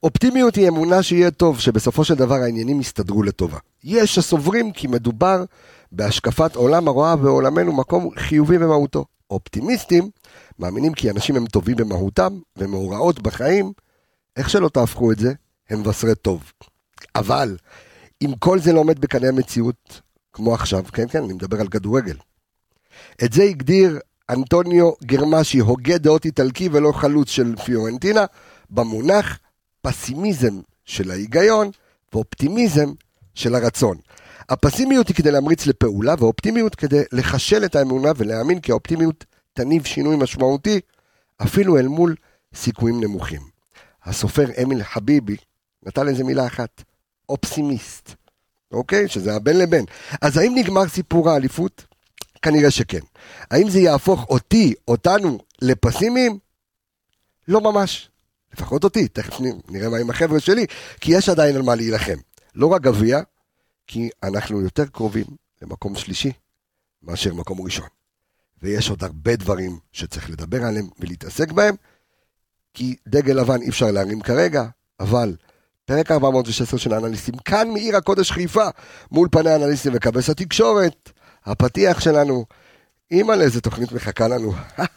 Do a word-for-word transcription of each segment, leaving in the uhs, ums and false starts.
אופטימיות היא אמונה שיהיה טוב, שבסופו של דבר העניינים יסתדרו לטובה. יש שסוברים כי מדובר בהשקפת עולם הרואה בעולמנו מקום חיובי במהותו. אופטימיסטים מאמינים כי אנשים הם טובים במהותם ומאורעות בחיים, איך שלא תהפכו את זה, הם מבשרי טוב. אבל אם כל זה לא עומד בקנה המציאות, כמו עכשיו, כן, כן, אני מדבר על כדורגל. את זה הגדיר אנטוניו גרמשי, הוגה דעות איטלקי ולא חלוץ של פיורנטינה, במונח פסימיזם של ההיגיון ואופטימיזם של הרצון. הפסימיות היא כדי להמריץ לפעולה, והאופטימיות כדי לחשל את האמונה ולהאמין כי האופטימיות תניב שינוי משמעותי, אפילו אל מול סיכויים נמוכים. הסופר אמיל חביבי נתן לזה מילה אחת, אופסימיסט, אוקיי? שזה הבן לבן. אז האם נגמר סיפור האליפות? כנראה שכן. האם זה יהפוך אותי, אותנו, לפסימיים? לא ממש. לפחות אותי, תכף נראה מה עם החבר'ה שלי, כי יש עדיין על מה להילחם. לא רק גביע, כי אנחנו יותר קרובים למקום שלישי, מאשר מקום ראשון. ויש עוד הרבה דברים שצריך לדבר עליהם ולהתעסק בהם, כי דגל לבן אי אפשר להרים כרגע, אבל פרק ארבע מאות ושש עשרה של האנליסטים, כאן מעיר הקודש חיפה, מול פני האנליסטים וכבש התקשורת, הפתיח שלנו, אימא לאיזה תוכנית מחכה לנו.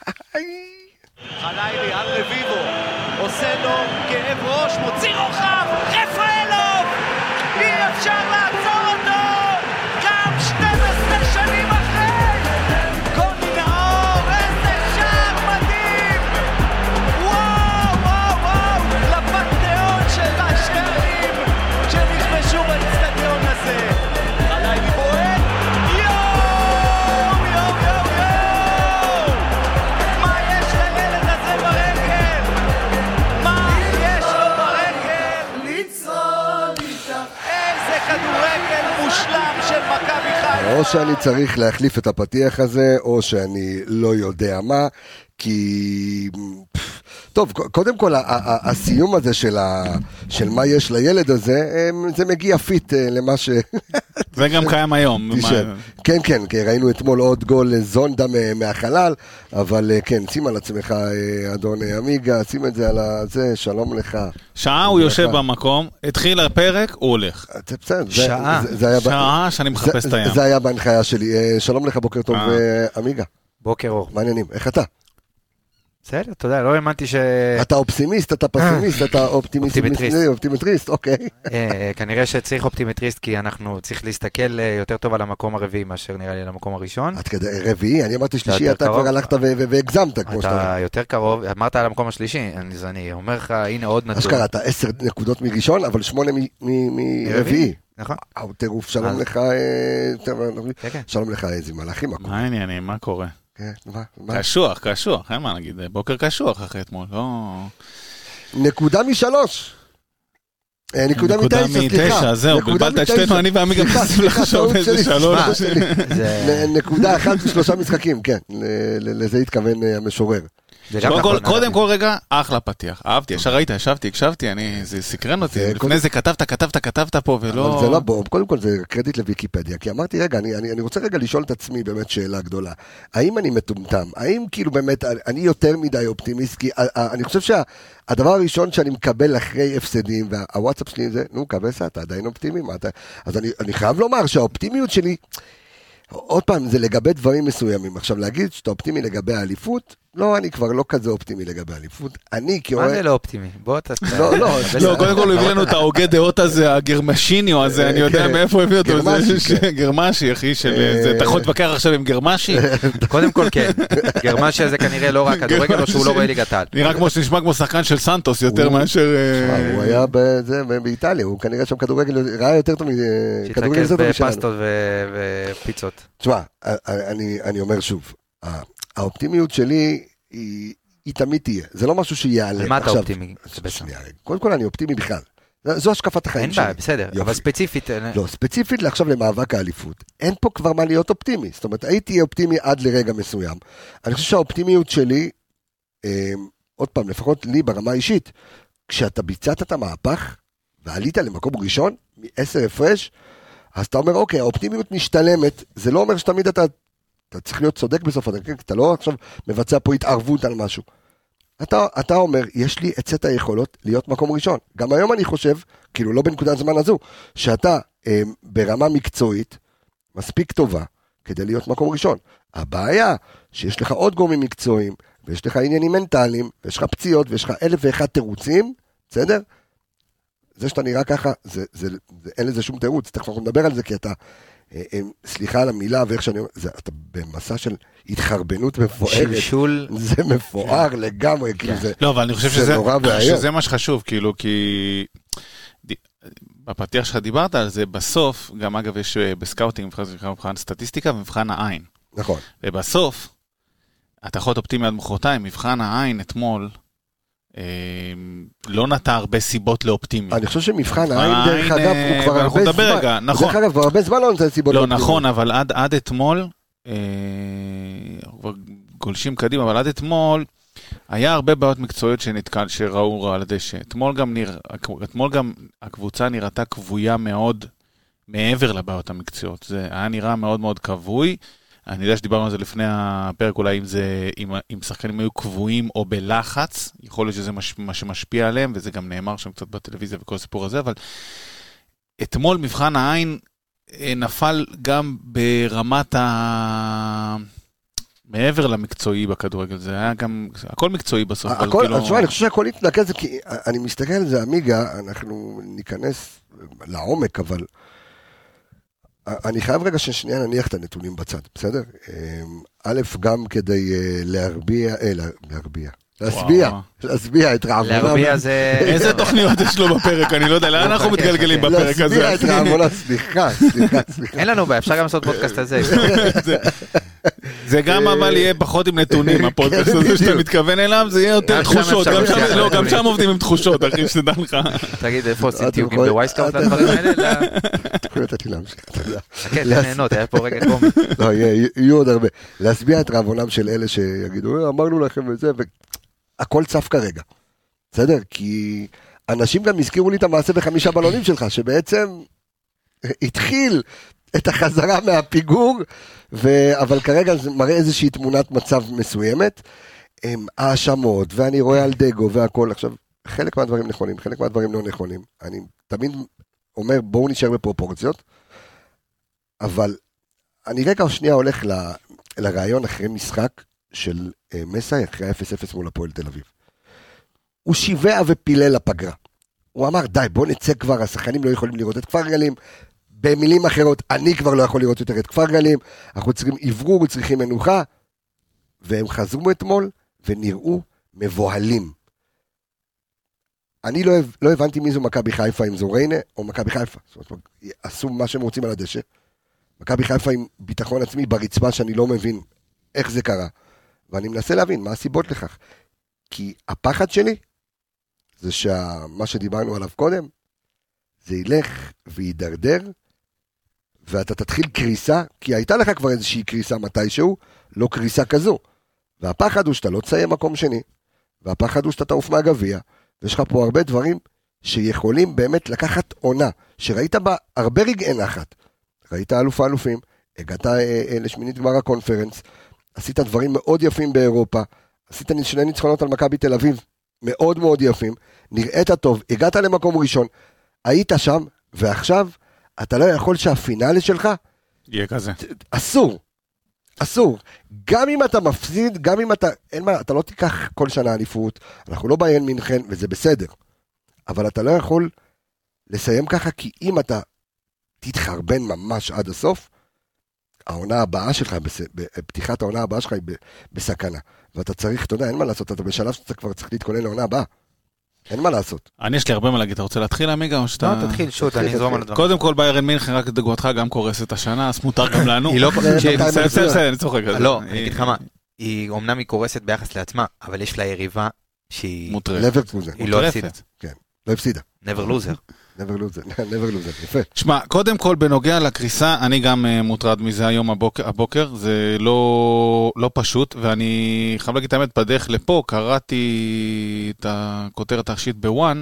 חלילי על רביבו, עושה לו כאב ראש, מוציא רוחב, רפאלוב, אי אפשר לעצור אותו, גם שתים עשרה שנים אחרי, קוני נאור, איזה שער מדהים, וואו וואו וואו, לפנתיאון של השערים שנכבשו באצטדיון הזה, חלילי בועט, יואו יואו יואו יואו, מה יש לילד הזה ברגל, מה יש לו ברגל, ליצון איתה, איזה כדורגל מושלם של מכבי חיפה. או שאני צריך להחליף את הפתיח הזה, או שאני לא יודע מה, כי... טוב, קודם כל, הסיום הזה של, ה... של מה יש לילד הזה, זה מגיע פיט למה ש... זה גם קיים היום. כן, כן, ראינו אתמול עוד גול זונדה מהחלל, אבל כן, שים על עצמך, אדון אמיגה, שים את זה על זה, שלום לך. שעה הוא יושב במקום, התחיל הפרק, הוא הולך. שעה, שעה שאני מחפש את הים. זה היה בהנחיה שלי. שלום לך, בוקר טוב, אמיגה. בוקר אור. מעניינים, איך אתה? בסדר, אתה יודע, לא האמנתי ש... אתה אופטימיסט, אתה פסימיסט, אתה אופטימיטריסט, אופטימיטריסט, אוקיי. כנראה שצריך אופטימיטריסט, כי אנחנו צריך להסתכל יותר טוב על המקום הרביעי, מאשר נראה לי למקום הראשון. עד כדי רביעי, אני אמרתי שלישי, אתה כבר הלכת והגזמת, כמו שאתה אומר. אתה יותר קרוב, אמרת על המקום השלישי, אז אני אומר לך, הנה עוד נתון. אשכרה, אתה עשר נקודות מראשון, אבל שמונה מרביעי. נכון. טירוף, שלום לך, שלום לך, איזה מלאכים. מה העניינים, מה קורה? קשוח, קשוח, אין מה נגיד, בוקר קשוח אחרי אתמול, לא... נקודה משלוש. נקודה מתשע, זהו, בלבלת את שתינו, אני ועמי גם נסים לחשוב איזה שלוש. נקודה אחת ושלושה משחקים, כן, לזה התכוון המשורר. קודם כל רגע, אחלה פתיח, אהבתי, ישר ראית, ישבתי, הקשבתי, זה סקרן אותי, לפני זה כתבת, כתבת, כתבת פה ולא... אבל זה לא בוא, קודם כל זה קרדיט לוויקיפדיה, כי אמרתי רגע, אני רוצה רגע לשאול את עצמי באמת שאלה גדולה, האם אני מטומטם, האם כאילו באמת, אני יותר מדי אופטימיסט, כי אני חושב שהדבר הראשון שאני מקבל אחרי הפסדים, והוואטסאפ שלי זה, נו, כבסה, אתה עדיין אופטימי, אז אני חייב לומר שהאופטימיות שלי, עוד פעם, זה לגבי דברים מסוימים. עכשיו, להגיד שאתה אופטימי לגבי האליפות, לא, אני כבר לא כזה אופטימי לגבי האליפות. אני כרואה... מה זה לא אופטימי? בוא אתה... לא, לא. לא, קודם כל הוא הביא לנו את ההוגה דעות הזה, הגרמשיניו הזה, אני יודע מאיפה הביא אותו. גרמשי, אחי, אתה יכול להתווכח עכשיו עם גרמשי? קודם כל, כן. גרמשי זה כנראה לא רק כדורגל, או שהוא לא רואה ליגת העל. נראה כמו שנשמע כמו שחקן של סנטוס, יותר מאשר... הוא היה באיטליה, הוא כנראה שם כדורגל, ראה יותר טוב מכדורגל שהתרכז בפסטות ופיצות. תשמע, אני אומר שוב, האופטימיות שלי היא, היא תמיד תהיה, זה לא משהו שיעלה. על מה אתה אופטימי? קודם כל אני אופטימי בכלל, זו השקפת החיים שלי. אין בעיה, בסדר, אבל ספציפית... לא, ספציפית לעכשיו למאבק האליפות, אין פה כבר מה להיות אופטימי, זאת אומרת, הייתי אופטימי עד לרגע מסוים, אני חושב שהאופטימיות שלי, אה, עוד פעם, לפחות לי ברמה האישית, כשאתה ביצעת את המהפך, ועלית למקום ראשון, מ-עשר הפרש, אז אתה אומר, אוקיי, האופטימיות משתלמת, זה לא אומר שתמיד אתה, אתה צריך להיות צודק בסוף, אתה לא עכשיו מבצע פה התערבות על משהו. אתה, אתה אומר, יש לי את סט היכולות להיות מקום ראשון. גם היום אני חושב, כאילו לא בנקודת זמן הזו, שאתה אה, ברמה מקצועית מספיק טובה כדי להיות מקום ראשון. הבעיה שיש לך עוד גורמים מקצועיים, ויש לך עניינים מנטליים, ויש לך פציעות, ויש לך אלף ואחד תירוצים, בסדר? זה שאתה נראה ככה, זה, זה, זה, אין לזה שום תירוץ, תכף אנחנו נדבר על זה, כי אתה, אה, אה, סליחה על המילה, ואיך שאני אומר, זה, אתה במסע של התחרבנות מפוארת, שלשול. זה מפואר לגמרי, כאילו זה, לא, אבל אני חושב זה שזה, נורא ואיום. שזה מה שחשוב, כאילו, כי בפתיח שלך דיברת על זה, בסוף, גם אגב יש בסקאוטינג, מבחן סטטיסטיקה ומבחן העין. נכון. ובסוף, אתה יכול להיות אופטימי עד מחרתיים, מבחן העין אתמול, לא נטע הרבה סיבות לאופטימיות. אני חושב שמבחן העין, דרך אגב, הוא כבר הרבה זמן. נכון. דרך אגב, כבר הרבה זמן לא נותן סיבות לאופטימיות. לא, נכון, אבל עד אתמול, כבר גולשים קדימה, אבל עד אתמול, היה הרבה בעיות מקצועיות שנתקל, שראו על הדשא. אתמול גם, נרא, אתמול גם הקבוצה נראתה כבויה מאוד מעבר לבעיות המקצועיות. זה היה נראה מאוד מאוד כבוי. אני יודע שדיברנו על זה לפני הפרק, אולי אם, זה, אם, אם שחקנים היו קבועים או בלחץ, יכול להיות שזה מש, מה שמשפיע עליהם, וזה גם נאמר שם קצת בטלוויזיה וכל הסיפור הזה, אבל אתמול מבחן העין נפל גם ברמת ה... מעבר למקצועי בכדורגל, זה היה גם, הכל מקצועי בסוף. הכל, כאילו... אני, אני חושב שהכל התנקז, כי אני מסתכל על זה, אמיגה, אנחנו ניכנס לעומק, אבל אני חייב רגע ששנייה נניח את הנתונים בצד, בסדר? א', גם כדי להרביע, אה, להרביע, להסביע, להסביע את רעבונה. להרביע זה... איזה תוכניות יש לו בפרק? אני לא יודע, לאן אנחנו מתגלגלים בפרק הזה? להסביע את רעבונה, סליחה, סליחה, סליחה. אין לנו בעיה, אפשר גם לעשות פודקאסט הזה. זה גם אבל יהיה פחות עם נתונים, הפודקאסט הזה שאתה מתכוון אליו, זה יהיה יותר תחושות. גם שם עובדים עם תחושות, אחי, שתדע לך. תגיד, איפה עושים טיוקים בווייסקאפט לדברים האלה? תוכלו לתתי להמשיך, אתה יודע. חכה, תהנות, היה פה רגע קומי. לא, יהיו עוד הרבה. להסביע את רעבונם של אלה שיגידו, אמרנו לכם את זה, והכל צף כרגע. בסדר? כי אנשים גם הזכירו לי את המעשה בחמישה בלונים שלך, שבעצם התחיל את החזרה מהפיגור, ו... אבל כרגע זה מראה איזושהי תמונת מצב מסוימת, הם האשמות, ואני רואה על דגו והכל. עכשיו, חלק מהדברים נכונים, חלק מהדברים לא נכונים. אני תמיד אומר, בואו נשאר בפרופורציות, אבל אני רגע או שנייה הולך ל... לרעיון אחרי משחק של מסי, אחרי אפס אפס מול הפועל תל אביב. הוא שיבע ופילל לפגרה. הוא אמר, די, בואו נצא כבר, השחקנים לא יכולים לראות את כפר גלים, במילים אחרות, אני כבר לא יכול לראות יותר את כפר גלים, אנחנו צריכים עברור, צריכים מנוחה, והם חזרו אתמול, ונראו מבוהלים. אני לא, לא הבנתי מי זו מכבי חיפה, אם זו ריינה, או מכבי חיפה. זאת אומרת, עשו מה שהם רוצים על הדשא. מכבי חיפה עם ביטחון עצמי ברצפה, שאני לא מבין איך זה קרה. ואני מנסה להבין מה הסיבות לכך. כי הפחד שלי, זה שמה שדיברנו עליו קודם, זה ילך וידרדר, ואתה תתחיל קריסה, כי הייתה לך כבר איזושהי קריסה מתישהו, לא קריסה כזו. והפחד הוא שאתה לא תסיים מקום שני, והפחד הוא שאתה תעוף מהגביע, ויש לך פה הרבה דברים שיכולים באמת לקחת עונה, שראית בה הרבה רגעי נחת. ראית אלוף האלופים, הגעת לשמינית גמר הקונפרנס, עשית דברים מאוד יפים באירופה, עשית שני ניצחונות על מכבי תל אביב, מאוד מאוד יפים, נראית טוב, הגעת למקום ראשון, היית שם, ועכשיו אתה לא יכול שהפינאלי שלך יהיה כזה. אסור, אסור. גם אם אתה מפסיד, גם אם אתה, אין מה, אתה לא תיקח כל שנה אליפות, אנחנו לא ביין מנחן, וזה בסדר. אבל אתה לא יכול לסיים ככה, כי אם אתה תתחרבן ממש עד הסוף, העונה הבאה שלך, פתיחת העונה הבאה שלך היא בסכנה. ואתה צריך, אתה יודע, אין מה לעשות, אתה בשלב שאתה כבר צריך להתכונן לעונה הבאה. אין מה לעשות. אני יש לי הרבה מה להגיד, אתה רוצה להתחיל עמיגה או שאתה... לא, תתחיל, שוט, אני אזרום על הדברים. קודם כל ביירן מינכן, רק דגועתך גם קורסת השנה, אז מותר גם לנו. היא לא... בסדר, בסדר, אני צוחק. לא, אני אגיד לך מה, היא אומנם היא קורסת ביחס לעצמה, אבל יש לה יריבה שהיא... מוטרפת. היא לא הפסידה. כן, לא הפסידה. never loser. never loser, never loser, יפה. שמע, קודם כל בנוגע לקריסה, אני גם מוטרד מזה היום הבוקר, זה לא, לא פשוט, ואני חייב להגיד את האמת, בדרך לפה, קראתי את הכותרת הראשית בוואן,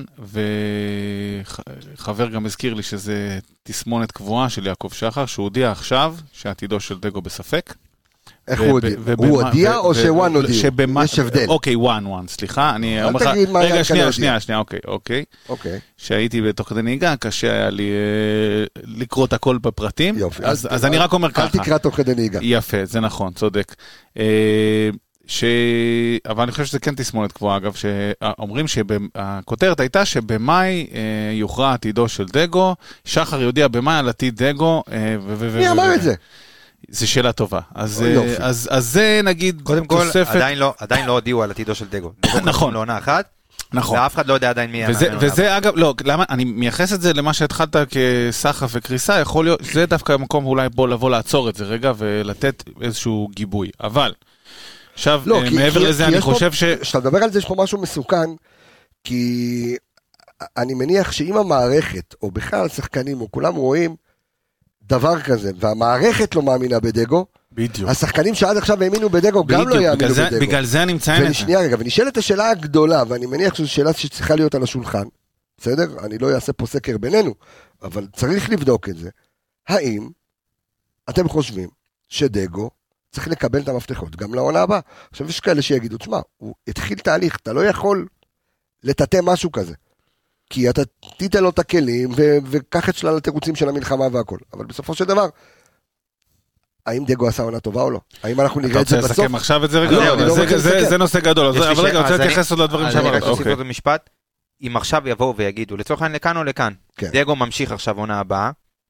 וחבר גם הזכיר לי שזה תסמונת קבועה של יעקב שחר, שהוא הודיע עכשיו שעתידו של דגו בספק, איך הוא הודיע? הוא הודיע או שוואן הודיע? יש הבדל. אוקיי, וואן, וואן, סליחה. אני אומר לך, רגע, שנייה, שנייה, שנייה, אוקיי, אוקיי. אוקיי. שהייתי בתוך כדי נהיגה, קשה היה לי לקרוא את הכל בפרטים. יופי. אז אני רק אומר ככה. אל תקרא תוך כדי נהיגה. יפה, זה נכון, צודק. ש... אבל אני חושב שזה כן תסמונת קבועה, אגב, שאומרים שהכותרת הייתה שבמאי יוכרע עתידו של דגו, שחר יודיע במאי על עתיד דגו. מי אמר את זה? זו שאלה טובה. אז, אז, אז זה נגיד קודם כל, תוספת... עדיין לא, עדיין לא הודיעו על עתידו של דגו. נכון. לא עונה אחת. נכון. ואף אחד לא יודע עדיין מי... וזה, וזה אגב, לא, למה, אני מייחס את זה למה שהתחלת כסחף וקריסה, יכול להיות, זה דווקא המקום אולי בוא לבוא לעצור את זה רגע ולתת איזשהו גיבוי. אבל, עכשיו, לא, מעבר כי, לזה, כי אני חושב פה, ש... כשאתה מדבר על זה, יש פה משהו מסוכן, כי אני מניח שאם המערכת, או בכלל שחקנים, או כולם רואים דבר כזה, והמערכת לא מאמינה בדגו, בדיוק. השחקנים שעד עכשיו האמינו בדגו, בדיוק. גם לא יאמינו זה, בדגו. בגלל זה אני מציין את זה. ושנייה רגע, ונשאלת השאלה הגדולה, ואני מניח שזו שאלה שצריכה להיות על השולחן, בסדר? אני לא אעשה פה סקר בינינו, אבל צריך לבדוק את זה. האם אתם חושבים שדגו צריך לקבל את המפתחות גם לעונה הבאה? עכשיו יש כאלה שיגידו, תשמע, הוא התחיל תהליך, אתה לא יכול לטאטא משהו כזה. כי אתה תיתן לו את הכלים, ו- וכך את שלל התירוצים של המלחמה והכל. אבל בסופו של דבר, האם דגו עשה עונה טובה או לא? האם אנחנו נראה את זה בסוף? אתה רוצה לסכם עכשיו את זה רגע? זה נושא גדול. אבל רגע, רוצה להתייחס עוד לדברים שאמרת. אני רק אוסיף עוד משפט. אם עכשיו יבואו ויגידו, לצורך העניין לכאן או לכאן, דגו ממשיך עכשיו עונה הבאה,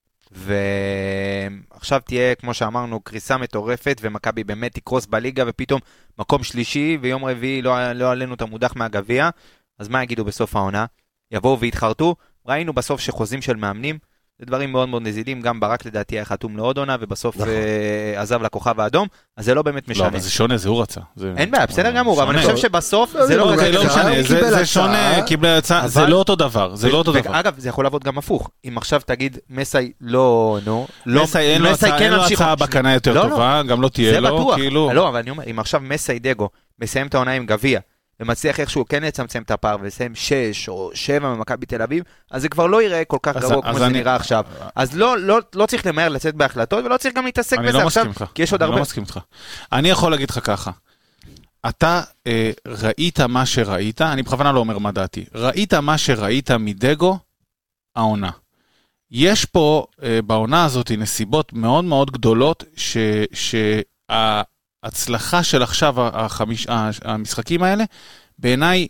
ועכשיו תהיה, כמו שאמרנו, קריסה מטורפת, ומכבי באמת תקרוס בליגה, ופתאום מקום שלישי, ויום רביעי לא עלינו את המודח מהגביע, אז מה יגידו בסוף העונה? יבואו והתחרטו, ראינו בסוף שחוזים של מאמנים, זה דברים מאוד מאוד נזילים, גם ברק לדעתי היה חתום לעוד עונה, ובסוף עזב לכוכב האדום, אז זה לא באמת משנה. לא, אבל זה שונה, זה הוא רצה. אין בעיה, בסדר גמור, אבל אני חושב שבסוף זה לא משנה, זה שונה, קיבל הצעה, זה לא אותו דבר, זה לא אותו דבר. אגב, זה יכול לעבוד גם הפוך, אם עכשיו תגיד, מסי לא, נו, מסי אין לו הצעה בקנה יותר טובה, גם לא תהיה לו, כאילו. לא, אבל אני אומר, אם עכשיו מסי דגו מסיים את העונה עם גביע, ומצליח איכשהו כן לצמצם את הפער, ולסיים שש או שבע ממכבי תל אביב, אז זה כבר לא יראה כל כך גרוע כמו זה נראה עכשיו. אז לא צריך למהר לצאת בהחלטות, ולא צריך גם להתעסק בזה עכשיו, כי יש עוד הרבה. אני לא מסכים איתך. אני יכול להגיד לך ככה, אתה ראית מה שראית, אני בכוונה לא אומר מה דעתי, ראית מה שראית מדגו, העונה. יש פה בעונה הזאת נסיבות מאוד מאוד גדולות, שה... הצלחה של עכשיו החמיש, המשחקים האלה, בעיניי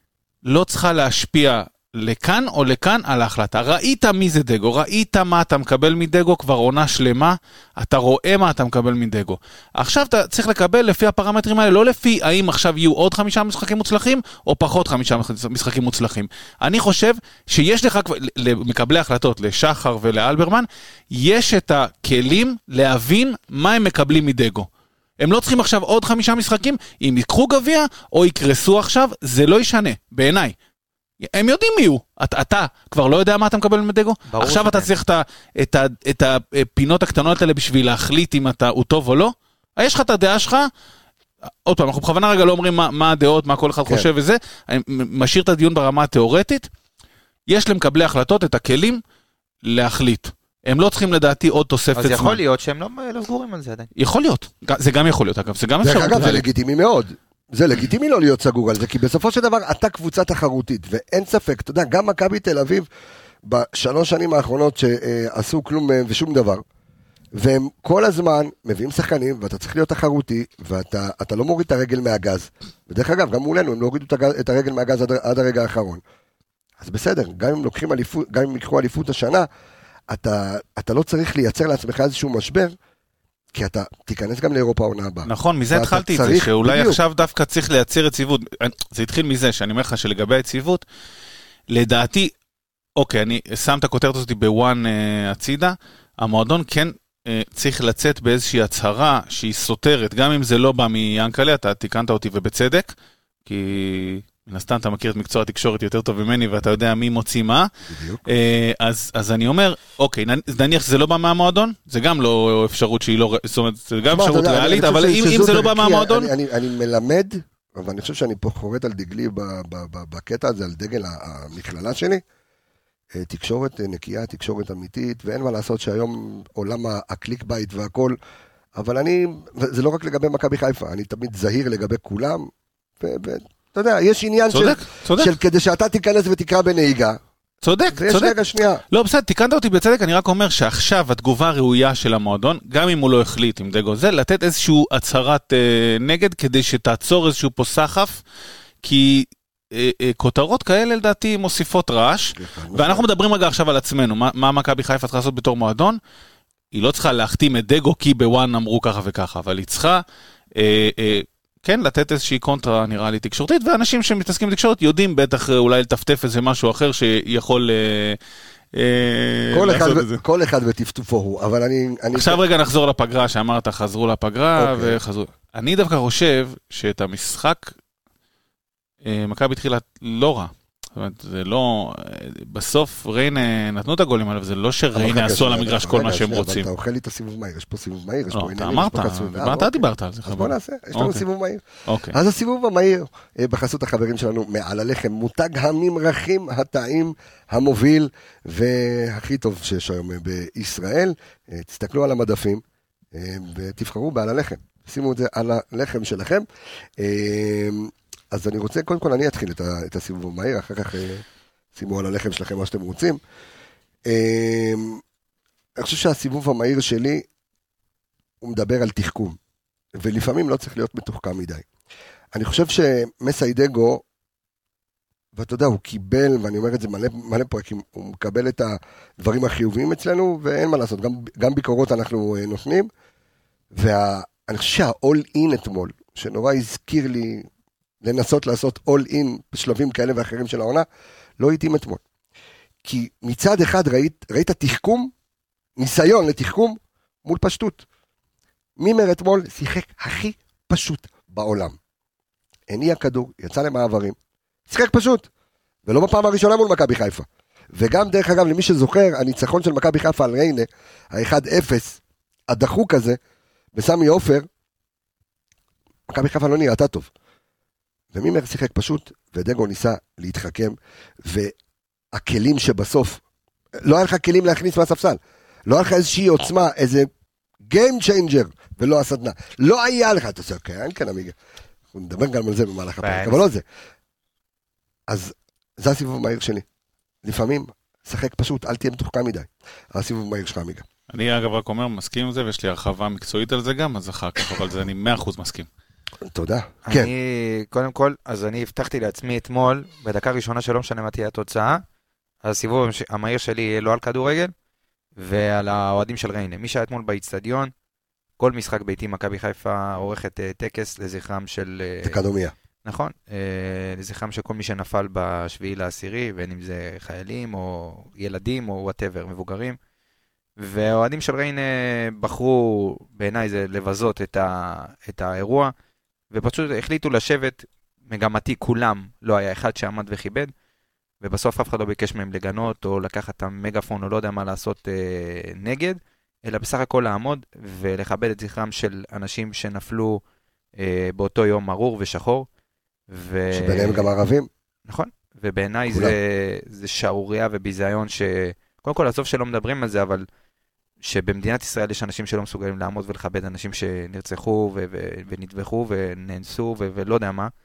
לא צריכה להשפיע לכאן או לכאן על ההחלטה. ראית מי זה דגו, ראית מה אתה מקבל מדגו, כבר עונה שלמה, אתה רואה מה אתה מקבל מדגו. עכשיו אתה צריך לקבל לפי הפרמטרים האלה, לא לפי האם עכשיו יהיו עוד חמישה משחקים מוצלחים, או פחות חמישה משחקים מוצלחים. אני חושב שיש לך, למקבלי החלטות, לשחר ולאלברמן, יש את הכלים להבין מה הם מקבלים מדגו. הם לא צריכים עכשיו עוד חמישה משחקים, אם יקחו גביע או יקרסו עכשיו, זה לא ישנה, בעיניי. הם יודעים מי הוא. אתה, אתה כבר לא יודע מה אתה מקבל מדגו? עכשיו אתה צריך את, את, את הפינות הקטנות האלה בשביל להחליט אם אתה הוא טוב או לא? יש לך את הדעה שלך, עוד פעם, אנחנו בכוונה רגע לא אומרים מה, מה הדעות, מה כל אחד כן. חושב וזה, אני משאיר את הדיון ברמה התיאורטית, יש למקבלי החלטות את הכלים להחליט. הם לא צריכים לדעתי עוד תוספת זמן. אז יכול להיות שהם לא סגורים על זה עדיין. יכול להיות, זה גם יכול להיות, אגב, זה גם אפשר. אגב, זה לגיטימי מאוד. זה לגיטימי לא להיות סגור על זה, כי בסופו של דבר אתה קבוצה תחרותית, ואין ספק, אתה יודע, גם מכבי תל אביב, בשלוש שנים האחרונות שעשו כלום ושום דבר, והם כל הזמן מביאים שחקנים, ואתה צריך להיות תחרותי, ואתה לא מוריד את הרגל מהגז. ודרך אגב, גם מולנו, הם לא הורידו את הרגל מהגז עד, עד הרגע האחרון. אז בסדר, גם אם לוקחים אליפות, גם אם יקחו אליפות השנה, אתה, אתה לא צריך לייצר לעצמך איזשהו משבר, כי אתה תיכנס גם לאירופה העונה הבאה. נכון, מזה התחלתי את זה, שאולי בדיוק. עכשיו דווקא צריך לייצר יציבות. זה התחיל מזה, שאני אומר לך שלגבי היציבות, לדעתי, אוקיי, אני שם את הכותרת הזאת בוואן uh, הצידה, המועדון כן uh, צריך לצאת באיזושהי הצהרה שהיא סותרת, גם אם זה לא בא מיאנקלה, אתה תיקנת אותי ובצדק, כי מן הסתם אתה מכיר את מקצוע התקשורת יותר טוב ממני, ואתה יודע מי מוציא מה. בדיוק. אז, אז אני אומר, אוקיי, נניח שזה לא בא מהמועדון, זה גם לא אפשרות שהיא לא, זאת אומרת, זה גם אפשרות ריאלית, אבל אם, אם זה לא בא מהמועדון... אני, אני, אני מלמד, אבל אני חושב שאני פה חורט על דגלי בקטע הזה, על דגל המכללה שלי, תקשורת נקייה, תקשורת אמיתית, ואין מה לעשות שהיום עולם הקליק בייט והכל, אבל אני, זה לא רק לגבי מכבי חיפה, אני תמיד זהיר לגבי כולם, ואתה יודע, יש עניין צודק, של, צודק. של כדי שאתה תיכנס ותקרא בנהיגה. צודק, ויש צודק. רגע שנייה. לא, בסדר, תיקנת אותי בצדק, אני רק אומר שעכשיו התגובה הראויה של המועדון, גם אם הוא לא החליט עם דגו זה, לתת איזשהו הצהרת אה, נגד, כדי שתעצור איזשהו פה סחף, כי אה, אה, כותרות כאלה לדעתי מוסיפות רעש, ואנחנו מדברים רגע עכשיו על עצמנו, מה, מה מכבי חיפה צריכה לעשות בתור מועדון? היא לא צריכה להחתים את דגו, כי בוואן אמרו ככה וככה, אבל היא צריכה... אה, אה, כן, לתת איזושהי קונטרה נראה לי תקשורתית, ואנשים שמתעסקים בתקשורת יודעים בטח אולי לטפטף איזה משהו אחר שיכול לעשות את זה. כל אחד בטפטופו הוא, אבל אני... עכשיו רגע נחזור לפגרה, שאמרת חזרו לפגרה וחזרו... אני דווקא חושב שאת המשחק, מכבי התחילה לא רע. זאת אומרת, זה לא... בסוף ריינה נתנו את הגולים עליו, זה לא שריינה עשו על המגרש כל מה שהם רוצים. אתה אוכל לי את הסיבוב מהיר, יש פה סיבוב מהיר, יש פה עניינים, אתה אמרת, אתה דיברת על זה. אז בוא נעשה, יש לנו סיבוב מהיר. אז הסיבוב המהיר, בחסות החברים שלנו, מעל הלחם, מותג הממרחים, הטעים, המוביל, והכי טוב שיש היום בישראל. תסתכלו על המדפים, ותבחרו בעל הלחם. שימו את זה על הלחם שלכם. אז אני רוצה, קודם כל אני אתחיל את הסיבוב המהיר, אחר כך שימו על הלחם שלכם מה שאתם רוצים. אני חושב שהסיבוב המהיר שלי, הוא מדבר על תחכום, ולפעמים לא צריך להיות מתוחכם מדי. אני חושב שמסיידגו, ואתה יודע, הוא קיבל, ואני אומר את זה מלא, מלא פרקים, הוא מקבל את הדברים החיוביים אצלנו, ואין מה לעשות, גם, גם ביקורות אנחנו נותנים, ואני חושב שהאול אין אתמול, שנורא הזכיר לי, לנסות לעשות all in בשלבים כאלה ואחרים של העונה, לא הייתי אתמול. כי מצד אחד ראית, ראית תחכום, ניסיון לתחכום, מול פשטות. מימר אתמול שיחק הכי פשוט בעולם. הניע כדור, יצא למעברים, שיחק פשוט, ולא בפעם הראשונה מול מכבי חיפה. וגם דרך אגב, למי שזוכר, הניצחון של מכבי חיפה על ריינה, ה-אחד אפס, הדחוק הזה, בסמי עופר, מכבי חיפה לא נראתה טוב. ומימר שיחק פשוט, ודגו ניסה להתחכם, והכלים שבסוף, לא היה לך כלים להכניס מהספסל, לא היה לך איזושהי עוצמה, איזה game changer, ולא הסדנה. לא היה לך, אתה עושה, אוקיי, אין כאן אמיגה. אנחנו נדבר גם על זה במהלך הפרק, אבל לא זה. אז זה הסיבוב המהיר שלי. לפעמים, שחק פשוט, אל תהיה מתוחכם מדי. הסיבוב המהיר שלך, אמיגה. אני אגב רק אומר, מסכים עם זה, ויש לי הרחבה מקצועית על זה גם, אז אחר כך, אבל זה אני מאה אחוז מסכים. תודה. אני, כן. קודם כל, אז אני הבטחתי לעצמי אתמול, בדקה ראשונה שלא משנה מה תהיה התוצאה, הסיבוב המהיר שלי יהיה לא על כדורגל, ועל האוהדים של ריינה. מי שהיה אתמול באצטדיון, כל משחק ביתי מכבי חיפה עורכת טקס לזכרם של... אקדמיה. נכון, לזכרם של כל מי שנפל בשביעי לעשירי, בין אם זה חיילים או ילדים או whatever, מבוגרים. והאוהדים של ריינה בחרו, בעיניי זה לבזות את, ה... את האירוע, ופשוט החליטו לשבת, מגמתי כולם, לא היה אחד שעמד וכיבד, ובסוף אף אחד לא ביקש מהם לגנות, או לקחת את המגפון, או לא יודע מה לעשות אה, נגד, אלא בסך הכל לעמוד, ולכבד את זכרם של אנשים שנפלו אה, באותו יום ארור ושחור. ו... שביניהם גם ערבים. נכון, ובעיניי זה, זה שערוריה וביזיון, שקודם כל עזוב שלא מדברים על זה, אבל שבמדינת ישראל יש אנשים שלא מסוגלים לעמוד ולכבד אנשים שנרצחו ו- ו- ונטבחו ונאנסו ו- ולא יודע מה.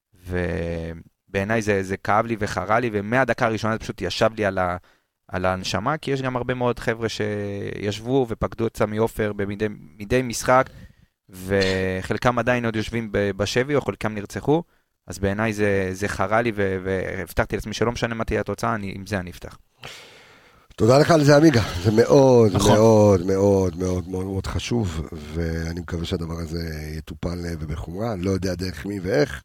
ובעיניי זה, זה כאב לי וחרה לי, ומהדקה הראשונה זה פשוט ישב לי על, ה- על ההנשמה, כי יש גם הרבה מאוד חבר'ה שישבו ופקדו את סמי עופר במדי מדי משחק, וחלקם עדיין עוד יושבים בשבי, או חלקם נרצחו, אז בעיניי זה, זה חרה לי, ו- והבטחתי לעצמי שלא משנה מה תהיה התוצאה, אני, עם זה אני אפתח. תודה לך על זה, אמיגה. זה מאוד, נכון. מאוד, מאוד, מאוד, מאוד, מאוד חשוב, ואני מקווה שהדבר הזה יטופל ובחומרה, לא יודע דרך מי ואיך.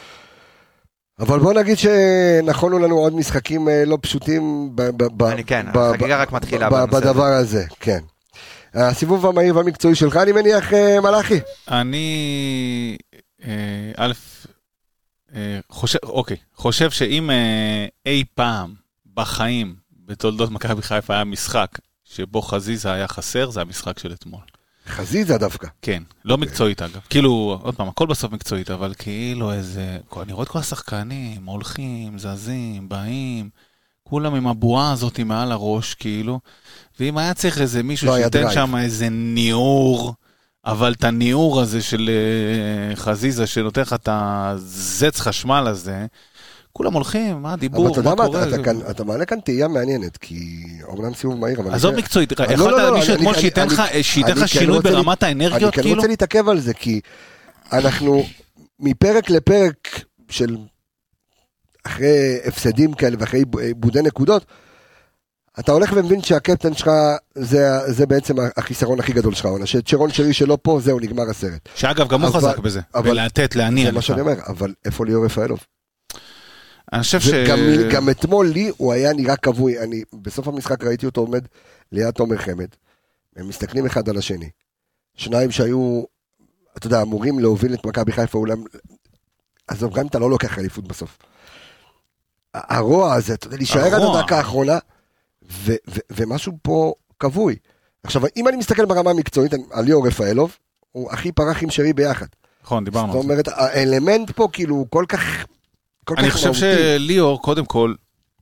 אבל בוא נגיד שנכונו לנו עוד משחקים לא פשוטים ב- ב- אני כן, ב- החגיגה ב- רק מתחילה ב- בדבר הזה, כן. הסיבוב המהיר והמקצועי שלך, אני מניח, מלאכי. אני, א', חושב, אוקיי, חושב שאם אי פעם בחיים, בתולדות מכבי חיפה היה משחק שבו חזיזה היה חסר, זה המשחק של אתמול. חזיזה דווקא. כן, לא מקצועית אגב. כאילו, עוד פעם, הכל בסוף מקצועית, אבל כאילו איזה... אני רואה את כל השחקנים, הולכים, זזים, באים, כולם עם הבועה הזאת מעל הראש, כאילו. ואם היה צריך איזה מישהו שייתן שם איזה ניעור, אבל את הניעור הזה של חזיזה, שנותן לך את הזץ חשמל הזה, כולם הולכים, מה דיבור, מה קורה? אבל אתה יודע מה, אתה מעלה כאן תהייה מעניינת, כי אומנם סיבוב מהיר, אבל... עזוב מקצועית, יכולת מישהו אתמול שייתן לך שינוי ברמת האנרגיות, אני כן רוצה להתעכב על זה, כי אנחנו מפרק לפרק של אחרי הפסדים כאלה ואחרי בודי נקודות, אתה הולך ומבין שהקפטן שלך זה, זה בעצם החיסרון הכי גדול שלך, עונה, שצ'רון שרי שלא פה, זהו, נגמר הסרט. שאגב, גם הוא חזק בזה, ולהתת, להניע. זה מה שאני אומר, אבל איפה ליאור רפאלוב? אני חושב ש... גם, גם אתמול לי הוא היה נראה קבוי, אני בסוף המשחק ראיתי אותו עומד ליד תומר חמד, הם מסתכלים אחד על השני, שניים שהיו, אתה יודע, אמורים להוביל את מכבי חיפה, אולם, אז גם אתה לא לוקח אליפות בסוף. הרוע הזה, אתה יודע, להישאר עד הדקה האחרונה, ו- ו- ומשהו פה קבוי. עכשיו, אם אני מסתכל ברמה המקצועית, על ליאור רפאלוב, הוא הכי פרח עם שרי ביחד. נכון, דיברנו. זאת אומרת, האלמנט פה כאילו כל כך... אני חושב שליאור, קודם כל,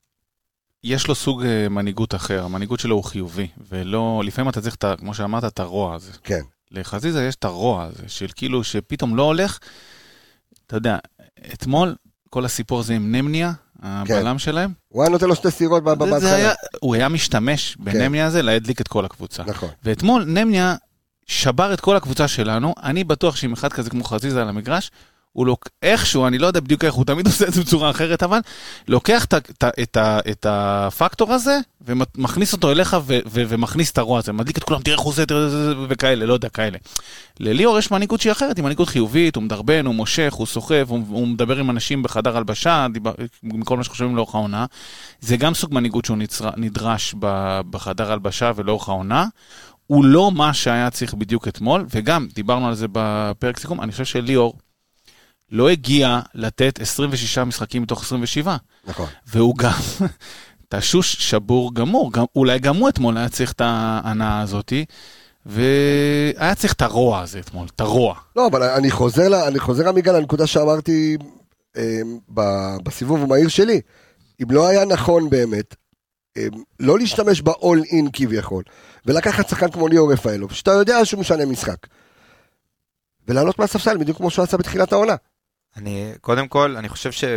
יש לו סוג מנהיגות אחר, המנהיגות שלו הוא חיובי, ולא, לפעמים אתה צריך, כמו שאמרת, את הרוע הזה. כן. לחזיזה יש את הרוע הזה, של כאילו שפתאום לא הולך, אתה יודע, אתמול, כל הסיפור הזה עם נמניה, הבלם שלהם. הוא היה נותן לו שתי סירות בהתחלה. הוא היה משתמש בנמניה הזה להדליק את כל הקבוצה. נכון. ואתמול נמניה שבר את כל הקבוצה שלנו, אני בטוח שעם אחד כזה כמו חזיזה על המגרש, הוא לוק... איכשהו, אני לא יודע בדיוק איך, הוא תמיד עושה את זה בצורה אחרת, אבל לוקח את, את, את, את הפקטור הזה, ומכניס אותו אליך, ו, ו, ומכניס את הרוע הזה, מדליק את כולם, תראה איך הוא עושה, וכאלה, לא יודע, כאלה. לליאור יש מנהיגות שהיא אחרת, היא מנהיגות חיובית, הוא מדרבן, הוא מושך, הוא סוחף, הוא, הוא מדבר עם אנשים בחדר הלבשה, דיבר, מכל מה שחושבים לאורך העונה. זה גם סוג מנהיגות שהוא נצר, נדרש בחדר הלבשה ולאורך העונה. הוא לא מה שהיה צריך בדיוק אתמול, וגם דיברנו על זה בפרק סיכום, אני חושב שליאור לא הגיע לתת עשרים ושישה משחקים מתוך עשרים ושבע. נכון. והוא גם תשוש שבור גמור, גם, אולי גם הוא אתמול היה צריך את ההנאה הזאת, והיה צריך את הרוע הזה אתמול, את הרוע. לא, אבל אני חוזר, לה, אני חוזר עמיגה לנקודה שאמרתי אה, בסיבוב המהיר שלי. אם לא היה נכון באמת, אה, לא להשתמש ב-all in כביכול, ולקחת שחקן כמו ליאור רפאלוב, שאתה יודע שהוא משנה משחק, ולעלות מהספסל, בדיוק כמו שהוא עשה בתחילת העונה. אני, קודם כל, אני חושב שב...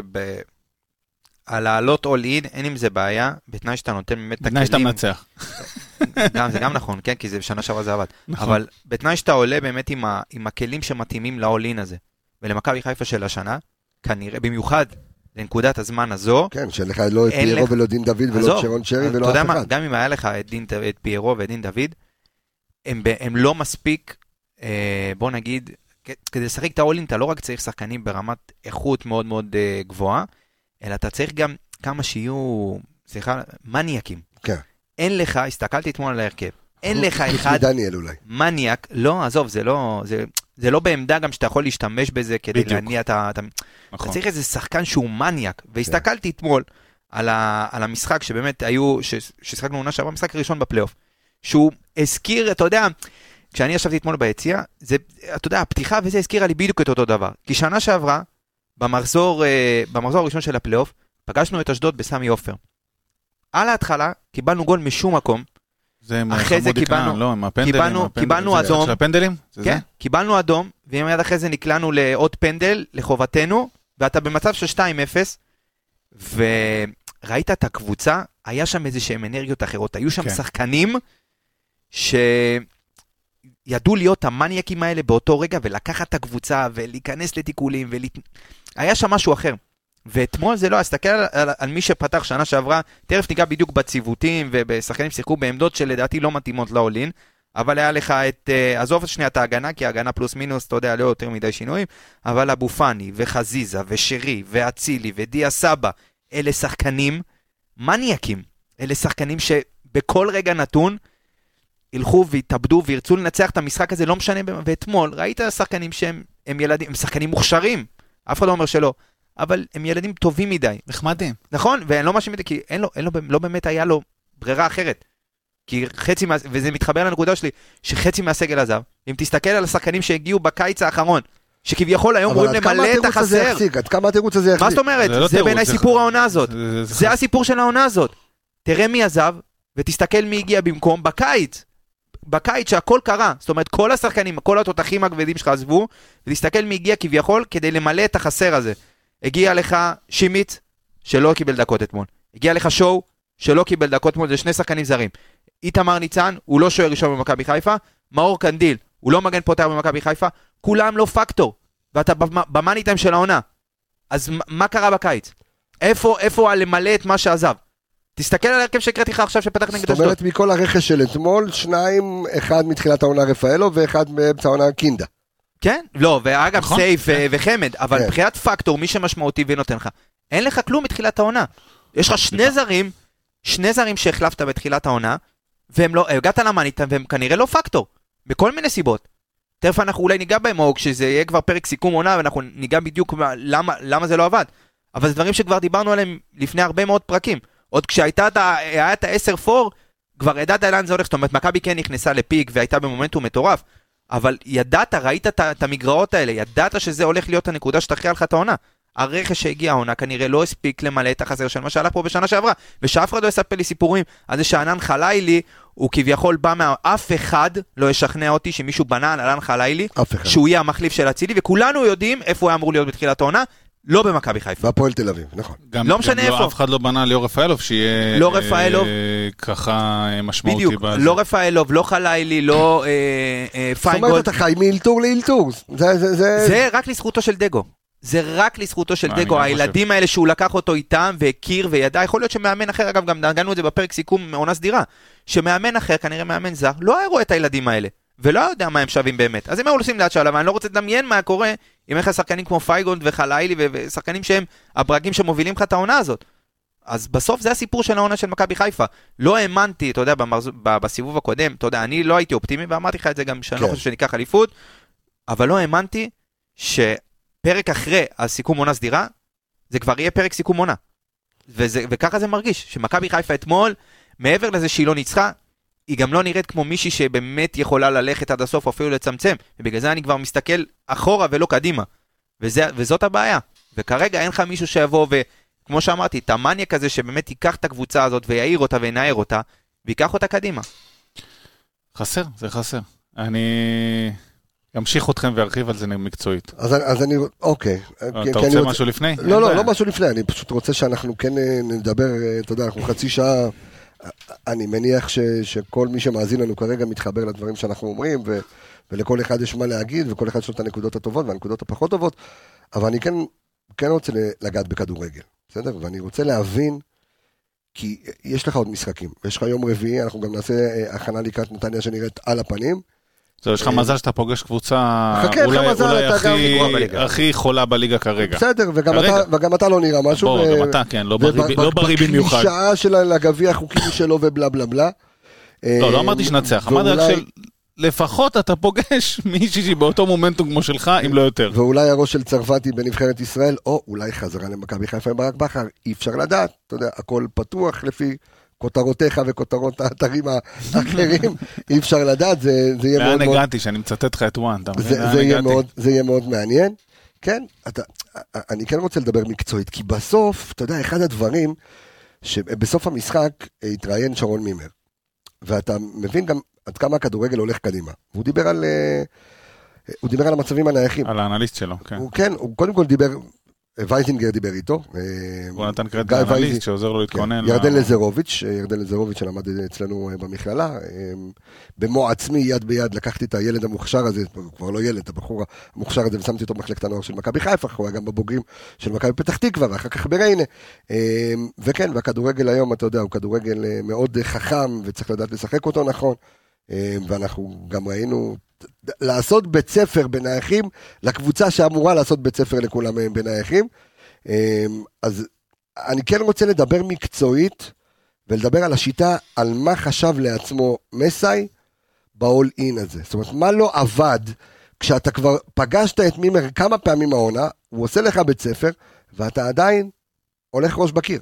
על לעלות all in, אין עם זה בעיה, בתנאי שאתה נותן באמת את הכלים. בתנאי שאתה מנצח. גם, זה גם נכון, כן, כי זה בשנה שעברה זה עבד. נכון. אבל בתנאי שאתה עולה באמת עם, ה, עם הכלים שמתאימים ל-all in הזה, ולמכבי חיפה של השנה, כנראה, במיוחד לנקודת הזמן הזו. כן, שלך לא את פיירו לך... ולא דין דוד ולא צ'רון שרי ולא אף אחד. מה, גם אם היה לך את, דין, את פיירו ודין דוד, הם, הם לא מספיק, אה, בוא נגיד, כדי לשחק את ה-all in, אתה לא רק צריך שחקנים ברמת איכות מאוד מאוד אה, גבוהה, אלא אתה צריך גם כמה שיהיו, סליחה, מניאקים. כן. אין לך, הסתכלתי אתמול על ההרכב, אין לך אחד מניאק, לא, עזוב, זה לא, זה, זה לא בעמדה גם שאתה יכול להשתמש בזה כדי בדיוק. להניע את ה... נכון. אתה צריך איזה שחקן שהוא מניאק, והסתכלתי כן. אתמול על, ה, על המשחק שבאמת היו, ש, ששחקנו עונה שעברה, המשחק הראשון בפלייאוף, שהוא הזכיר, אתה יודע, כשאני ישבתי אתמול ביציאה, זה, אתה יודע, הפתיחה וזה הזכירה לי בדיוק את אותו דבר, כי שנה שעברה, במחזור, במחזור הראשון של הפלייאוף, פגשנו את אשדוד בסמי עופר. על ההתחלה, קיבלנו גול משום מקום. זה עם חמודי כאן, לא, עם הפנדלים. קיבלנו, קיבלנו אדום. של הפנדלים? כן, קיבלנו אדום, ומיד אחרי זה נקלענו לעוד פנדל, לחובתנו, ואתה במצב של שתיים אפס, וראית את הקבוצה, היה שם איזה שהם אנרגיות אחרות. היו שם כן. שחקנים ש... ידעו להיות המניאקים האלה באותו רגע, ולקחת את הקבוצה, ולהיכנס לתיקולים, ולה... היה שם משהו אחר. ואתמול זה לא, אסתכל על, על, על מי שפתח שנה שעברה, תרף ניגע בדיוק בציוותים, ובשחקנים שיחקו בעמדות שלדעתי לא מתאימות לעולין, אבל היה לך את, uh, עזוב שנייה את ההגנה, כי ההגנה פלוס מינוס, אתה יודע, לא יותר מדי שינויים, אבל אבו פני, וחזיזה, ושרי, ואצילי, ודיה סבא, אלה שחקנים מניאקים. אלה שחקנים שבכל רגע נתון, ילכו ויתאבדו וירצו לנצח את המשחק הזה, לא משנה, ואתמול ראית שחקנים שהם הם ילדים, הם שחקנים מוכשרים, אף אחד לא אומר שלא, אבל הם ילדים טובים מדי. נחמדים. נכון, ואני לא משהו מדי, כי אין לו, אין לו, לא באמת היה לו ברירה אחרת. כי חצי, מה, וזה מתחבר לנקודה שלי, שחצי מהסגל עזב, אם תסתכל על השחקנים שהגיעו בקיץ האחרון, שכביכול היום רואים למלא את החסר. עד כמה התירוץ הזה יחזיק? מה זאת אומרת? זה בעיניי סיפור העונה הזאת. זה הסיפור של העונה הזאת. תראה מי עזב, ותסתכל מי הגיע במקום בקיץ. בקיץ שהכל קרה, זאת אומרת, כל השחקנים, כל התותחים הכבדים שלך עזבו, ולהסתכל מי הגיע כביכול כדי למלא את החסר הזה. הגיע לך שימיץ, שלא קיבל דקות אתמול. הגיע לך שואו, שלא קיבל דקות אתמול, זה שני שחקנים זרים. איתמר ניצן, הוא לא שוער ראשון במכבי חיפה, מאור קנדיל, הוא לא מגן פותח במכבי חיפה, כולם לא פקטור, ואתה במאני טיים של העונה. אז מה קרה בקיץ? איפה, איפה למלא את מה שעזב? תסתכל על הרכב שקראתי לך עכשיו שפתח נגד אשדוד. זאת אומרת, מכל הרכש של אתמול, שניים, אחד מתחילת העונה רפאלו, ואחד באמצע העונה קינדה. כן? לא, ואגב, סייף וחמד, אבל מבחינת פקטור, מי שמשמעותי ונותן לך, אין לך כלום מתחילת העונה. יש לך שני זרים, שני זרים שהחלפת בתחילת העונה, והם לא, הגעת למאניטם, והם כנראה לא פקטור, בכל מיני סיבות. תכף אנחנו אולי ניגע בהם, או כשזה יהיה כבר פרק סיכום עונה, ואנחנו ניגע בדיוק למה, למה זה לא עבד. אבל זה דברים שכבר דיברנו עליהם לפני הרבה מאוד פרקים. עוד כשהייתה את ה-עשר פור, כבר ידעת לאן זה הולך, זאת אומרת, מכבי כן נכנסה לפיק, והייתה במומנטום מטורף, אבל ידעת, ראית את המגרעות האלה, ידעת שזה הולך להיות הנקודה שתכריע לך את העונה. הרכש שהגיע העונה כנראה לא הספיק למלא את החסר של מה שהלך פה בשנה שעברה, ושאף אחד לא יספר לי סיפורים, אז זה שענן חלילי, הוא כביכול בא מה... אף אחד לא ישכנע אותי שמישהו בנה על ענן חלילי, שהוא יהיה המחליף של אצילי, וכולנו יודעים איפה הוא היה אמור להיות בתחילת העונה, לא במכבי חיפה. והפועל תל אביב, נכון. גם, לא משנה גם איפה. לא, אף אחד לא בנה ליאור רפאלוב, שיהיה לא רפאלוב. אה, ככה משמעותי. בדיוק, בזה. לא רפאלוב, לא חלילי, לא אה, אה, פיינגולד. זאת אומרת, אתה חי מאילתור לאילתור. זה, זה, זה... זה רק לזכותו של דגו. זה רק לזכותו של דגו. הילדים האלה שהוא לקח אותו איתם והכיר וידע, יכול להיות שמאמן אחר, אגב, גם דגנו את זה בפרק סיכום מעונה סדירה, שמאמן אחר, כנראה מאמן זר, לא היה רואה את הילדים האלה. ולא יודע מה הם שווים באמת. אז הם היו עושים לאט שעלה, ואני לא רוצה לדמיין מה קורה אם איך השחקנים כמו פייגולד וחלילי ושחקנים שהם הברגים שמובילים לך את העונה הזאת. אז בסוף זה הסיפור של העונה של מכבי חיפה. לא האמנתי, אתה יודע, בסיבוב הקודם, אתה יודע, אני לא הייתי אופטימי, ואמרתי לך את זה גם שאני לא חושב שניקח אליפות, אבל לא האמנתי שפרק אחרי הסיכום עונה סדירה, זה כבר יהיה פרק סיכום עונה. וככה זה מרגיש, שמכבי חיפה אתמול, מעבר לזה שהיא לא ניצחה, היא גם לא נראית כמו מישהי שבאמת יכולה ללכת עד הסוף, אפילו לצמצם, ובגלל זה אני כבר מסתכל אחורה ולא קדימה, וזה, וזאת הבעיה, וכרגע אין לך מישהו שיבוא, וכמו שאמרתי, את המניה כזה שבאמת ייקח את הקבוצה הזאת, ויעיר אותה וינער אותה, ויקח אותה קדימה. חסר, זה חסר. אני אמשיך אתכם וארחיב על זה מקצועית. אז, אז אני, אוקיי. אתה רוצה משהו רוצה... לפני? לא, לא, לא משהו לפני, אני פשוט רוצה שאנחנו כן נדבר, אתה יודע, אנחנו חצי שעה, אני מניח ש, שכל מי שמאזין לנו כרגע מתחבר לדברים שאנחנו אומרים, ו, ולכל אחד יש מה להגיד, וכל אחד יש לו את הנקודות הטובות והנקודות הפחות טובות, אבל אני כן, כן רוצה לגעת בכדורגל, בסדר? ואני רוצה להבין, כי יש לך עוד משחקים, יש לך יום רביעי, אנחנו גם נעשה הכנה לקראת נתניה שנראית על הפנים. זהו, יש לך מזל שאתה פוגש קבוצה אולי הכי חולה בליגה כרגע. בסדר, וגם אתה לא נראה משהו. בוא, גם אתה, כן, לא בריא במיוחד. בקלישאה של הגביע החוקים שלו ובלה בלה בלה. לא, לא אמרתי שנצח, אמרתי רק שלפחות אתה פוגש מישהי באותו מומנטום כמו שלך, אם לא יותר. ואולי הראש של צרפתי בנבחרת ישראל, או אולי חזרה למכבי חיפה עם ברק בכר, אי אפשר לדעת, אתה יודע, הכל פתוח לפי כותרותיך וכותרות האתרים האחרים, אי אפשר לדעת, זה יהיה מאוד... לאן הגעתי, שאני מצטט לך את וואן, אתה מבין? זה יהיה מאוד מעניין. כן, אני כן רוצה לדבר מקצועית, כי בסוף, אתה יודע, אחד הדברים, שבסוף המשחק התראיין שרון מימר, ואתה מבין גם עד כמה הכדורגל הולך קדימה. והוא דיבר על... הוא דיבר על המצבים הנייחים. על האנליסט שלו, כן. הוא כן, הוא קודם כל דיבר... וייזינגר דיבר איתו. הוא נתן קרדיט לאנליסט שעוזר לו להתכונן. ירדן לזרוביץ', ירדן לזרוביץ' שלמד אצלנו במכללה. במו עצמי, יד ביד, לקחתי את הילד המוכשר הזה, כבר לא ילד, הבחור המוכשר הזה, ושמתי אותו במחלקת הנוער של מכבי חיפה, הוא היה גם בבוגרים של מכבי פתח תקווה, ואחר כך בריינה. וכן, והכדורגל היום, אתה יודע, הוא כדורגל מאוד חכם, וצריך לדעת לשחק אותו נכון. ואנחנו גם ראינו... לעשות בית ספר בנייחים, לקבוצה שאמורה לעשות בית ספר לכולם בנייחים. אז אני כן רוצה לדבר מקצועית, ולדבר על השיטה, על מה חשב לעצמו מסי, בעול אין הזה. זאת אומרת, מה לא עבד, כשאתה כבר פגשת את מימר כמה פעמים העונה, הוא עושה לך בית ספר, ואתה עדיין הולך ראש בקיר.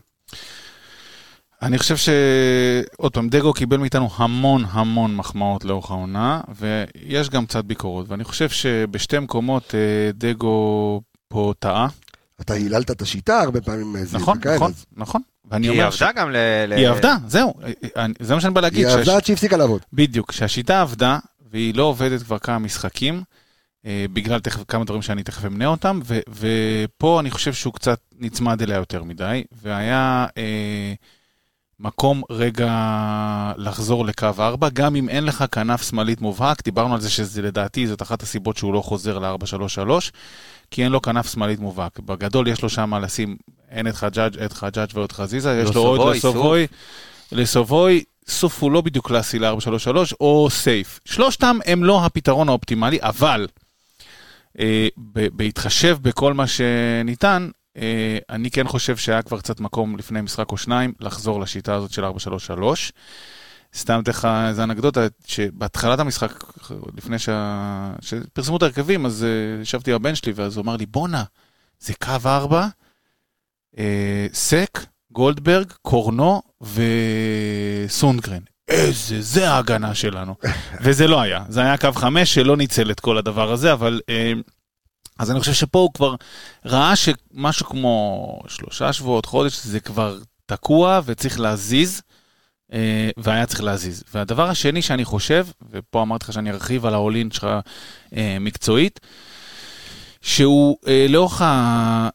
אני חושב שעוד פעם, דגו קיבל מאיתנו המון המון מחמאות לאורך העונה, ויש גם קצת ביקורות, ואני חושב שבשתי מקומות דגו פה טעה. אתה היללת את השיטה הרבה פעמים. נכון, נכון, נכון. ואני היא אומר עבדה גם ל... היא עבדה, זהו, זה מה שאני בא להגיד. היא עבדה עד שהפסיקה לעבוד. בדיוק, שהשיטה עבדה, והיא לא עובדת כבר כמה משחקים, בגלל כמה דברים שאני תכף אמנה אותם, ופה אני חושב שהוא קצת נצמד אליה יותר מדי, והיה מקום רגע לחזור לקו ארבע, גם אם אין לך כנף שמאלית מובהק, דיברנו על זה שזה לדעתי, זאת אחת הסיבות שהוא לא חוזר ל-ארבע שלוש שלוש, כי אין לו כנף שמאלית מובהק. בגדול יש לו שם לשים, אין את חג'אג', את חג'אג' ועוד חזיזה, יש לו עוד לסובוי, לסובוי, סוף הוא לא בדיוק קלאסי ל-ארבע שלוש שלוש, או סייף. שלושתם הם לא הפתרון האופטימלי, אבל אה, בהתחשב בכל מה שניתן, אה, אני כן חושב שהיה כבר קצת מקום לפני משחק או שניים, לחזור לשיטה הזאת של ארבע שלוש שלוש. סתם תך איזו אנקדוטה, שבהתחלת המשחק, לפני שה... שפרסמו את הרכבים, אז uh, ישבתי בבן שלי, ואז הוא אמר לי, בונה, זה קו ארבע, אה, סק, גולדברג, קורנו וסונדגרן. איזה, זה ההגנה שלנו. וזה לא היה. זה היה קו חמש שלא ניצל את כל הדבר הזה, אבל... אה, אז אני חושב שפה הוא כבר ראה שמשהו כמו שלושה שבועות, חודש, זה כבר תקוע וצריך להזיז, והיה צריך להזיז. והדבר השני שאני חושב, ופה אמרתי לך שאני ארחיב על האולין שלך מקצועית, שהוא לאורך ה...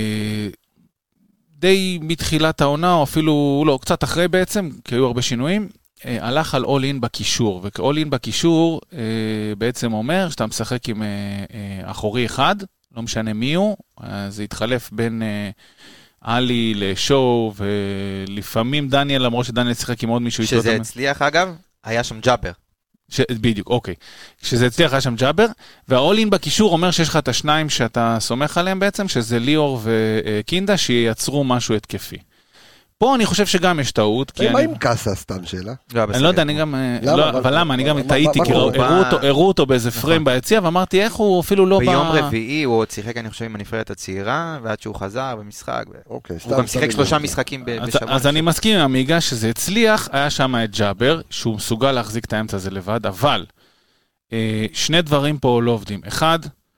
די מתחילת העונה, או אפילו, לא, קצת אחרי בעצם, כי היו הרבה שינויים, הלך על אולין בקישור, ואולין בקישור בעצם אומר שאתה משחק עם אחורי אחד, לא משנה מי הוא, זה התחלף בין... אלי לשואו, ולפעמים דניאל, למרות שדניאל שיחק עם עוד מישהו. שזה הצליח אגב, היה שם ג'אבר. בדיוק, אוקיי. כשזה הצליח היה שם ג'אבר, והאולין בקישור אומר שיש לך את השניים שאתה סומך עליהם בעצם, שזה ליאור וקינדה, שייצרו משהו התקפי. פה אני חושב שגם יש טעות. מה עם קאסה, סתם שאלה? אני לא יודע, אני גם... אבל למה? אני גם טעיתי, כי הראו אותו באיזה פריים ביציע, ואמרתי איך הוא אפילו לא בא... ביום רביעי הוא עוד שיחק, אני חושב, עם הנבחרת הצעירה, ועד שהוא חזר במשחק. הוא גם שיחק שלושה משחקים בשבוע. אז אני מסכים עם המיגה שזה הצליח, היה שם את ג'אבר, שהוא מסוגל להחזיק את האמצע הזה לבד, אבל שני דברים פה לא עובדים. אחד,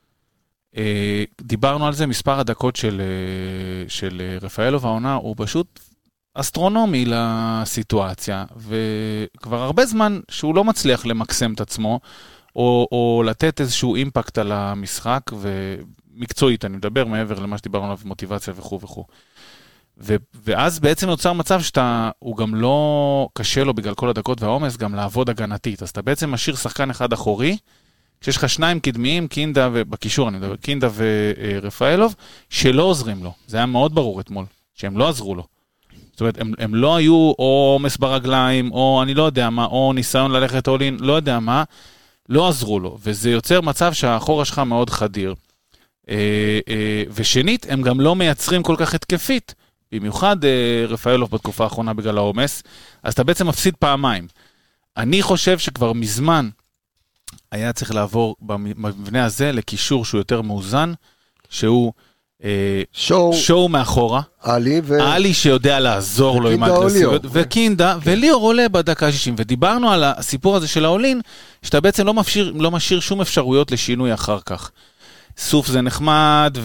דיברנו על זה, מספר הדקות של רפאלוב העונה, הוא פשוט אסטרונומי לסיטואציה, וכבר הרבה זמן שהוא לא מצליח למקסם את עצמו, או, או לתת איזשהו אימפקט על המשחק, ומקצועית, אני מדבר מעבר למה שדיברנו עליו, מוטיבציה וכו' וכו'. ו, ואז בעצם נוצר מצב שאתה, הוא גם לא קשה לו בגלל כל הדקות והעומס, גם לעבוד הגנתית. אז אתה בעצם משאיר שחקן אחד אחורי, כשיש לך שניים קדמיים, קינדה, ובקישור אני מדבר, קינדה ורפאלוב, שלא עוזרים לו. זה היה מאוד ברור אתמול, שהם לא עזרו לו. זאת אומרת, הם, הם לא היו או עומס ברגליים, או אני לא יודע מה, או ניסיון ללכת אולין, לא יודע מה, לא עזרו לו. וזה יוצר מצב שהאחורה שלך מאוד חדיר. אה, אה, ושנית, הם גם לא מייצרים כל כך התקפית, במיוחד אה, רפאלוב בתקופה האחרונה בגלל העומס, אז אתה בעצם מפסיד פעמיים. אני חושב שכבר מזמן היה צריך לעבור במבנה הזה לקישור שהוא יותר מאוזן, שהוא... שואו, שואו מאחורה, אלי, ו... אלי שיודע לעזור לו עם האגרסיביות, וקינדה, וליאור עולה בדקה שישים, ודיברנו על הסיפור הזה של האולין, שאתה בעצם לא משאיר, לא משאיר שום אפשרויות לשינוי אחר כך. סוף זה נחמד,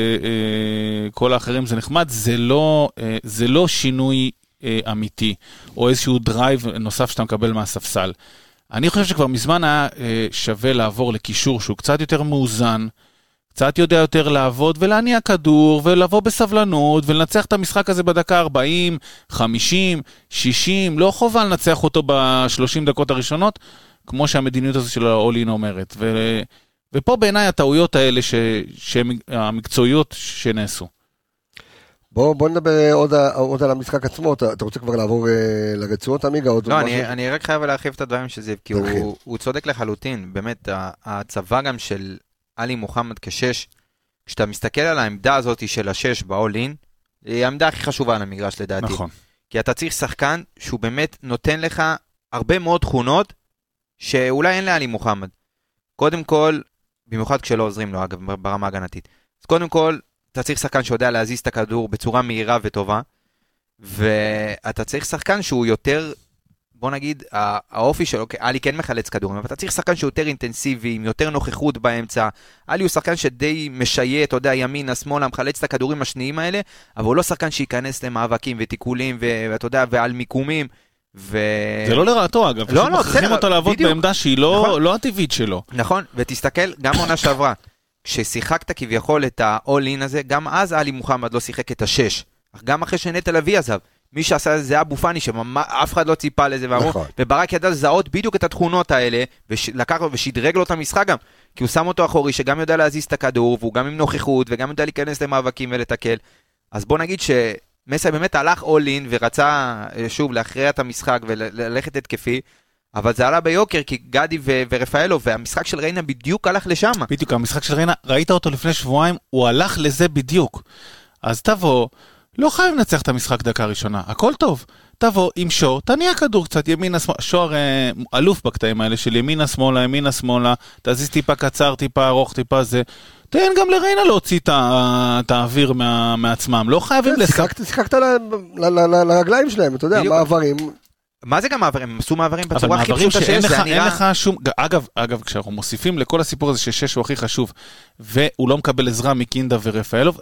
וכל האחרים זה נחמד, זה לא, זה לא שינוי אמיתי, או איזשהו דרייב נוסף שאתה מקבל מהספסל. אני חושב שכבר מזמן היה שווה לעבור לקישור שהוא קצת יותר מאוזן, קצת יודע יותר לעבוד ולהניע כדור ולבוא בסבלנות ולנצח את המשחק הזה בדקה ארבעים, חמישים, שישים, לא חובה לנצח אותו ב-שלושים דקות הראשונות, כמו שהמדיניות הזו של האולין אומרת. ו... ופה בעיניי הטעויות האלה ש... שהמקצועיות שנעשו. בוא, בוא נדבר עוד, עוד על המשחק עצמו, אתה, אתה רוצה כבר לעבור uh, לרצועות עמיגה? עוד לא, עוד אני, משהו? אני רק חייב להרחיב את הדברים שזה, כי הוא, הוא צודק לחלוטין, באמת, הצבא גם של אלי מוחמד כשש, כשאתה מסתכל על העמדה הזאת של השש באולין, היא העמדה הכי חשובה על המגרש לדעתי. נכון. כי אתה צריך שחקן שהוא באמת נותן לך הרבה מאוד תכונות, שאולי אין לאלי מוחמד. קודם כל, במיוחד כשלא עוזרים לו, אגב, ברמה הגנתית. אז קודם כל, אתה צריך שחקן שיודע להזיז את הכדור בצורה מהירה וטובה, ואתה צריך שחקן שהוא יותר, בוא נגיד, האופי שלו, אלי כן מחלץ כדורים, אבל אתה צריך שחקן שיותר אינטנסיבי, עם יותר נוכחות באמצע. אלי הוא שחקן שדי משייט, אתה יודע, ימינה, שמאלה, מחלץ את הכדורים השניים האלה, אבל הוא לא שחקן שייכנס למאבקים ותיקולים, ואתה יודע, ועל מיקומים. ו... זה לא לרעתו, אגב. לא, לא, מכריחים אותו לעבוד בדיוק. בעמדה שהיא לא, נכון. לא הטבעית שלו. נכון, ותסתכל, גם עונה שעברה, כששיחקת כביכול את ה-all-in הזה, גם אז אלי מוחמד לא שיחק את השש. גם אחרי שנטע לביא עזב. מי שעשה זה אבו פני, שאף אחד לא ציפה לזה, נכון. וברק ידע לזהות בדיוק את התכונות האלה, ולקח לו ושדרג לו את המשחק גם, כי הוא שם אותו אחורי, שגם יודע להזיז את הכדור, והוא גם עם נוכחות, וגם יודע להיכנס למאבקים ולתקל. אז בוא נגיד שמסי באמת הלך all-in, ורצה שוב להכריע את המשחק, וללכת התקפי, אבל זה עלה ביוקר, כי גדי ו- ורפאלו, והמשחק של ריינה בדיוק הלך לשם. בדיוק, המשחק של ריינה, ראית אותו לפני שבועיים, הוא הלך לזה בדיוק. אז תבוא, לא חייב לנצח את המשחק דקה ראשונה, הכל טוב. תבוא עם שור, תניע כדור קצת, ימינה שמאלה, שור אה, אלוף בקטעים האלה של ימינה שמאלה, ימינה שמאלה, תזיז טיפה קצר, טיפה ארוך, טיפה זה. תן גם לריינה להוציא את האוויר מה, מעצמם, לא חייבים לשחק. שיחקת לרגליים שלהם, אתה יודע, מעברים. מה זה גם מעברים? הם עשו מעברים בצורה הכי פשוטה שיש, זה נראה... לך שום... אגב, אגב, כשאנחנו מוסיפים לכל הסיפור הזה ששש הוא הכי חשוב, והוא לא מקבל עזרה מקינדה ורפאלוב,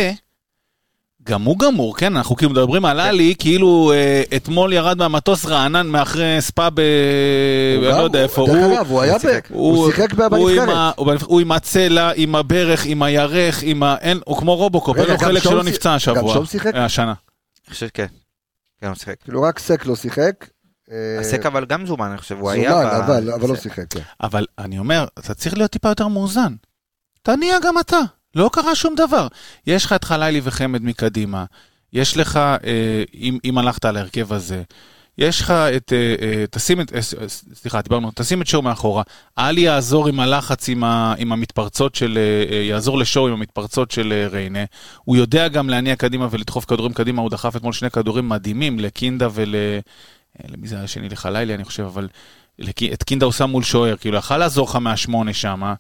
וגם הוא גמור, כן? אנחנו כאילו מדברים על אלי, כאילו אתמול ירד מהמטוס רענן מאחרי ספה ב... אני לא יודע איפה. דרך אגב, הוא היה ב... הוא שיחק בנבחרת. הוא עם הצלע, עם הברך, עם הירך, עם ה... הוא כמו רובוקופ, אין לו חלק שלא נפצע השבוע. גם שום שיחק? השנה. אני חושב שכן. כן, הוא שיחק. כאילו רק סק לא שיחק. הסק אבל גם זומן, אני חושב, הוא היה... זומן, אבל, אבל לא שיחק, כן. אבל אני אומר, אתה צריך להיות טיפה יותר מאוזן. תניע גם אתה, לא קרה שום דבר. יש לך את חלילי וחמד מקדימה, יש לך, אם, אם הלכת על ההרכב הזה, יש לך את, תשים את, סליחה, דיברנו, תשים את שור מאחורה, אלי יעזור עם הלחץ, עם, ה, עם המתפרצות של, יעזור לשור עם המתפרצות של ריינה, הוא יודע גם להניע קדימה ולדחוף כדורים קדימה, הוא דחף אתמול שני כדורים מדהימים, לקינדה ול... למי זה השני לחלילי, אני חושב, אבל את קינדה הוא שם מול שוער, כאילו, יכל לעזור לך מהשמונה שם,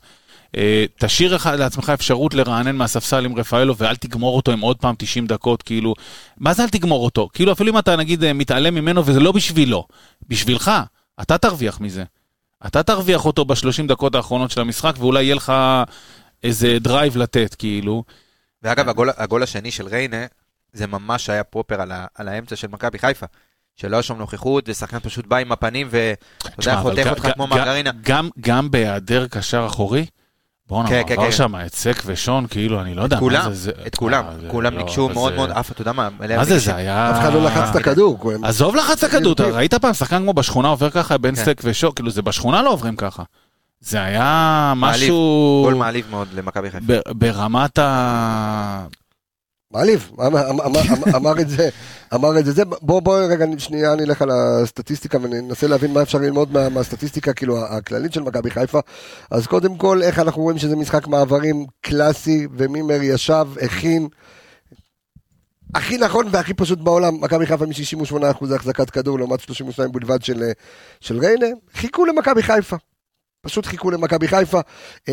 תשאיר לעצמך אפשרות לרענן מהספסל עם רפאלו, ואל תגמור אותו עם עוד פעם תשעים דקות, כאילו, מה זה אל תגמור אותו? כאילו, אפילו אם אתה, נגיד, מתעלם ממנו, וזה לא בשבילו, בשבילך, אתה תרוויח מזה. אתה תרוויח אותו בשלושים דקות האחרונות של המשחק, ואולי יהיה לך איזה דרייב לתת, כאילו. ואגב, הגול, הגול השני של ריינה, זה ממש היה פרופר על, ה, על האמצע של מכבי חיפה. שלא יש שם נוכחות, ושחקן פשוט בא עם הפנים, ואתה יודע, חותך אותך כמו מרגרינה. גם בהיעדר קשר אחורי, בואו נעבר שם, את סק ושון, כאילו, אני לא יודע מה זה. את כולם, כולם ניגשו מאוד מאוד, אף, אתה יודע מה, מה זה, זה היה... אף אחד לא לחץ את הכדור. עזוב לחץ את הכדור, ראית פעם, שחקן כמו בשכונה עובר ככה, בין סק ושון, כאילו, זה בשכונה לא עוברים ככה. זה היה משהו... גול מעליב מאוד למכבי חיפה. ברמת ה... מעליב, אמר את זה, אמר את זה, בוא בוא רגע שנייה נלך על הסטטיסטיקה וננסה להבין מה אפשר ללמוד מהסטטיסטיקה כאילו הכללית של מכבי חיפה. אז קודם כל, איך אנחנו רואים שזה משחק מעברים קלאסי, ומימר ישב, הכין, הכי נכון והכי פשוט בעולם, מכבי חיפה מ-שישים ושמונה אחוז החזקת כדור, לעומת שלושים ושתיים בלבד של, של ריינה, חיכו למכבי חיפה, פשוט חיכו למכבי חיפה,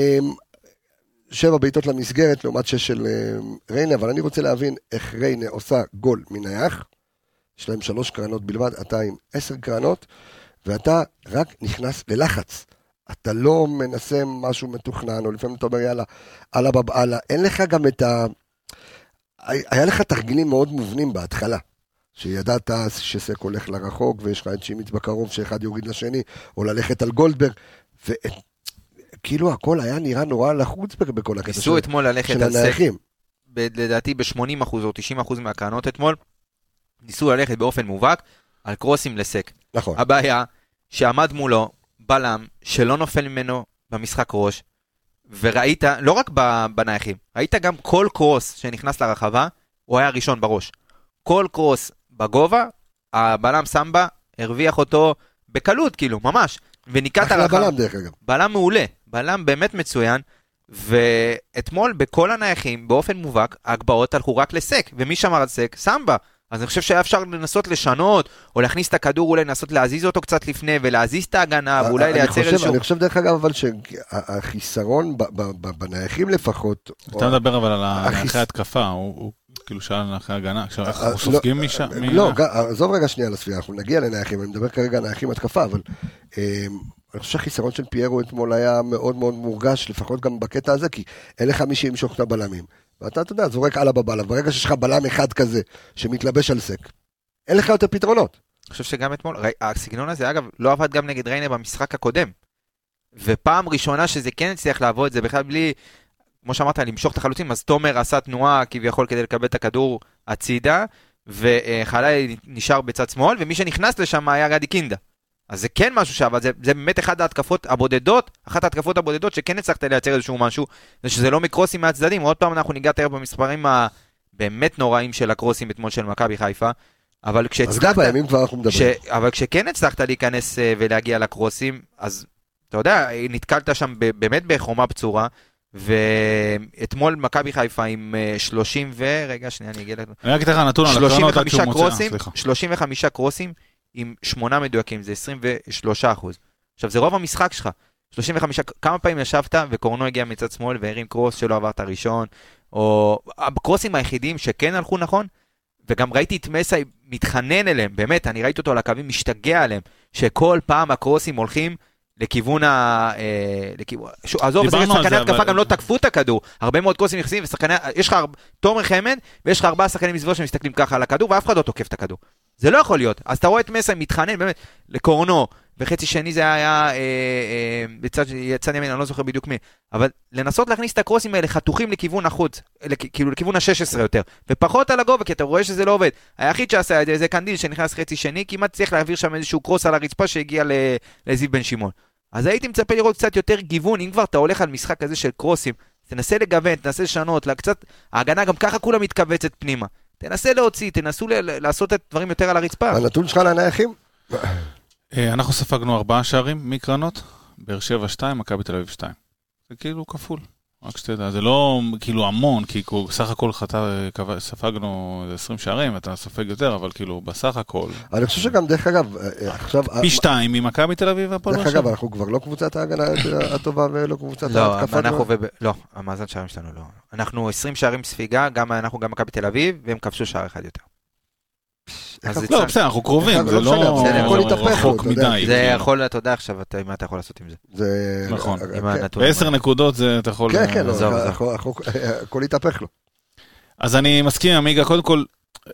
שבע בעיטות למסגרת, לעומת שש של ריינה, אבל אני רוצה להבין איך ריינה עושה גול מנייח, יש להם שלוש קרנות בלבד, אתה עם עשר קרנות, ואתה רק נכנס ללחץ, אתה לא מנסה משהו מתוכנן, או לפעמים אתה אומר יאללה, אללה בבעלה, אין לך גם את ה... היה לך תרגילים מאוד מובנים בהתחלה, שידעת שסק הולך לרחוק, ויש לך את שימיץ בקרוב, שאחד יוריד לשני, או ללכת על גולדברג, ואת כאילו הכל היה נראה נורא לחוץ בכל הקטע של ניסו אתמול ללכת על סק, לדעתי ב-שמונים אחוז או תשעים אחוז מהקרנות אתמול, ניסו ללכת באופן מובהק על קרוסים לסק. נכון. הבעיה שעמד מולו בלם שלא נופל ממנו במשחק ראש, וראית, לא רק בנייחים, ראית גם כל קרוס שנכנס לרחבה, הוא היה ראשון בראש. כל קרוס בגובה, הבלם סמבה הרוויח אותו בקלות, כאילו, ממש. וניקת הרחב, בלם דרך אגב. בלם מעולה, בלם באמת מצוין, ואתמול בכל הנייחים, באופן מובהק, ההגבהות הלכו רק לסק, ומי שמר על סק? סמבה. אז אני חושב שהיה אפשר לנסות לשנות, או להכניס את הכדור, אולי לנסות להזיז אותו קצת לפני, ולהזיז את ההגנה, ואולי לייצר איזשהו... אני חושב דרך אגב, אבל שהחיסרון בנייחים לפחות... אתה מדבר אבל על הנייחי התקפה, הוא... כאילו שאל אחרי הגנה, אנחנו סופגים משם? לא, עזוב רגע שנייה לספירה, אנחנו נגיע לנייחים, אני מדבר כרגע על נייחים התקפה, אבל אני חושב שהחיסרון של פיירו אתמול היה מאוד מאוד מורגש, לפחות גם בקטע הזה, כי אין לך מי שימשוך את הבלמים, ואתה, אתה יודע, זורק על הבבלה, ברגע שיש לך בלם אחד כזה, שמתלבש על סק, אין לך יותר פתרונות. אני חושב שגם אתמול, הסגנון הזה, אגב, לא עבד גם נגד ריינה במשחק הקודם, ופעם ראשונה שזה כן הצליח לעבוד, זה בכלל בלי, כמו שאמרת, למשוך את החלוצים, אז תומר עשה תנועה כביכול כדי לקבל את הכדור הצידה, וחלאי נשאר בצד שמאל, ומי שנכנס לשם היה גדי קינדה. אז זה כן משהו שעבד, זה, זה באמת אחת ההתקפות הבודדות, אחת ההתקפות הבודדות שכן הצלחת לייצר איזשהו משהו, זה שזה לא מקרוסים מהצדדים, עוד פעם אנחנו ניגע תראה במספרים הבאמת נוראים של הקרוסים אתמול של מכבי חיפה, אבל כשהצלחת, ש... אבל כשכן הצלחת להיכנס ולהגיע לקרוסים, אז אתה יודע, נתקלת שם באמת בחומה בצורה, ואתמול מכבי חיפה עם שלושים ו... רגע, שנייה, אני אגיע לך. אני רק אתך נתון על הקרנות עד שהוא מוצא, סליחה. שלושים וחמישה קרוסים עם שמונה מדויקים, זה עשרים ושלושה אחוז. עכשיו, זה רוב המשחק שלך. שלושים וחמש, כמה פעמים ישבת וקורנו הגיע מצד שמאל והרים קרוס שלא עברת ראשון, או הקרוסים היחידים שכן הלכו נכון, וגם ראיתי את מסי מתחנן אליהם, באמת, אני ראיתי אותו על הקווים, משתגע עליהם, שכל פעם הקרוסים הולכים לכיוון ה... עזוב, שחקני התקפה גם לא תקפו את הכדור, הרבה מאוד קרוסים נכנסים, יש לך תומר חמד, ויש לך ארבעה שחקנים מסביבו שמסתכלים ככה על הכדור, ואף אחד לא תוקף את הכדור. זה לא יכול להיות. אז אתה רואה את מסי מתחנן, באמת, לקורנו, וחצי שני זה היה בצד ימין, אני לא זוכר בדיוק מי, אבל לנסות להכניס את הקרוסים האלה חתוכים לכיוון החוץ, כאילו לכיוון ה-שש עשרה יותר, ופחות על הגובה, כי אתה רואה שזה לא עובד. היחיד שעשה את זה, זה קנדיל שנכנס חצי שני, כמעט צריך להעביר שם איזשהו קרוס על הרצפה שהגיע לזיו בן שמעון. אז הייתי מצפה לראות קצת יותר גיוון, אם כבר אתה הולך על משחק כזה של קרוסים, תנסה לגוון, תנסה לשנות, קצת, ההגנה גם ככה כולה מתכווצת פנימה. תנסה להוציא, תנסו לעשות את דברים יותר על הרצפה. הנתון שלך לנייחים? אנחנו ספגנו ארבעה שערים מקרנות, באר שבע שתיים, מכבי תל אביב שתיים. זה כאילו כפול, רק שתדע. זה לא כאילו המון, כי בסך הכל ספגנו עשרים שערים, אתה ספג יותר, אבל כאילו בסך הכל... אני חושב שגם דרך אגב, עכשיו... פי שתיים ממכבי תל אביב והפועל באר שבע. דרך אגב, אנחנו כבר לא קבוצת ההגנה הטובה ולא קבוצת ההתקפה. לא, המאזן שערים שלנו לא. אנחנו עשרים שערים ספיגה, גם אנחנו גם מכבי תל אביב, והם כבשו שער אחד יותר. לא, בסדר, אנחנו קרובים, זה לא רחוק מדי. זה יכול, אתה יודע עכשיו, מה אתה יכול לעשות עם זה? נכון, בעשר נקודות אתה יכול... כן, כן, הכל יתהפך לו. אז אני מסכים עם עמיגה, קודם כל,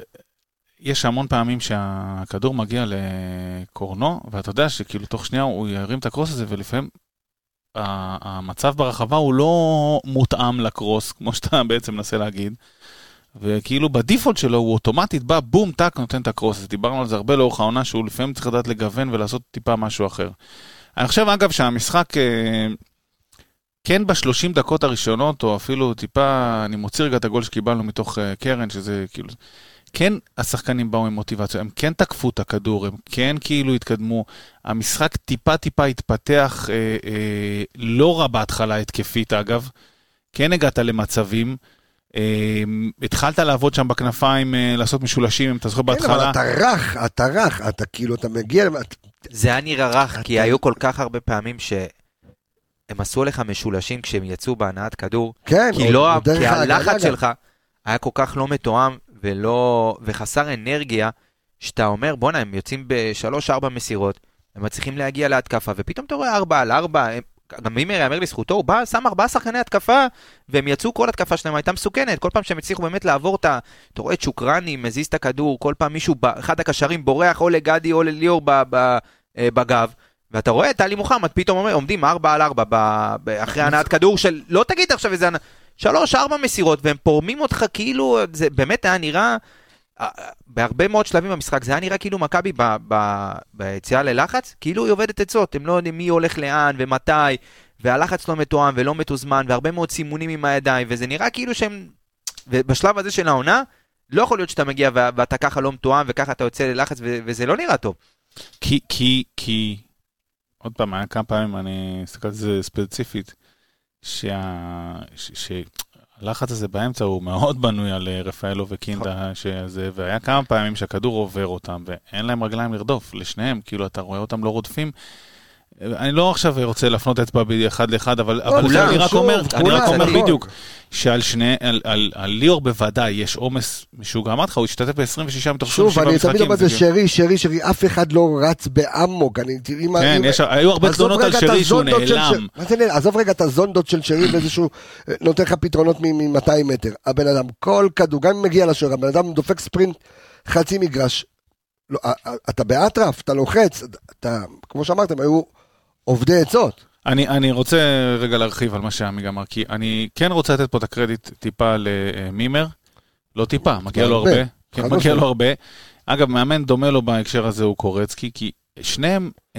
יש המון פעמים שהכדור מגיע לקורנו, ואתה יודע שכאילו תוך שנייה הוא ירים את הקרוס הזה, ולפעמים המצב ברחבה הוא לא מותאם לקרוס, כמו שאתה בעצם מנסה להגיד, וכאילו בדיפולט שלו הוא אוטומטית בא, בום, טק, נותן את הקרוס. אז דיברנו על זה הרבה לאורך העונה, שהוא לפעמים צריך לדעת לגוון ולעשות טיפה משהו אחר. אני חושב, אגב, שהמשחק, כן בשלושים דקות הראשונות, או אפילו טיפה, אני מוציא רגע את הגול שקיבלנו מתוך קרן, שזה כאילו, כן השחקנים באו עם מוטיבציה, הם כן תקפו את הכדור, הם כן כאילו התקדמו, המשחק טיפה טיפה התפתח, אה, אה, לא רע בהתחלה התקפית, אגב, כן הגעת למצבים, התחלת לעבוד שם בכנפיים, לעשות משולשים, אם אתה זוכר בהתחלה. כן, אבל אתה רך, אתה רך, אתה כאילו, אתה מגיע... זה היה נראה רך, כי היו כל כך הרבה פעמים שהם עשו לך משולשים כשהם יצאו בהנעת כדור, כי הלחץ שלך היה כל כך לא מתואם וחסר אנרגיה, שאתה אומר, בונה, הם יוצאים בשלוש ארבע מסירות, הם מצליחים להגיע להתקפה, ופתאום אתה רואה ארבע על ארבע, גם מימר יאמר לזכותו, הוא בא, שם ארבעה שחקני התקפה, והם יצאו, כל התקפה שלהם הייתה מסוכנת, כל פעם שהם הצליחו באמת לעבור את ה... אתה רואה את שוקרני, מזיז את הכדור, כל פעם מישהו, אחד הקשרים בורח, או לגדי או לליאור בגב, ואתה רואה את טלי מוחמד, פתאום אומר, עומדים ארבע על ארבע, אחרי הנעת כדור של, לא תגיד עכשיו איזה, שלוש, ארבע מסירות, והם פורמים אותך כאילו, זה באמת היה נראה, בהרבה מאוד שלבים במשחק, זה היה נראה כאילו מכבי ביציאה ללחץ, כאילו היא עובדת עצות, הם לא יודעים מי הולך לאן ומתי, והלחץ לא מתואם ולא מתוזמן, והרבה מאוד סימונים עם הידיים, וזה נראה כאילו שהם, ובשלב הזה של העונה, לא יכול להיות שאתה מגיע ואתה ככה לא מתואם, וככה אתה יוצא ללחץ, וזה לא נראה טוב. כי, כי, כי, עוד פעם, היה כמה פעמים, אני אסתכל על זה ספציפית, שה... ש... הלחץ הזה באמצע הוא מאוד בנוי על רפאלו וקינדה, שזה, והיה כמה פעמים שהכדור עובר אותם, ואין להם רגליים לרדוף, לשניהם, כאילו אתה רואה אותם לא רודפים, אני לא עכשיו רוצה להפנות אצבע אחד לאחד, אבל כולם, אני רק שוב, אומר, אני כולם, רק אומר נכון. בדיוק, שעל שני, על- על על ליאור בוודאי יש עומס משוגע, אמרתי לך, הוא השתתף ב-עשרים ושש מתוך שוב, שלושים אני תמיד משחקים, אומר, זה זה שרי, שרי, שרי, אף אחד לא רץ באמוק, אני, תראי מה... כן, אם- יש- היו הרבה עזוב תלונות על רגע את שרי שהוא הזונדות של נעלם. ש- מה זה נעלם? עזוב רגע את הזונדות של שרי באיזשהו, אה, נותן לך פתרונות מ-מאתיים מטר. הבן אדם, כל כדור, גם אם מגיע לשוער, הבן אדם דופק ספרינט חצי מגרש. לא, אה, אה, אתה באטרף, אתה לוחץ, אתה, כמו שאמרתם, היו עובדי עצות. אני, אני רוצה רגע להרחיב על מה שעמי אמר, כי אני כן רוצה לתת פה את הקרדיט טיפה למימר, לא טיפה, מגיע לו הרבה. הרבה, כן, חד מגיע משמעית. לו הרבה. אגב, מאמן דומה לו בהקשר הזה הוא קורצקי, כי שניהם, אה,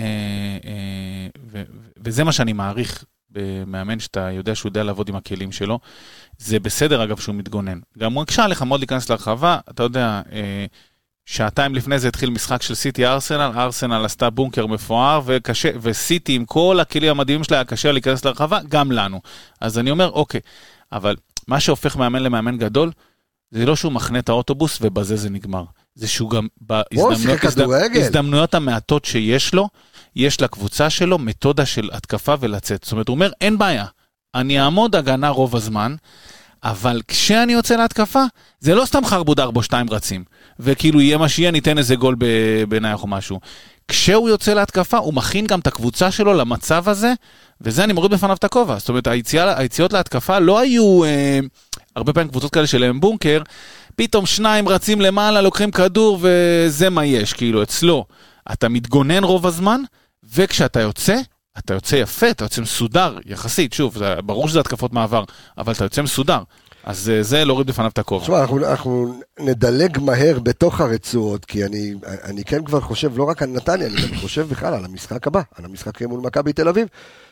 אה, ו, וזה מה שאני מעריך במאמן, שאתה יודע שהוא יודע לעבוד עם הכלים שלו, זה בסדר אגב שהוא מתגונן. גם הוא הקשה לך מאוד להיכנס להרחבה, אתה יודע, אה, שעתיים לפני זה התחיל משחק של סיטי ארסנל, ארסנל עשתה בונקר מפואר, וקשה, וסיטי עם כל הכלים המדהימים שלה היה קשה להיכנס לרחבה, גם לנו. אז אני אומר, אוקיי, אבל מה שהופך מאמן למאמן גדול, זה לא שהוא מחנה את האוטובוס ובזה זה נגמר. זה שהוא גם בהזדמנויות כדורגל. הזדמנויות המעטות שיש לו, יש לקבוצה שלו מתודה של התקפה ולצאת. זאת אומרת, הוא אומר, אין בעיה, אני אעמוד הגנה רוב הזמן, אבל כשאני יוצא להתקפה, זה לא סתם חרבוד ארבע שתיים רצים, וכאילו יהיה מה שיהיה, ניתן איזה גול בנייח או משהו. כשהוא יוצא להתקפה, הוא מכין גם את הקבוצה שלו למצב הזה, וזה אני מוריד בפניו את הכובע. זאת אומרת, היציאה, היציאות להתקפה לא היו אה, הרבה פעמים קבוצות כאלה שלהם בונקר, פתאום שניים רצים למעלה, לוקחים כדור, וזה מה יש, כאילו, אצלו. אתה מתגונן רוב הזמן, וכשאתה יוצא, אתה יוצא יפה, אתה יוצא מסודר, יחסית, שוב, זה, ברור שזה התקפות מעבר, אבל אתה יוצא מסודר. אז זה להוריד בפניו את הכובע. תשמע, אנחנו, אנחנו נדלג מהר בתוך הרצועות, כי אני, אני כן כבר חושב לא רק על נתניה, אני גם חושב בכלל על המשחק הבא, על המשחק מול מכבי תל אביב,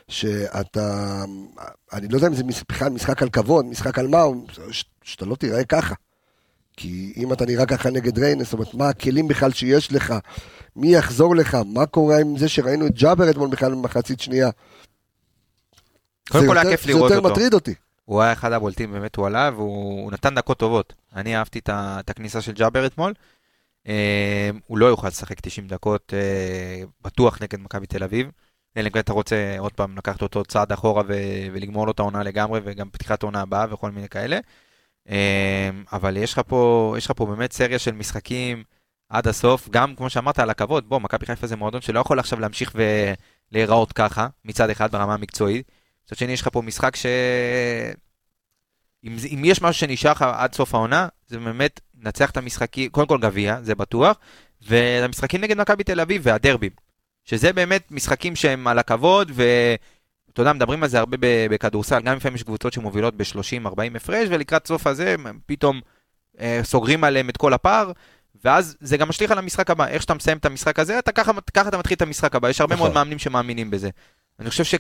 שאתה, אני לא יודע אם זה בכלל משחק על כבוד, משחק על מה, ש, שאתה לא תראה ככה. כי אם אתה נראה ככה נגד ריינס, זאת אומרת, מה הכלים בכלל שיש לך, מי יחזור לך, מה קורה עם זה שראינו את ג'אבר אתמול בכלל במחצית שנייה. קודם כל היה כיף לראות זה אותו. יותר מטריד אותי. הוא היה אחד הבולטים, באמת הוא עלה, והוא נתן דקות טובות. אני אהבתי את ה- את הכניסה של ג'אבר אתמול. אה, הוא לא יוכל לשחק תשעים דקות אה, בטוח נגד מכבי תל אביב. אלא אם כן אתה רוצה עוד פעם לקחת אותו צעד אחורה ו- ולגמור לו את העונה לגמרי, וגם פתיחת העונה הבאה וכל מיני כאלה. אה, אבל יש לך פה, יש לך פה באמת סריה של משחקים עד הסוף, גם כמו שאמרת על הכבוד, בוא, מכבי חיפה זה מועדון שלא יכול עכשיו להמשיך ולהיראות ככה, מצד אחד ברמה המקצועית. מצד שני, יש לך פה משחק ש... אם, אם יש משהו שנשאר לך עד סוף העונה, זה באמת נצח את המשחקים, קודם כל גביע, זה בטוח, והמשחקים נגד מכבי תל אביב והדרבים, שזה באמת משחקים שהם על הכבוד, ואתה יודע, מדברים על זה הרבה בכדורסל, גם לפעמים יש קבוצות שמובילות ב-שלושים ארבעים הפרש, ולקראת סוף הזה, פתאום אה, סוגרים עליהם את כל הפער, ואז זה גם משליך על המשחק הבא, איך שאתה מסיים את המשחק הזה, אתה ככה, ככה אתה מתחיל את המשחק הבא, יש הרבה מאוד מאמנים שמאמינים בזה. אני חושב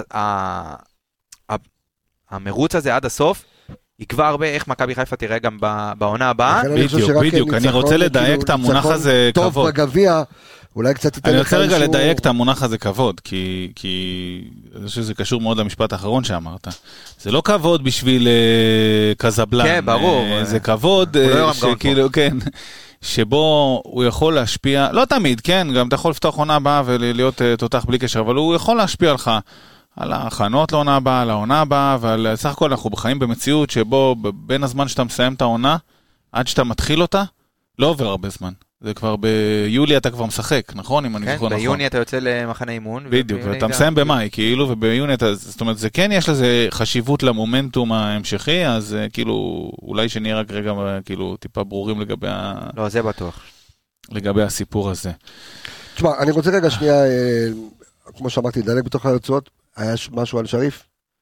שהמרוץ הזה עד הסוף יקבע הרבה איך מכבי חיפה תראה גם בעונה הבאה. בדיוק, בדיוק, אני רוצה לדייק את המונח הזה כבוד. טוב בגביע, אולי קצת יותר... אני רוצה רגע לדייק את המונח הזה כבוד, כי אני חושב שזה קשור מאוד למשפט האחרון שאמרת. זה לא כבוד בשביל קזבלן. כן, ברור. זה כבוד שכאילו, כן, שבו הוא יכול להשפיע, לא תמיד, כן, גם אתה יכול לפתוח עונה הבאה ולהיות תותח בלי קשר, אבל הוא יכול להשפיע לך על ההכנות לעונה הבאה, על העונה הבאה, ועל סך הכל אנחנו בחיים במציאות שבו בין הזמן שאתה מסיים את העונה, עד שאתה מתחיל אותה, לא עובר הרבה זמן. זה כבר ביולי אתה כבר משחק, נכון? אם אני זוכר נכון. כן, ביוני אתה יוצא למחנה אימון. בדיוק, ואתה מסיים במאי, כאילו, וביוני אתה, זאת אומרת, זה כן יש לזה חשיבות למומנטום ההמשכי, אז כאילו, אולי שנהיה רק רגע, כאילו, טיפה ברורים לגבי ה... לא, זה בטוח. לגבי הסיפור הזה. תשמע, אני רוצה רגע שנייה, כמו שאמרתי, לדלג בתוך הרצועות, היה משהו על שריף?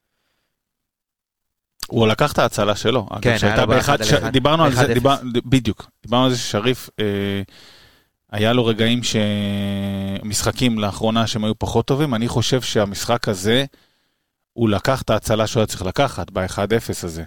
הוא לקח את ההצלה שלו. כן, היה לו באחד על אחד. דיברנו על זה, בדיוק, דיברנו על זה ששריף, היה לו רגעים שמשחקים לאחרונה שהם היו פחות טובים, אני חושב שהמשחק הזה, הוא לקח את ההצלה שהוא היה צריך לקחת, ב-אחד אפס הזה.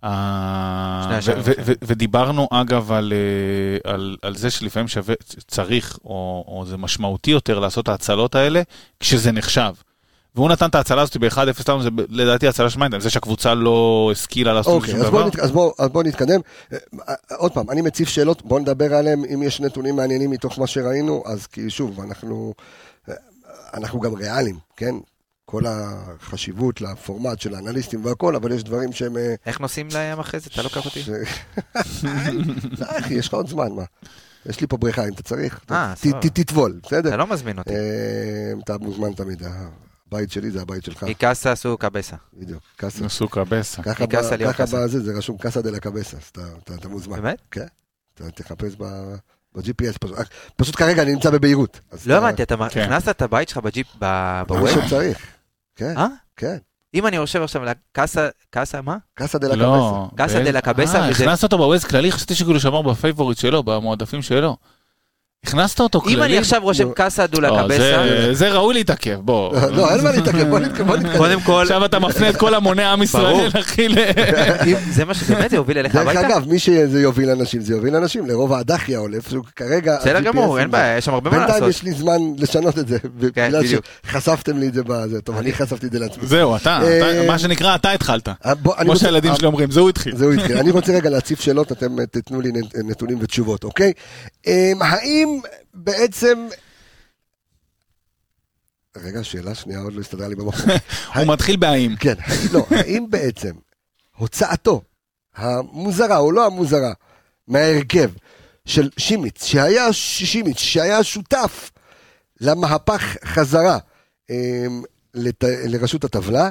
ודיברנו אגב על זה שלפעמים צריך, או זה משמעותי יותר לעשות ההצלות האלה, כשזה נחשב. והוא נתן את ההצלה הזאת ב-אחד אפס, זה לדעתי הצלה שמיינדם, זה שהקבוצה לא השכילה לעשות שום דבר. אוקיי, אז בואו נתקדם. עוד פעם, אני מציף שאלות, בואו נדבר עליהם, אם יש נתונים מעניינים מתוך מה שראינו, אז כי שוב, אנחנו... אנחנו גם ריאליים, כן? כל החשיבות לפורמט של האנליסטים והכל, אבל יש דברים שהם... איך נוסעים לים אחרי זה? אתה לא קח אותי? לא, אחי, יש לך עוד זמן, מה? יש לי פה בריכה, אם אתה צריך. אה, סבבה. תטבול, בסדר? אתה לא מזמין אותי. אתה מוזמן תמיד, הבית שלי זה הבית שלך. מקאסה סו קבסה. בדיוק, קאסה. נסו קבסה. ככה בזה, זה רשום קאסה דה לה קבסה, אתה מוזמן. באמת? כן, אתה תחפש ב-ג'י פי אס, פשוט כרגע אני נמצא בביירות. לא הבנתי, אתה הכנסת את הבית שלך בג'יפ בווב? מה שצריך, כן, אה? כן. אם אני חושב עכשיו לקאסה, קאסה מה? קאסה דה לה לא. קבסה. קאסה דה לה קבסה. אה, הכנסת אותו בווייז כללי, חשבתי שכאילו שמר בפייבוריט שלו, במועדפים שלו. הכנסת אותו כללי? אם אני עכשיו רושם קאסה דה לה קבסה... זה ראוי להתעכב, בוא. לא, אין מה להתעכב, בוא נתקדם. קודם כל... עכשיו אתה מפנה את כל המוני עם ישראל, אחי. זה מה שבאמת זה יוביל אליך הביתה? דרך אגב, מי שזה יוביל אנשים, זה יוביל אנשים, לרוב האדחיה עולף, שהוא כרגע... בסדר גמור, אין בעיה, יש שם הרבה מה לעשות. בינתיים יש לי זמן לשנות את זה, בגלל שחשפתם לי את זה בזה, טוב, אני חשפתי את זה לעצמי. זהו, אתה, מה שנקרא, אתה התחלת. כמו שהילדים שלי אומרים, זהו התחיל. זהו התחיל. אני רוצה רגע להציף שאלות, אתם תתנו לי נתונים ותשובות, אוקיי? האם בעצם... רגע, שאלה שנייה, עוד לא הסתדר לי במחור. הוא מתחיל בהאם. כן, לא, האם בעצם הוצאתו, המוזרה או לא המוזרה, מההרכב של שימיץ, שהיה שימיץ, שהיה שותף למהפך חזרה לת... לרשות הטבלה,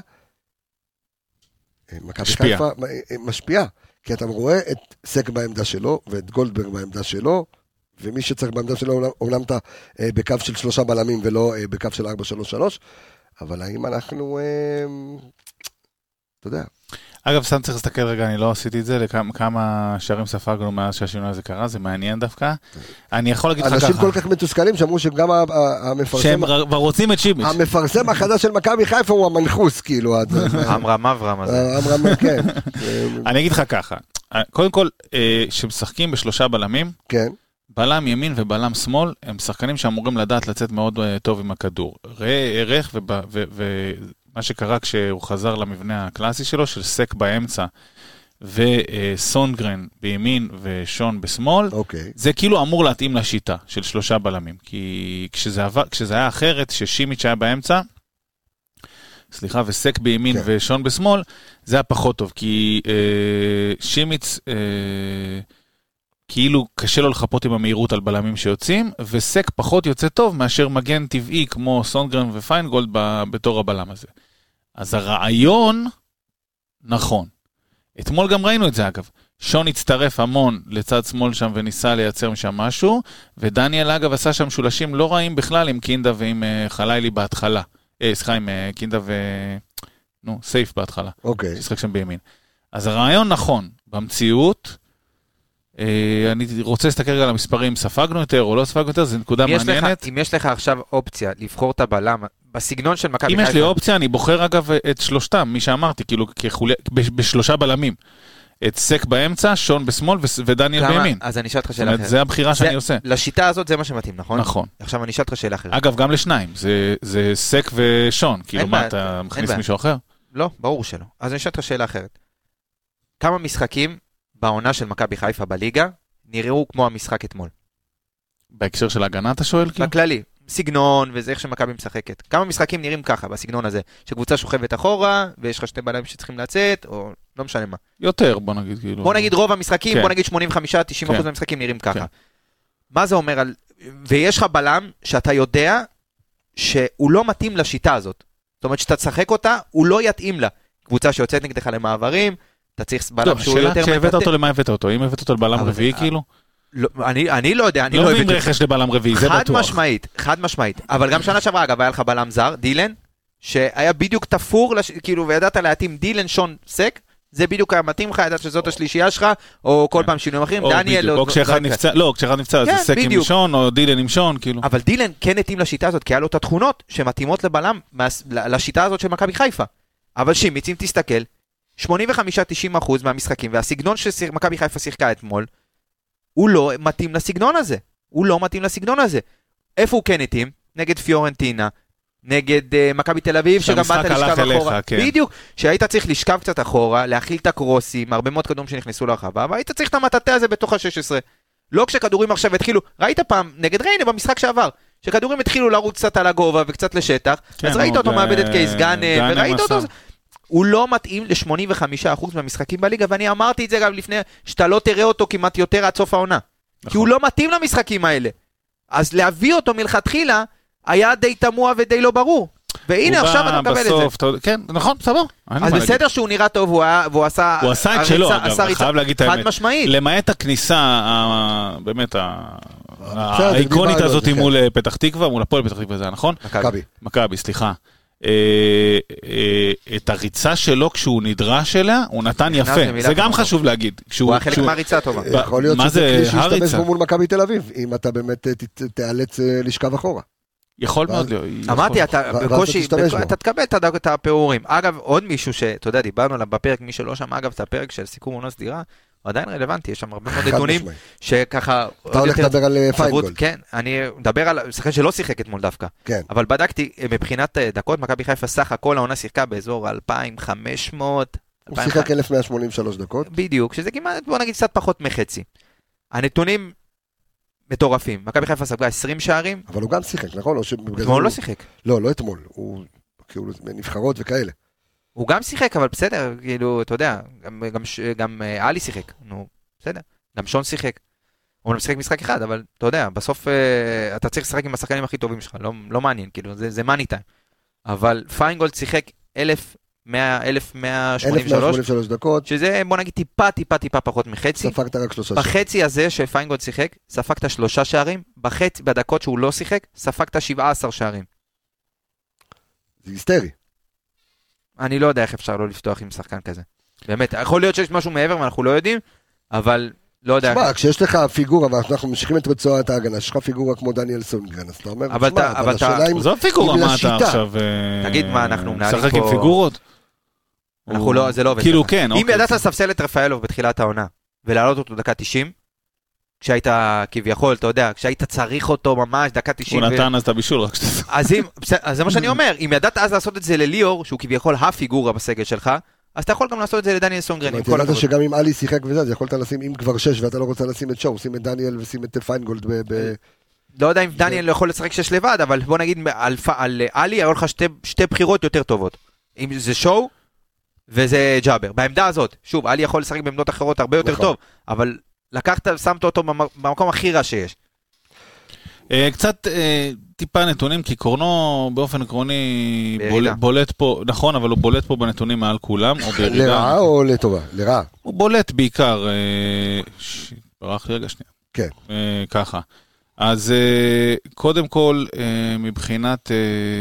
משפיע. משפיע, כי אתה רואה את סק בעמדה שלו, ואת גולדברג בעמדה שלו, ומי שצריך בעמדה שלו, אומנם אתה בקו של שלושה בלמים, ולא בקו של ארבע שלוש שלוש, אבל האם אנחנו, אתה יודע. אגב, סתם צריך להסתכל רגע, אני לא עשיתי את זה, לכמה שערים ספגנו מאז שהשינוי הזה קרה, זה מעניין דווקא. אני יכול להגיד לך ככה. אנשים כל כך מתוסכלים, שאמרו שגם המפרסם... שהם רוצים את שימיץ'. המפרסם החדש של מכבי חיפה הוא המנחוס, כאילו. אמרם אברהם הזה. אמרם, כן. אני אגיד לך ככה, קודם כל, שמשחקים בשלושה בלמים, כן. בלם ימין ובלם שמאל, הם שחקנים שאמורים לדעת לצאת מאוד טוב עם הכדור. ראה ערך ומה שקרה כשהוא חזר למבנה הקלאסי שלו, של סק באמצע, וסונגרן בימין ושון בשמאל, אוקיי. זה כאילו אמור להתאים לשיטה של שלושה בלמים. כי כשזה, עבר, כשזה היה אחרת, ששימיץ' היה באמצע, סליחה, וסק בימין כן. ושון בשמאל, זה היה פחות טוב, כי אה, שימיץ... אה, כאילו קשה לו לחפות עם המהירות על בלמים שיוצאים, וסק פחות יוצא טוב מאשר מגן טבעי כמו סונגרן ופיינגולד בתור הבלם הזה. אז הרעיון נכון. אתמול גם ראינו את זה אגב. שון הצטרף המון לצד שמאל שם וניסה לייצר משם משהו, ודניאל אגב עשה שם שולשים לא רעים בכלל עם קינדה ועם uh, חלילי בהתחלה. אה, סליחה, עם uh, קינדה ו... נו, סייף בהתחלה. אוקיי. ששחק שם בימין. אז הרעיון נכון. במציאות... אני רוצה להסתכל על המספרים, ספגנו יותר או לא ספגנו יותר, זו נקודה מעניינת. אם יש לך עכשיו אופציה לבחור את הבלם, בסגנון של מכבי חיפה... אם יש לי אופציה, אני בוחר אגב את שלושתם, מי שאמרתי, כאילו בשלושה בלמים. את סק באמצע, שון בשמאל ודניאל בימין. אז אני אשאל אותך שאלה אחרת. זה הבחירה שאני עושה. לשיטה הזאת זה מה שמתאים, נכון? נכון. עכשיו אני אשאל אותך שאלה אחרת. אגב, גם לשניים, זה סק ושון, כאילו מה, אתה מכניס מישהו אחר? לא, ברור שלא. אז אני אשאל אותך שאלה אחרת. כמה משחקים בעונה של מכבי חיפה בליגה, נראו כמו המשחק אתמול. בהקשר של הגנה אתה שואל? בכללי, סגנון וזה איך שמכבי משחקת. כמה משחקים נראים ככה, בסגנון הזה, שקבוצה שוכבת אחורה, ויש לך שתי בלמים שצריכים לצאת, או לא משנה מה. יותר, בוא נגיד כאילו. בוא נגיד רוב המשחקים, כן. בוא נגיד שמונים וחמישה עד תשעים אחוז מהמשחקים נראים ככה. כן. מה זה אומר על... ויש לך בלם שאתה יודע שהוא לא מתאים לשיטה הזאת. זאת אומרת, שאתה תשחק אותה, הוא לא יתאים לה. קבוצה שיוצאת נגדך למעברים, אתה צריך בלם שהוא יותר... שאלה, כשהבאת אותו למה הבאת אותו? אם הבאת אותו לבלם רביעי כאילו? אני לא יודע, אני לא הבאת... לא מבין רכש לבלם רביעי, זה בטוח. חד משמעית, חד משמעית. אבל גם שנה שעברה, אגב, היה לך בלם זר, דילן, שהיה בדיוק תפור, כאילו, וידעת להתאים דילן, שון, סק, זה בדיוק היה מתאים לך, ידעת שזאת השלישייה שלך, או כל פעם שינויים אחרים, דניאל... או כשאחד נפצע, לא, כשאחד נפצע, זה סק עם שון, או דילן עם שון, כאילו. אבל דילן כן התאים לשיטה הזאת, כי היה לו את התכונות שמתאימות לבלם, לשיטה הזאת של מכבי חיפה. אבל שימיץ, אם תסתכל, שמונים וחמישה עד תשעים אחוז מהמשחקים, והסגנון שמכבי חיפה שיחקה אתמול, הוא לא מתאים לסגנון הזה. הוא לא מתאים לסגנון הזה. איפה הוא כן התאים? נגד פיורנטינה, נגד uh, מכבי תל אביב, שגם באת לשכב אחורה. כן. בדיוק, שהיית צריך לשכב קצת אחורה, להכיל את הקרוסים, הרבה מאוד כדורים שנכנסו לרחבה, והיית צריך את המטאטה הזה בתוך ה-שש עשרה. לא כשכדורים עכשיו התחילו, ראית פעם, נגד ריינה במשחק שעבר, שכדורים התחילו לרוץ קצת על הגובה וקצת לשטח, אז ראית אותו מאבד את קייס גאנם, וראית אותו, הוא לא מתאים ל-שמונים וחמישה אחוז מהמשחקים בליגה, ואני אמרתי את זה גם לפני, שאתה לא תראה אותו כמעט יותר עד סוף העונה, כי הוא לא מתאים למשחקים האלה, אז להביא אותו מלכתחילה, היה די תמוה ודי לא ברור, והנה עכשיו אתה מקבל את זה. כן, נכון, סבבה. אז בסדר שהוא נראה טוב, והוא עשה... הוא עשה את שלו, אגב, חייב להגיד את האמת. חד משמעית. למעט הכניסה, באמת, האיקונית הזאת מול פתח תקווה, מול הפועל פתח תקווה, זה נכון? מכבי. מכבי, סליחה. את הריצה שלו כשהוא נדרש אליה, הוא נתן יפה. זה גם חשוב להגיד. הוא היה חלק מהריצה טובה. יכול להיות שזה כלי שישתמש בו מול מכבי תל אביב, אם אתה באמת תיאלץ לשכב אחורה. יכול מאוד להיות. אמרתי, אתה בקושי, אתה תקבל את הפירורים. אגב, עוד מישהו שאתה יודע, דיברנו עליו בפרק, מי שלא שם, אגב, את הפרק של סיכום עונה סדירה, הוא עדיין רלוונטי, יש שם הרבה מאוד נתונים, שככה... אתה הולך לדבר על פיינגולד. כן, אני מדבר על שחקן שלא שיחק אתמול דווקא. כן. אבל בדקתי, מבחינת דקות, מכבי חיפה סך הכל העונה שיחקה באזור אלפיים וחמש מאות. הוא שיחק אלף מאה שמונים ושלוש דקות. בדיוק, שזה כמעט, בוא נגיד, קצת פחות מחצי. הנתונים מטורפים. מכבי חיפה ספגה עשרים שערים. אבל הוא גם שיחק, נכון? אתמול לא שיחק. לא, לא אתמול. הוא כאילו נבחרות וכאלה. הוא גם שיחק, אבל בסדר, כאילו, אתה יודע, גם, גם, גם אלי שיחק, נו, בסדר, גם שון שיחק. הוא משחק משחק אחד, אבל אתה יודע, בסוף אתה צריך לשחק עם השחקנים הכי טובים שלך, לא, לא מעניין, כאילו, זה, זה מאני טיים. אבל פיינגולד שיחק אלף מאה שמונים ושלוש דקות, שזה, בוא נגיד, טיפה, טיפה, טיפה פחות מחצי. ספגת רק שלושה שערים. בחצי הזה שפיינגולד שיחק, ספגת שלושה שערים, בחצי, בדקות שהוא לא שיחק, ספגת שבעה עשר שערים. זה היסטרי. אני לא יודע איך אפשר לא לפתוח עם שחקן כזה. באמת, יכול להיות שיש משהו מעבר ואנחנו לא יודעים, אבל לא יודע. תשמע, כשיש לך פיגורה, ואנחנו ממשיכים את רצועת ההגנה, יש לך פיגורה כמו דניאל סונגרן, אז אתה אומר, אבל השאלה אם זו פיגורה, מה אתה עכשיו... תגיד מה, אנחנו מנהלים פה... שחק עם פיגורות? אנחנו לא, זה לא עובד. כאילו כן, אם ידעת לספסל את רפאלוב בתחילת העונה, ולהעלות אותו דקה תשעים, כשהיית כביכול, אתה יודע, כשהיית צריך אותו ממש, דקה תשעים. הוא נתן אז את הבישול רק שתעשה. אז זה מה שאני אומר, אם ידעת אז לעשות את זה לליאור, שהוא כביכול הפיגורה בסגל שלך, אז אתה יכול גם לעשות את זה לדניאל סונגרן. אתה ידעת שגם אם אלי שיחק וזה, אז יכולת לשים, אם כבר שש ואתה לא רוצה לשים את שואו, שים את דניאל ושים את פיינגולד ב... לא יודע אם דניאל לא יכול לשחק שש לבד, אבל בוא נגיד על אלי, היו לך שתי בחירות יותר טובות. אם זה שואו, וזה ג'אבר. בעמדה הזאת, שוב, אלי יכול לשחק בעמדות אחרות הרבה יותר טוב, אבל לקחת, שמת אותו במקום הכי רע שיש. קצת טיפה נתונים, כי קורנו באופן עקרוני בולט פה, נכון, אבל הוא בולט פה בנתונים מעל כולם, או בירידה. לרעה או לטובה? לרעה. הוא בולט בעיקר, ברח לי רגע שנייה. כן. ככה. אז קודם כל, מבחינת,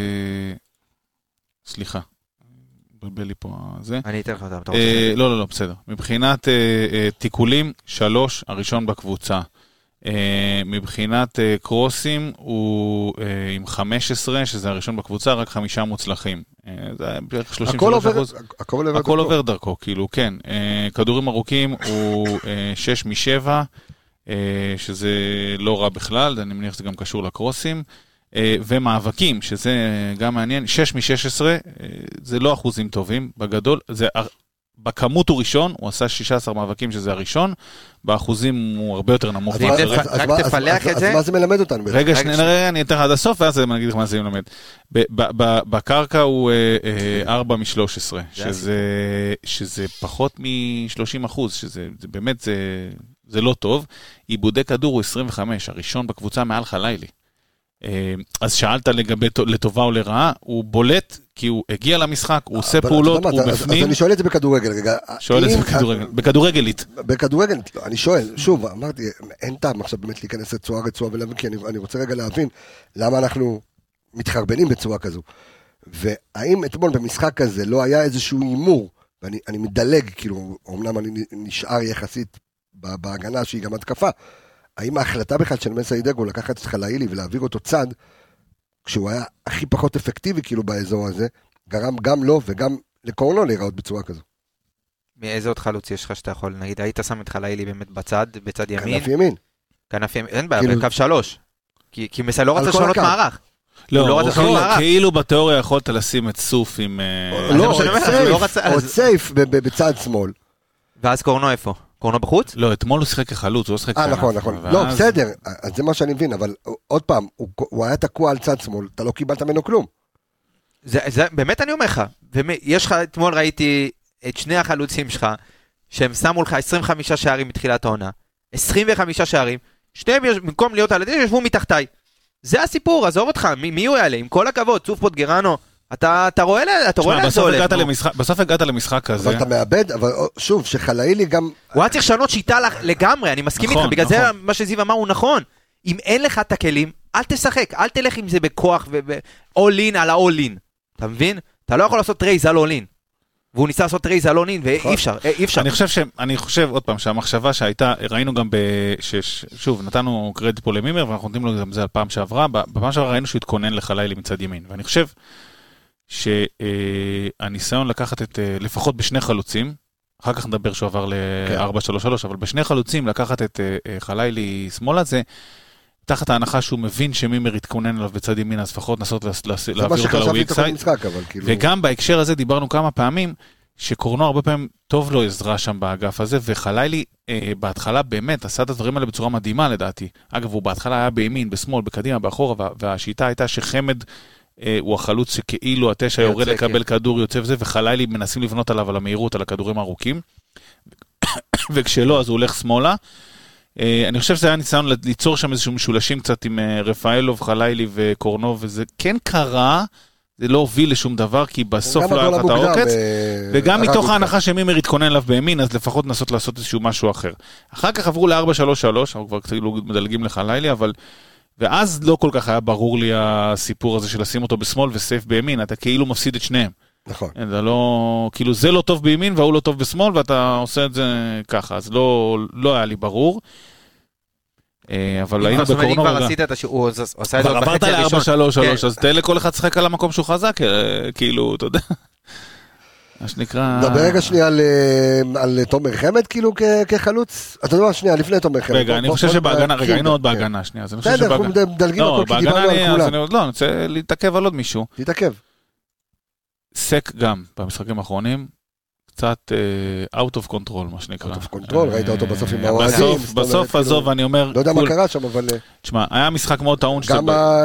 סליחה. בלבל לי פה זה. אני אתן לך אותם. לא, לא, לא, בסדר. מבחינת תיקולים, שלוש, הראשון בקבוצה. מבחינת קרוסים, הוא עם חמש עשרה, שזה הראשון בקבוצה, רק חמישה מוצלחים. זה בערך שלושים ושלוש אחוז. הכל עובר דרכו, כאילו, כן. כדורים ארוכים הוא שש משבע, שזה לא רע בכלל, אני מניח שזה גם קשור לקרוסים. ומאבקים, שזה גם מעניין, שש משש עשרה, זה לא אחוזים טובים, בגדול, זה, בכמות הוא ראשון, הוא עשה שישה עשר מאבקים שזה הראשון, באחוזים הוא הרבה יותר נמוך. רק תפלח את זה. אז מה זה מלמד אותנו? רגע, נראה, אני אתן לך עד הסוף, ואז אני אגיד לך מה זה מלמד. בקרקע הוא ארבע משלוש עשרה, שזה פחות מ-שלושים אחוז, שזה באמת, זה לא טוב. עיבודי כדור הוא עשרים וחמש, הראשון בקבוצה מעל חלילי. אז שאלת לגבי לטובה או לרעה, הוא בולט כי הוא הגיע למשחק, הוא עושה פעולות, הוא בפנים. אז אני שואל את זה בכדורגל רגע. שואל את זה בכדורגל, בכדורגלית. בכדורגלית, אני שואל, שוב, אמרתי, אין טעם עכשיו באמת להיכנס לצורה רצועה ולהבין, כי אני רוצה רגע להבין למה אנחנו מתחרבנים בצורה כזו. והאם אתמול במשחק כזה לא היה איזשהו אימור, ואני מדלג, כאילו, אמנם אני נשאר יחסית בהגנה שהיא גם התקפה, האם ההחלטה בכלל של מסיידגו לקחת את חלאילי ולהעביר אותו צד, כשהוא היה הכי פחות אפקטיבי כאילו באזור הזה, גרם גם לו וגם לקורנו להיראות בצורה כזו. מאיזה עוד חלוץ יש לך שאתה יכול, נגיד, היית שם את חלאילי באמת בצד, בצד ימין? כנף ימין. כנף ימין, אין בעיה, בקו שלוש. כי מסי לא רצה לשנות מערך. לא, כאילו בתיאוריה יכולת לשים את סוף עם... לא, עוד סייף בצד שמאל. ואז קורנו איפה? קורנו בחוץ? לא, אתמול הוא שיחק כחלוץ, הוא לא שיחק אה, כנף. נכון, נכון. ואז- לא, בסדר, אז זה מה שאני מבין, אבל עוד פעם, הוא- הוא היה תקוע על צד שמאל, אתה לא קיבלת ממנו כלום. זה, זה, באמת אני אומר לך, יש לך, אתמול ראיתי את שני החלוצים שלך, שהם שמו לך עשרים וחמישה שערים מתחילת העונה, עשרים וחמישה שערים, שניהם במקום להיות על הדשא, ישבו מתחתיי. זה הסיפור, עזוב אותך, מי, מי הוא יעלה? עם כל הכבוד, צוף פוטגרנו, אתה, אתה רואה, אתה רואה לאן זה הולך. בסוף הגעת למשחק כזה. אבל אתה מאבד, אבל שוב, שחלאילי גם... הוא היה צריך לשנות שיטה לגמרי, אני מסכים איתך, בגלל זה מה שזיו אמר הוא נכון. אם אין לך את הכלים, אל תשחק, אל תלך עם זה בכוח ו-all in על ה-all in. אתה מבין? אתה לא יכול לעשות רייז על all in. והוא ניסה לעשות רייז על all in, ואי אפשר, אי אפשר. אני חושב ש... אני חושב, עוד פעם, שהמחשבה שהייתה, ראינו גם ב... שוב, נתנו קרדיט פה למימר, ואנחנו נותנים לו גם זה על פעם שעברה, בפעם שעברה ראינו שהוא התכונן לחלאילי מצד ימין, ואני חושב שהניסיון לקחת את, לפחות בשני חלוצים, אחר כך נדבר שהוא עבר ל-ארבע שלוש שלוש, אבל בשני חלוצים לקחת את חלאילי שמאלה, זה תחת ההנחה שהוא מבין שמימר התכונן עליו בצד ימין, אז לפחות נסות להעביר אותו לוויק סייד. וגם בהקשר הזה דיברנו כמה פעמים, שקורנו הרבה פעמים טוב לו עזרה שם באגף הזה, וחלאילי בהתחלה באמת עשה את הדברים האלה בצורה מדהימה לדעתי. אגב, הוא בהתחלה היה בימין, בשמאל, בקדימה, באחורה, והשיטה הייתה שחמד הוא החלוץ שכאילו התשע יורד לקבל כדור יוצא וזה, וחלאילי מנסים לבנות עליו על המהירות, על הכדורים הארוכים, וכשלא, אז הוא הולך שמאלה. אני חושב שזה היה ניסיון ליצור שם איזשהו משולשים קצת עם רפאלוב, חלאילי וקורנו, וזה כן קרה, זה לא הוביל לשום דבר, כי בסוף לא היה לך את העוקץ, וגם מתוך ההנחה שמימר התכונן עליו בימין, אז לפחות נסות לעשות איזשהו משהו אחר. אחר כך עברו ל-ארבע שלוש שלוש, אנחנו כבר קצת מדלגים לחלאילי, אבל... ואז לא כל כך היה ברור לי הסיפור הזה של לשים אותו בשמאל וסייף בימין, אתה כאילו מפסיד את שניהם. נכון. אתה לא, כאילו זה לא טוב בימין והוא לא טוב בשמאל, ואתה עושה את זה ככה, אז לא, לא היה לי ברור. אבל היינו בקורנו... אם כבר עשית את הוא עושה את זה בחצי הראשון. עברת ל-ארבע שלוש שלוש, אז תהיה לכל אחד שחק על המקום שהוא חזק, כאילו, אתה יודע. מה שנקרא... דבר רגע שנייה על תומר חמד, כאילו כחלוץ. אתה יודע מה, שנייה, לפני תומר חמד. רגע, אני חושב שבהגנה, רגע, היינו עוד בהגנה, שנייה. בסדר, אנחנו מדלגים הכל, כי דיברנו על כולם. לא, אני רוצה להתעכב על עוד מישהו. תתעכב. סק גם, במשחקים האחרונים, קצת out of control, מה שנקרא. out of control, ראית אותו בסוף עם האוהדים. בסוף, עזוב, אני אומר... לא יודע מה קרה שם, אבל... תשמע, היה משחק מאוד טעון... גם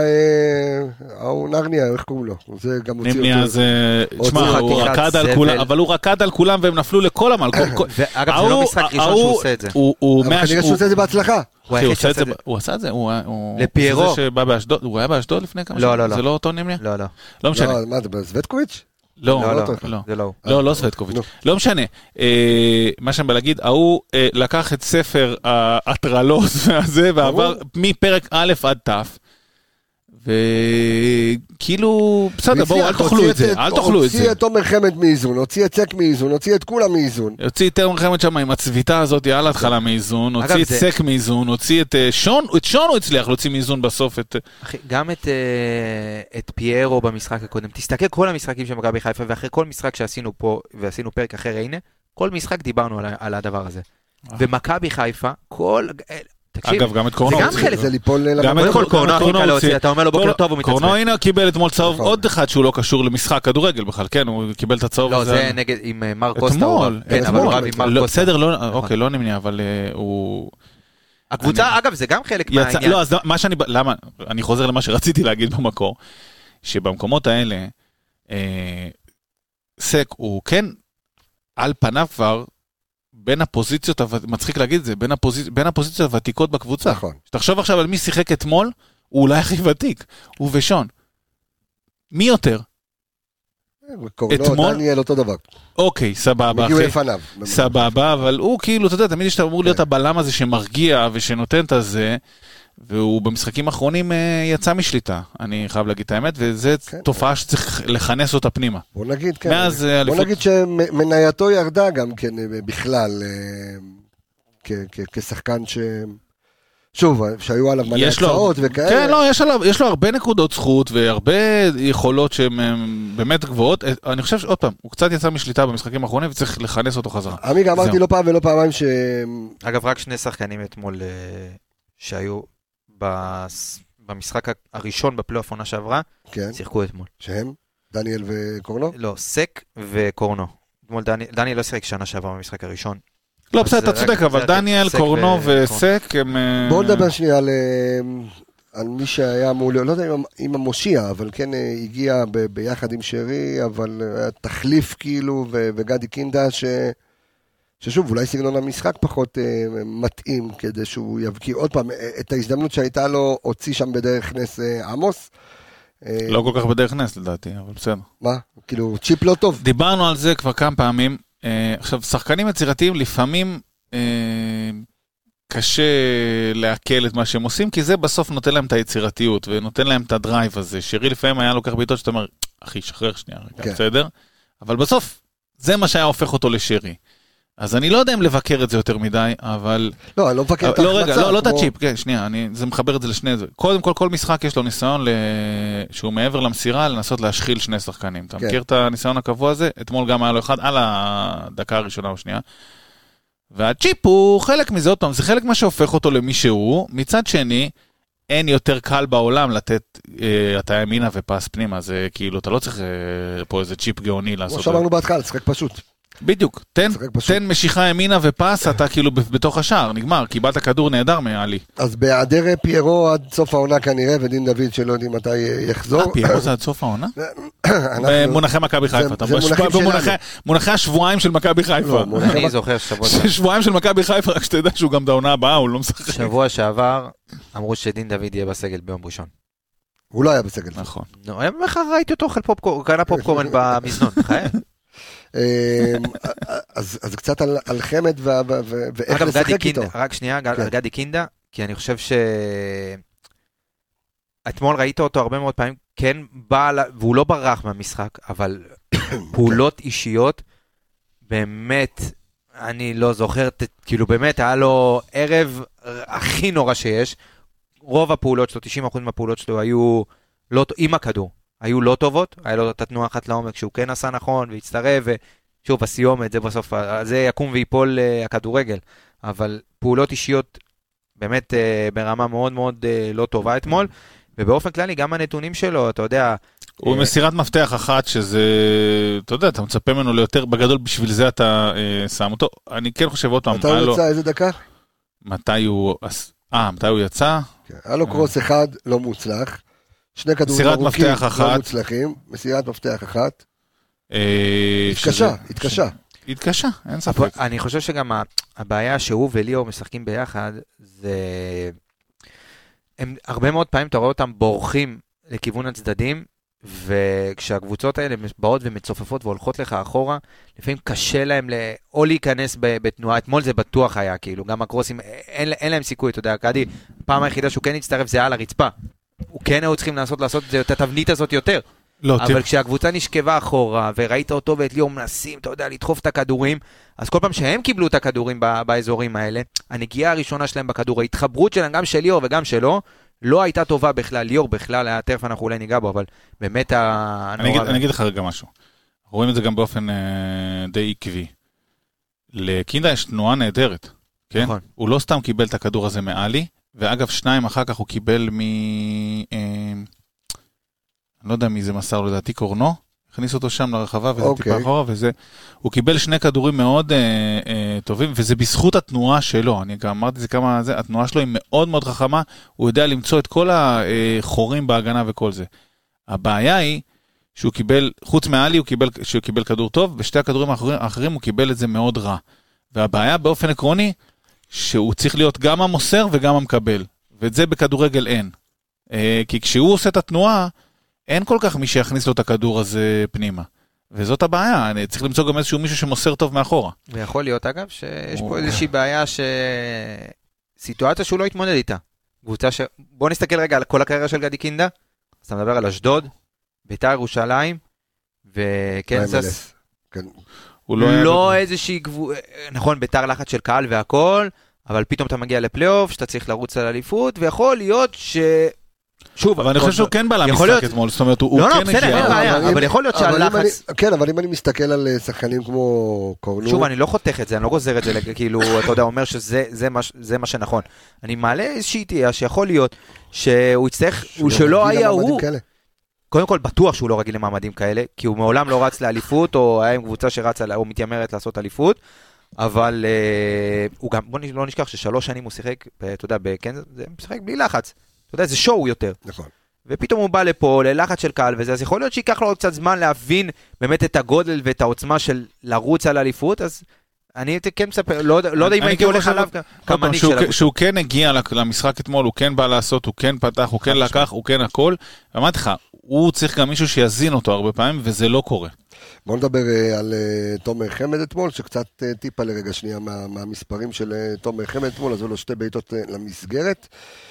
האונרניה, איך קוראים לו? זה גם הוציא אותו. נמניה זה... תשמע, הוא רקד על כולם, אבל הוא רקד על כולם והם נפלו לכל המלכות. אגב, זה לא משחק ראשון שהוא עושה את זה. אבל כנראה שהוא עושה את זה בהצלחה. הוא עשה את זה, לפיירו. הוא היה באשדוד לפני כמה שנים? לא, לא, לא. זה לא אותו נמניה? לא, לא. לא משנה. מה, זה בסווטקוביץ'? לא, לא, לא, לא סווטקוביץ'. לא משנה. מה שאני בא להגיד, ההוא לקח את ספר ההטרלות והזה, ועבר מפרק א' עד ת', וכאילו, בסדר, בואו, אל תאכלו את זה, אל תאכלו את זה. הוציא את תומר חמד מאיזון, הוציא את סק מאיזון, הוציא את כולם מאיזון. הוציא את תומר חמד שם עם הצביטה הזאת, על ההתחלה מאיזון, הוציא את סק מאיזון, הוציא את שון, את שון הוא הצליח להוציא מאיזון בסוף. גם את פיירו במשחק הקודם, תסתכל כל המשחקים של מכבי חיפה, ואחרי כל משחק שעשינו פה, ועשינו פרק אחר, הנה, כל משחק דיברנו על הדבר הזה. ומכבי חיפה, כל... אגב, גם את קורנו. זה גם חלק. זה ליפול... גם את כל קורנו הכי קל להוציא. אתה אומר לו בוקר טוב, הוא מתעצבן. קורנו הנה קיבל אתמול צהוב עוד אחד שהוא לא קשור למשחק כדורגל בכלל, כן, הוא קיבל את הצהוב הזה. לא, זה נגד עם מר קוסטה. אתמול. כן, אבל הוא רב עם מר קוסטה. בסדר, אוקיי, לא נמנע, אבל הוא... הקבוצה, אגב, זה גם חלק מהעניין. לא, אז מה שאני... למה? אני חוזר למה שרציתי להגיד במקור, שבמקומות האלה, סק הוא כן, על פניו כבר, בין הפוזיציות, מצחיק להגיד את זה, בין, הפוזיצ... בין הפוזיציות הוותיקות בקבוצה. נכון. שתחשוב עכשיו על מי שיחק אתמול, הוא אולי הכי ותיק, הוא ושון. מי יותר? אתמול? דניאל אותו דבר. אוקיי, סבבה. מגיעו לפניו. סבבה, אבל הוא כאילו, אתה יודע, תמיד שאתה אמור להיות הבלם הזה שמרגיע ושנותן את הזה, והוא במשחקים האחרונים יצא משליטה, אני חייב להגיד את האמת, וזו תופעה שצריך לכנס אותה פנימה. בוא נגיד, כן. בוא נגיד שמנייתו ירדה גם כן בכלל, כשחקן ש... שוב, שהיו עליו מלא הצעות וכאלה. כן, לא, יש לו הרבה נקודות זכות, והרבה יכולות שהן באמת גבוהות. אני חושב שעוד פעם, הוא קצת יצא משליטה במשחקים האחרונים, וצריך לכנס אותו חזרה. עמיגה, אמרתי לא פעם ולא פעמיים ש... אגב, רק שני שחקנים אתמול שהיו במשחק הראשון בפלייאוף עונה שעברה, שיחקו אתמול. שהם? דניאל וקורנו? לא, סק וקורנו. דניאל לא שיחק שנה שעברה במשחק הראשון. לא, בסדר, אתה צודק, אבל דניאל, קורנו וסק הם... בואו נדבר שנייה על... על מי שהיה מול, לא יודע אם המושיע, אבל כן הגיע ב, ביחד עם שרי, אבל היה תחליף כאילו, ו, וגדי קינדה, ש, ששוב, אולי סגנון המשחק פחות אה, מתאים, כדי שהוא יבקיא עוד פעם, את ההזדמנות שהייתה לו, הוציא שם בדרך נס אה, עמוס. אה, לא כל כך בדרך נס לדעתי, אבל בסדר. מה? כאילו, צ'יפ לא טוב. דיברנו על זה כבר כמה פעמים. אה, עכשיו, שחקנים יצירתיים לפעמים... אה, קשה להקל את מה שהם עושים, כי זה בסוף נותן להם את היצירתיות, ונותן להם את הדרייב הזה. שרי לפעמים היה לוקח בעיטות שאתה אומר, אחי, שחרר שנייה, רגע, בסדר? אבל בסוף, זה מה שהיה הופך אותו לשרי. אז אני לא יודע אם לבקר את זה יותר מדי, אבל... לא, אני לא מבקר את ההחמצה. לא, רגע, לא, לא את הצ'יפ, כן, שנייה, זה מחבר את זה לשני זה. קודם כל, כל משחק יש לו ניסיון שהוא מעבר למסירה, לנסות להשחיל שני שחקנים. אתה מכיר את הניסיון הקבוע הזה? אתמול גם היה לו אחד על הדקה הראשונה או שנייה. והצ'יפ הוא חלק מזה, עוד פעם, זה חלק מה שהופך אותו למי שהוא. מצד שני, אין יותר קל בעולם לתת אה, אתה ימינה ופס פנימה, זה כאילו, אתה לא צריך אה, פה איזה צ'יפ גאוני לעשות. כמו שאמרנו בהתחלה, שחק פשוט. בדיוק, תן, תן משיכה ימינה ופס, אתה כאילו בתוך השער, נגמר, קיבלת כדור נהדר מעלי. אז בהיעדר פיירו עד סוף העונה כנראה, ודין דוד שלא יודעים מתי יחזור. אה, פיירו זה עד סוף העונה? במונחי מכבי חיפה, מונחי השבועיים של מכבי חיפה. אני זוכר שבוע שבועיים של מכבי חיפה, רק שתדע שהוא גם בעונה הבאה, הוא לא משחק. שבוע שעבר אמרו שדין דוד יהיה בסגל ביום ראשון. הוא לא היה בסגל. נכון. ראיתי אותו אוכל פופקורן, קנה פופקורן במזנון, חייב. אז קצת על חמד ואיך לשחק איתו. רק שנייה, על גדי קינדה, כי אני חושב ש... אתמול ראית אותו הרבה מאוד פעמים, כן בא, והוא לא ברח מהמשחק, אבל פעולות אישיות, באמת, אני לא זוכר, כאילו באמת היה לו ערב הכי נורא שיש, רוב הפעולות שלו, תשעים אחוז מהפעולות שלו היו לא, עם הכדור. היו לא טובות, היה לו את התנועה אחת לעומק שהוא כן עשה נכון והצטרף, ושוב הסיומת זה בסוף, זה יקום ויפול uh, הכדורגל, אבל פעולות אישיות באמת uh, ברמה מאוד מאוד uh, לא טובה אתמול, ובאופן כללי גם הנתונים שלו, אתה יודע... הוא uh, מסירת מפתח אחת שזה, אתה יודע, אתה מצפה ממנו ליותר, בגדול בשביל זה אתה uh, שם אותו, אני כן חושב עוד פעם... מתי הוא יצא, איזה דקה? מתי הוא... אה, מתי הוא יצא? כן, היה לו קרוס אחד לא מוצלח, שני כדורים ארוכים לא מוצלחים, מסירת מפתח אחת. התקשה, התקשה. התקשה, אין ספק. אני חושב שגם הבעיה שהוא וליאור משחקים ביחד, זה... הם הרבה מאוד פעמים אתה רואה אותם בורחים לכיוון הצדדים, וכשהקבוצות האלה באות ומצופפות והולכות לך אחורה, לפעמים קשה להם או להיכנס בתנועה, אתמול זה בטוח היה, כאילו, גם הקרוסים, אין להם סיכוי, אתה יודע, קדי, פעם היחידה שהוא כן הצטרף זה היה על הרצפה. הוא כן היו צריכים לעשות, לעשות את התבנית הזאת יותר. לא, אבל כשהקבוצה נשכבה אחורה, וראית אותו ואת ליאור מנסים, אתה יודע, לדחוף את הכדורים, אז כל פעם שהם קיבלו את הכדורים באזורים האלה, הנגיעה הראשונה שלהם בכדור, ההתחברות שלהם, גם של ליאור וגם שלו, לא הייתה טובה בכלל. ליאור בכלל, היה תרף אנחנו אולי ניגע בו, אבל באמת אני אגיד לך רגע משהו. רואים את זה גם באופן די עקבי. לקינדה יש תנועה נהדרת, כן? הוא לא סתם קיבל את הכדור הזה מעלי, ואגב, שניים אחר כך הוא קיבל מ... אני לא יודע מי זה מסר, לדעתי קורנו, הכניס אותו שם לרחבה, וזה okay. טיפה אחורה, וזה... הוא קיבל שני כדורים מאוד אה, אה, טובים, וזה בזכות התנועה שלו, אני גם אמרתי זה כמה... זה, התנועה שלו היא מאוד מאוד חכמה, הוא יודע למצוא את כל החורים בהגנה וכל זה. הבעיה היא, שהוא קיבל, חוץ מעלי, הוא קיבל, שהוא קיבל כדור טוב, בשתי הכדורים האחרים, האחרים הוא קיבל את זה מאוד רע. והבעיה באופן עקרוני, שהוא צריך להיות גם המוסר וגם המקבל, ואת זה בכדורגל אין. כי כשהוא עושה את התנועה, אין כל כך מי שיכניס לו את הכדור הזה פנימה. וזאת הבעיה, אני צריך למצוא גם איזשהו מישהו שמוסר טוב מאחורה. ויכול להיות אגב, שיש פה איזושהי בעיה, סיטואציה שהוא לא יתמודד איתה. קבוצה ש... בוא נסתכל רגע על כל הקריירה של גדי קינדה, אז אתה מדבר על אשדוד, בית"ר ירושלים, וקנזס. הוא לא איזושהי גבול, נכון, בית"ר לחץ של קהל והכל, אבל פתאום אתה מגיע לפלייאוף, שאתה צריך לרוץ על אליפות, ויכול להיות ש... שוב, אבל אני חושב שהוא כן בא למשחק אתמול, זאת אומרת, הוא כן הגיע. אבל יכול להיות שהלחץ... כן, אבל אם אני מסתכל על שחקנים כמו קורנו... שוב, אני לא חותך את זה, אני לא גוזר את זה, כאילו, אתה יודע, אומר שזה מה שנכון. אני מעלה איזושהי תהיה שיכול להיות שהוא יצטרך, שלא היה הוא... קודם כל, בטוח שהוא לא רגיל למעמדים כאלה, כי הוא מעולם לא רץ לאליפות, או היה עם קבוצה שרצה, או מתיימרת לעשות אליפות. אבל הוא גם, בוא לא נשכח ששלוש שנים הוא שיחק, אתה יודע, כן, זה משחק בלי לחץ. אתה יודע, זה שואו יותר. נכון. ופתאום הוא בא לפה ללחץ של קהל וזה, אז יכול להיות שיקח לו עוד קצת זמן להבין באמת את הגודל ואת העוצמה של לרוץ על אליפות, אז אני כן מספר, לא יודע אם הייתי הולך עליו כמנהיג של הקבוצה. שהוא כן הגיע למשחק אתמול, הוא כן בא לעשות, הוא כן פתח, הוא כן לקח, הוא כן הכל, אמרתי לך, הוא צריך גם מישהו שיזין אותו הרבה פעמים, וזה לא קורה. בואו נדבר על תומר חמד אתמול, שקצת טיפה לרגע שנייה מהמספרים של תומר חמד אתמול, אז היו לו שתי בעיטות למסגרת,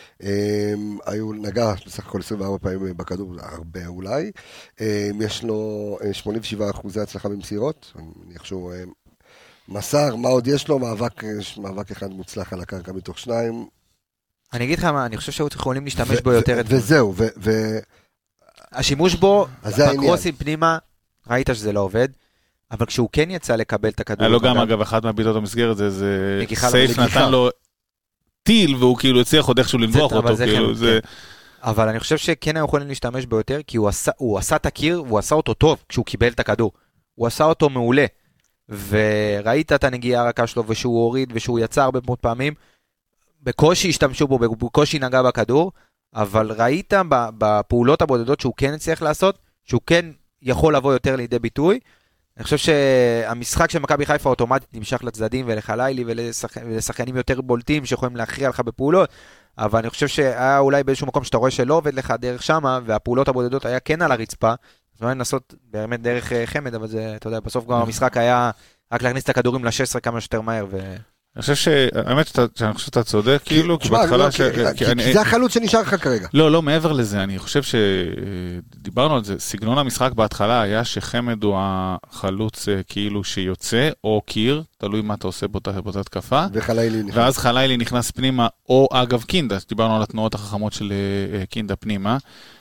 היו נגע בסך הכל עשרים וארבע פעמים בכדור, הרבה אולי, יש לו שמונים ושבעה אחוזי הצלחה במסירות, אני מניח שהוא מסר, מה עוד יש לו? מאבק, מאבק אחד מוצלח על הקרקע מתוך שניים. אני אגיד לך מה, אני חושב שהוא יכולים להשתמש בו יותר. וזהו, ו... השימוש בו, בקרוסים פנימה, ראית שזה לא עובד, אבל כשהוא כן יצא לקבל את הכדור... לא גם, אגב, אחת מהביטות המסגרת, זה סייף נתן לו טיל, והוא כאילו הצליח עוד איכשהו לנבוח אותו, כאילו זה... אבל אני חושב שכן הם יכולים להשתמש בו יותר, כי הוא עשה את הקיר, והוא עשה אותו טוב, כשהוא קיבל את הכדור. הוא עשה אותו מעולה. וראית את הנגיעה הרכה שלו, ושהוא הוריד, ושהוא יצא הרבה מאוד פעמים, בקושי השתמשו בו, בקושי נגע בכדור, אבל ראית בפעולות הבודדות שהוא כן הצליח לעשות, שהוא כן יכול לבוא יותר לידי ביטוי. אני חושב שהמשחק של מכבי חיפה אוטומטית נמשך לצדדים ולחלילי ולשחקנים יותר בולטים שיכולים להכריע לך בפעולות, אבל אני חושב שהיה אולי באיזשהו מקום שאתה רואה שלא עובד לך דרך שמה, והפעולות הבודדות היה כן על הרצפה, אז לא לנסות באמת דרך חמד, אבל זה, אתה יודע, בסוף גם המשחק היה רק להכניס את הכדורים ל-שש עשרה כמה שיותר מהר, ו... אני חושב שהאמת שאני חושב שאתה צודק, כאילו, כי בהתחלה... כי זה החלוץ שנשאר לך כרגע. לא, לא, מעבר לזה, אני חושב שדיברנו על זה, סגנון המשחק בהתחלה היה שחמד הוא החלוץ כאילו שיוצא, או קיר, תלוי מה אתה עושה באותה התקפה, ואז חלילי נכנס פנימה, או אגב קינדה, דיברנו על התנועות החכמות של קינדה פנימה,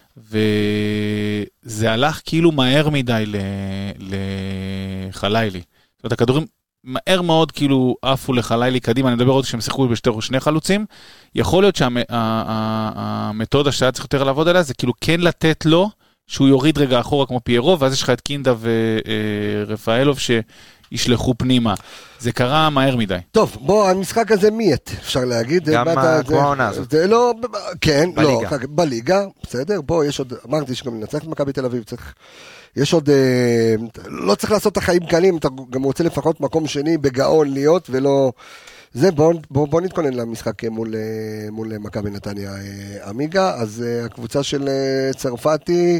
וזה הלך כאילו מהר מדי לחלילי. זאת אומרת, הכדורים מהר מאוד כאילו עפו לחלילי קדימה, אני מדבר עוד שהם שיחקו בשתי שני חלוצים, יכול להיות שהמתודה שהיה צריך יותר לעבוד עליה, זה כאילו כן לתת לו, שהוא יוריד רגע אחורה כמו פיירו, ואז יש לך את קינדה ורפאלוב שישלחו פנימה. זה קרה מהר מדי. טוב, בוא, המשחק הזה מיית, אפשר להגיד. גם כמו העונה הזאת. זה לא, כן, לא, בליגה, בסדר, בוא, יש עוד, אמרתי שגם לנצח את מכבי תל אביב, צריך... יש עוד, לא צריך לעשות את החיים קלים, אתה גם רוצה לפחות מקום שני בגאון להיות, ולא, זה בוא, בוא, בוא נתכונן למשחק מול, מול מכבי נתניה אמיגה, אז הקבוצה של צרפתי,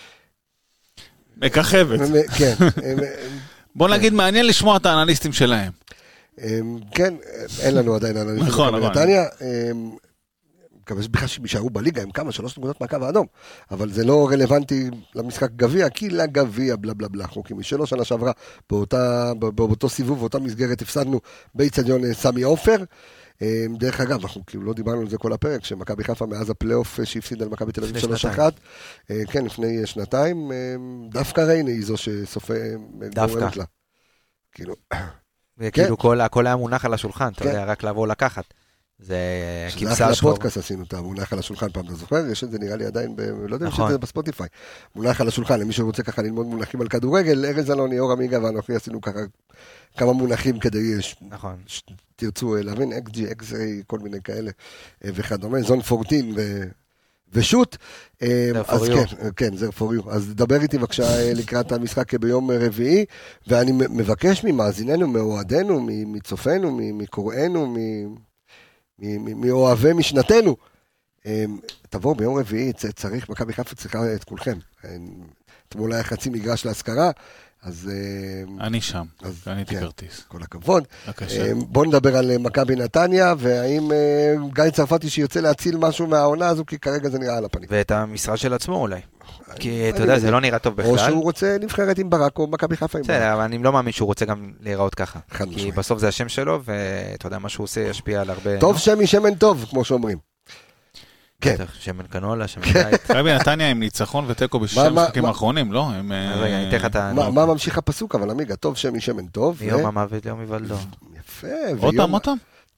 מככבת. כן. בוא נגיד, מעניין לשמוע את האנליסטים שלהם. כן, אין לנו עדיין אנליסטים של מכבי נתניה, מקווה בכלל שהם יישארו בליגה עם כמה, שלוש נקודות מהקו האדום, אבל זה לא רלוונטי למשחק גביע, כי לגביע בלה בלה בלה, חוקים משלו שנה שעברה, באותה, באותו סיבוב, באותה מסגרת הפסדנו באיצטדיון סמי עופר, דרך אגב, אנחנו כאילו לא דיברנו על זה כל הפרק, שמכבי חיפה מאז הפלייאוף שהפסיד על מכבי תל אביב שלוש אחת, כן, לפני שנתיים, דווקא ריינה היא זו שסופה גורמת לה. כאילו, וכאילו כל היה מונח על השולחן, אתה יודע, רק לבוא לקחת. זה כבשה שחור. לפודקאסט עשינו אותה, מונח על השולחן פעם, אתה זוכר? יש את זה נראה לי עדיין, לא יודע אם יש את זה בספוטיפיי. מונח על השולחן, למי שרוצה ככה ללמוד מונחים על כדורגל, ארז אלוני, אור עמיגה ואנוכי עשינו ככה כמה מונחים כדי שתרצו להבין, אקס ג'י, אקס איי, כל מיני כאלה וכדומה, זון ארבע עשרה ושוט. אז כן, כן, זה for you. אז דבר איתי בבקשה לקראת המשחק ביום רביעי, ואני מבקש ממאזיננו, מאוהדינו, מצופנו, מקוראינו, מאוהבי משנתנו, תבואו ביום רביעי, צריך, מכבי חיפה צריכה את כולכם. אתמול היה חצי מגרש להשכרה, אז... אני שם, אני תכרטיס. כל הכבוד. בואו נדבר על מכבי נתניה, והאם גיא צרפתי שיוצא להציל משהו מהעונה הזו, כי כרגע זה נראה על הפנים. ואת המשרה של עצמו אולי. כי אתה יודע, זה לא נראה טוב בכלל. או שהוא רוצה נבחרת עם ברק, או מכבי חיפה עם ברק. בסדר, אבל אני לא מאמין שהוא רוצה גם להיראות ככה. כי בסוף זה השם שלו, ואתה יודע, מה שהוא עושה ישפיע על הרבה... טוב שם משמן טוב, כמו שאומרים. כן. שמן קנולה, שמן בית. מכבי נתניה עם ניצחון ותיקו בשש המשחקים האחרונים, לא? מה ממשיך הפסוק, אבל עמיגה, טוב שם משמן טוב. מיום המוות ליום היוולדו. יפה. עוד פעם, עוד פעם.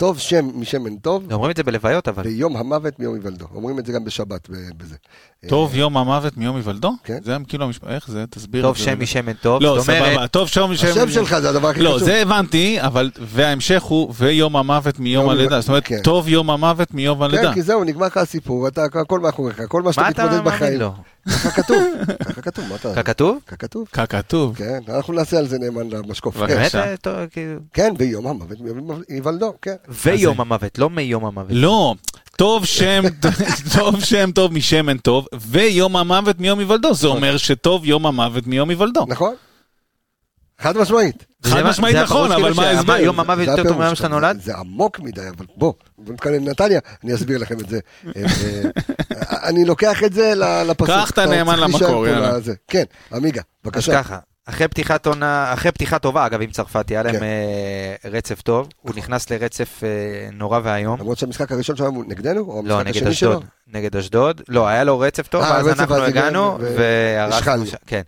טוב שם משמן טוב, אומרים את זה בלוויות, אבל... ויום המוות מיום היוולדו. אומרים את זה גם בשבת בזה. טוב יום המוות מיום היוולדו? כן. זה כאילו, איך זה? תסביר. טוב שם משמן טוב. לא, סבבה, טוב שם משמן... השם שלך זה הדבר הכי חשוב. לא, זה הבנתי, אבל, וההמשך הוא, ויום המוות מיום הלידה. זאת אומרת, טוב יום המוות מיום הלידה. כן, כי זהו, נגמר לך הסיפור, אתה הכל מאחוריך, כל מה שאתה מתמודד בחיים. ככה כתוב, ככה כתוב, מה אתה... ככה כתוב? ככה כתוב. ככה כתוב. כן, אנחנו נעשה על זה נאמן למשקוף. כן, ויום המוות מיום היוולדו, כן. ויום המוות, לא מיום המוות. לא, טוב שם, טוב שם טוב משמן טוב, ויום המוות מיום היוולדו. זה אומר שטוב יום המוות מיום היוולדו. נכון. חד משמעית. חד משמעית נכון, אבל מה ההסבר? יום המוות יותר טוב מהיום שאתה נולד? זה עמוק מדי, אבל בוא, בוא נתקלל נתניה, אני אסביר לכם את זה. אני לוקח את זה לפסוק. קח את הנאמן למקור, יאללה. כן, עמיגה, בבקשה. אז ככה, אחרי פתיחת עונה, אחרי פתיחת טובה, אגב, עם צרפתי, היה להם רצף טוב, הוא נכנס לרצף נורא והיום. למרות שהמשחק הראשון שלנו הוא נגדנו? לא, נגד אשדוד. נגד אשדוד. לא, היה לו רצף טוב, ואז אנחנו הגענו, והרסנו. כן.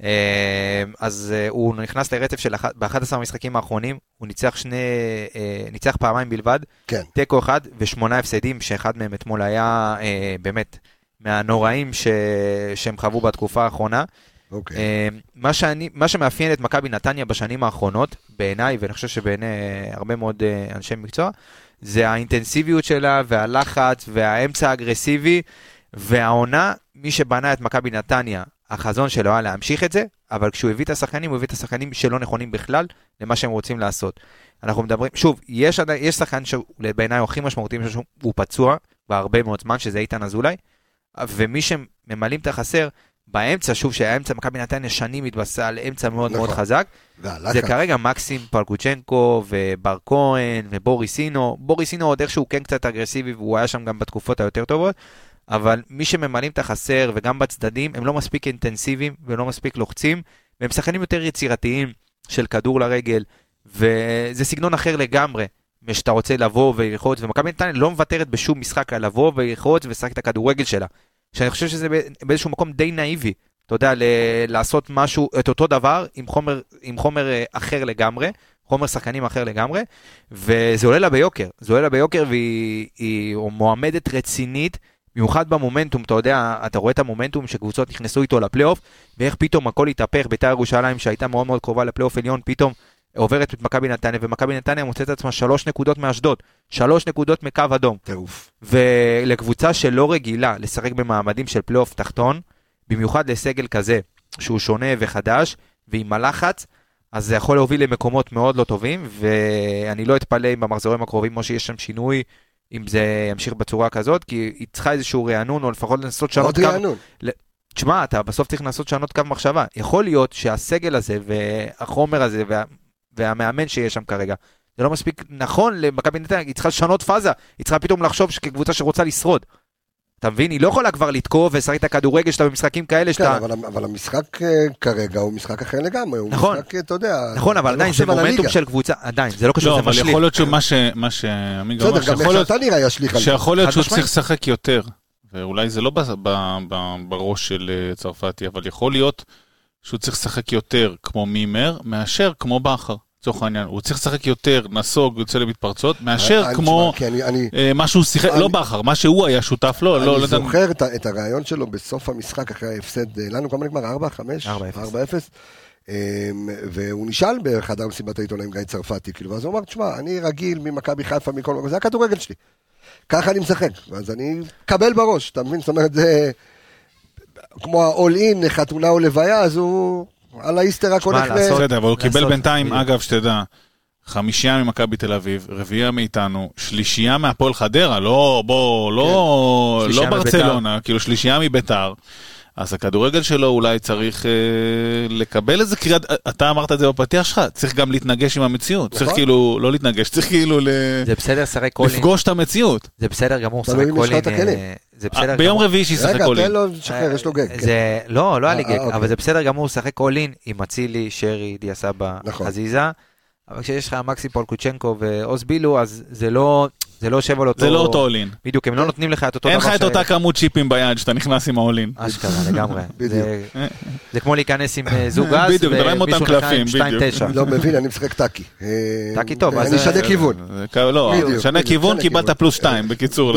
אז הוא נכנס לרצף של ב-אחד עשר המשחקים האחרונים, הוא ניצח שני, ניצח פעמיים בלבד, תיקו אחד ושמונה הפסדים, שאחד מהם אתמול היה באמת מהנוראים שהם חוו בתקופה האחרונה. מה שאני, מה שמאפיין את מכבי נתניה בשנים האחרונות, בעיניי, ואני חושב שבעיני הרבה מאוד אנשי מקצוע, זה האינטנסיביות שלה והלחץ והאמצע האגרסיבי, והעונה, מי שבנה את מכבי נתניה, החזון שלו היה להמשיך את זה, אבל כשהוא הביא את השחקנים, הוא הביא את השחקנים שלא נכונים בכלל למה שהם רוצים לעשות. אנחנו מדברים, שוב, יש, יש שחקן שבעיניי הוא הכי משמעותי, הוא פצוע בהרבה מאוד זמן, שזה איתן אזולאי, ומי שממלאים את החסר, באמצע, שוב שהאמצע מכבי נתניה שנים מתבסס על אמצע מאוד מאוד חזק, זה כרגע מקסים פלקוצ'נקו ובר כהן ובוריסינו, בוריסינו עוד איכשהו כן קצת אגרסיבי, והוא היה שם גם בתקופות היותר טובות, אבל מי שממלאים את החסר וגם בצדדים, הם לא מספיק אינטנסיביים ולא מספיק לוחצים, והם שחקנים יותר יצירתיים של כדור לרגל, וזה סגנון אחר לגמרי, שאתה רוצה לבוא וללחוץ, ומכבי נתניה לא מוותרת בשום משחק על לבוא וללחוץ ולשחק את הכדורגל שלה, שאני חושב שזה באיזשהו מקום די נאיבי, אתה יודע, לעשות משהו, את אותו דבר, עם חומר, עם חומר אחר לגמרי, חומר שחקנים אחר לגמרי, וזה עולה לה ביוקר, זה עולה לה ביוקר, והיא היא מועמדת רצינית, במיוחד במומנטום, אתה יודע, אתה רואה את המומנטום שקבוצות נכנסו איתו לפלייאוף, ואיך פתאום הכל התהפך, בית"ר ירושלים שהייתה מאוד מאוד קרובה לפלייאוף עליון, פתאום עוברת את מכבי נתניה, ומכבי נתניה מוצאת את עצמה שלוש נקודות מאשדוד, שלוש נקודות מקו אדום. טירוף. ולקבוצה שלא רגילה לשחק במעמדים של פלייאוף תחתון, במיוחד לסגל כזה, שהוא שונה וחדש, ועם הלחץ, אז זה יכול להוביל למקומות מאוד לא טובים, ואני לא אתפלא אם במחזורים הקרובים, כמו שיש שם שינוי, אם זה ימשיך בצורה כזאת, כי היא צריכה איזשהו רענון, או לפחות לנסות שנות קו... רענון. תשמע, אתה בסוף צריך לנסות שנות קו מחשבה. יכול להיות שהסגל הזה, והחומר הזה, וה... והמאמן שיש שם כרגע, זה לא מספיק נכון למכבי נתניה, היא צריכה לשנות פאזה, היא צריכה פתאום לחשוב כקבוצה שרוצה לשרוד. אתה מבין? היא לא יכולה כבר לתקוף ולשחק את הכדורגל שאתה במשחקים כאלה שאתה... כן, אבל, אבל המשחק כרגע הוא משחק אחר לגמרי, הוא נכון, משחק, אתה יודע... נכון, אבל עדיין זה מומנטום של קבוצה, עדיין, זה לא קשור, זה משליך. לא, אבל יכול להיות שמה ש... מה ש... בסדר, גם איך שאתה נראה ישליך על זה. שיכול להיות שהוא צריך לשחק יותר, ואולי זה לא בראש של צרפתי, אבל יכול להיות שהוא צריך לשחק יותר כמו מימר, מאשר כמו באחר. צורך העניין, הוא צריך לשחק יותר, נסוג, יוצא למתפרצות, מאשר כמו מה שהוא שיחק, לא באחר, מה שהוא היה שותף לו. אני זוכר את הרעיון שלו בסוף המשחק אחרי ההפסד, לנו כמה נגמר? ארבע, חמש? ארבע אפס. והוא נשאל באחד המסיבת העיתונאים גיא צרפתי, ואז הוא אמר, תשמע, אני רגיל ממכבי חיפה, מכל מקום, זה הכדורגל שלי. ככה אני משחק, אז אני קבל בראש, אתה מבין? זאת אומרת, זה כמו ה-all-in, חתונה או לוויה, אז הוא... על האיסטר רק הולך ל... בסדר, אבל הוא קיבל בינתיים, אגב, שתדע, חמישייה ממכבי תל אביב, רביעייה מאיתנו, שלישייה מהפועל חדרה, לא, בוא, לא, לא ברצלונה, כאילו שלישייה מביתר, אז הכדורגל שלו אולי צריך לקבל איזה קריאה, אתה אמרת את זה בפתיח שלך, צריך גם להתנגש עם המציאות, צריך כאילו, לא להתנגש, צריך כאילו לפגוש את המציאות. זה בסדר גמור, שחק קולין. ביום רביעי שישחק קולין. רגע, תן לו לשחרר, יש לו גג. לא, לא היה לי גג, אבל זה בסדר גמור, שחק קולין עם אצילי, שרי, דיאסבא, חזיזה, אבל כשיש לך מקסי פולקוצ'נקו ואוס בילו, אז זה לא... זה לא יושב על אותו... זה לא אותו אולין. בדיוק, הם לא נותנים לך את אותו דבר... אין לך את אותה כמות צ'יפים ביד שאתה נכנס עם האולין. אשכרה, לגמרי. זה כמו להיכנס עם זוג גז, בדיוק, תראים אותם קלפים, בדיוק. לא מבין, אני משחק טאקי. טאקי טוב. אני שנה כיוון. לא, שנה כיוון, קיבלת פלוס שתיים, בקיצור.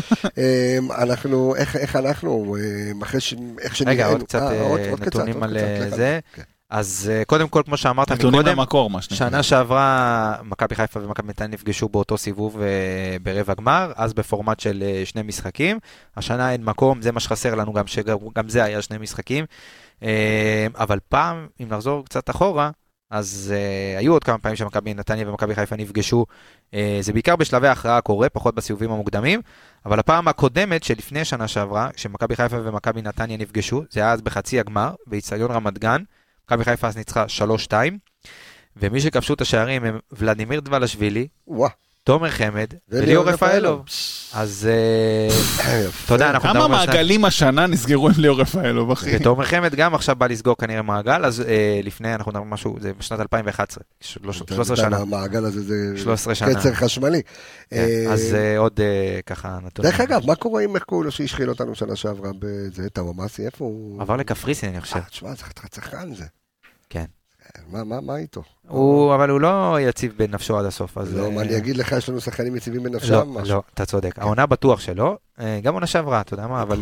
אנחנו, איך אנחנו, איך שנראינו... רגע, עוד קצת נתונים על זה. אז קודם כל, כמו שאמרת מקודם, שנה שעברה, מכבי חיפה ומכבי נתניה נפגשו באותו סיבוב ברבע גמר, אז בפורמט של שני משחקים. השנה אין מקום, זה מה שחסר לנו, גם שגם זה היה שני משחקים. אבל פעם, אם נחזור קצת אחורה, אז היו עוד כמה פעמים שמכבי נתניה ומכבי חיפה נפגשו. זה בעיקר בשלבי ההכרעה קורה, פחות בסיבובים המוקדמים, אבל הפעם הקודמת שלפני שנה שעברה, כשמכבי חיפה ומכבי נתניה נפגשו, זה היה אז בחצי הגמר, באצטדיון רמת גן. מכבי חיפה אז ניצחה שלוש שתיים, ומי שכבשו את השערים הם ולדימיר דבלשווילי, תומר חמד וליאור רפאלוב. אז אתה יודע, אנחנו כמה מעגלים השנה נסגרו עם ליאור רפאלוב, אחי? ותומר חמד גם עכשיו בא לסגור כנראה מעגל, אז לפני אנחנו נדבר משהו, זה בשנת אלפיים ואחת עשרה, שלוש עשרה שנה. המעגל הזה זה שנה. קצר חשמלי. אז עוד ככה נתון. דרך אגב, מה קורה עם איך קוראים לו שהשחיל אותנו שנה שעברה בזה, טאוואמאסי, איפה הוא? עבר לקפריסין, אני חושב. תשמע, זה צחקן זה. כן. מה, מה איתו? הוא, אבל הוא לא יציב בנפשו עד הסוף. לא, מה אני אגיד לך, יש לנו שחקנים יציבים בנפשם? לא, לא, אתה צודק. העונה בטוח שלא, גם עונה שעברה, אתה יודע מה, אבל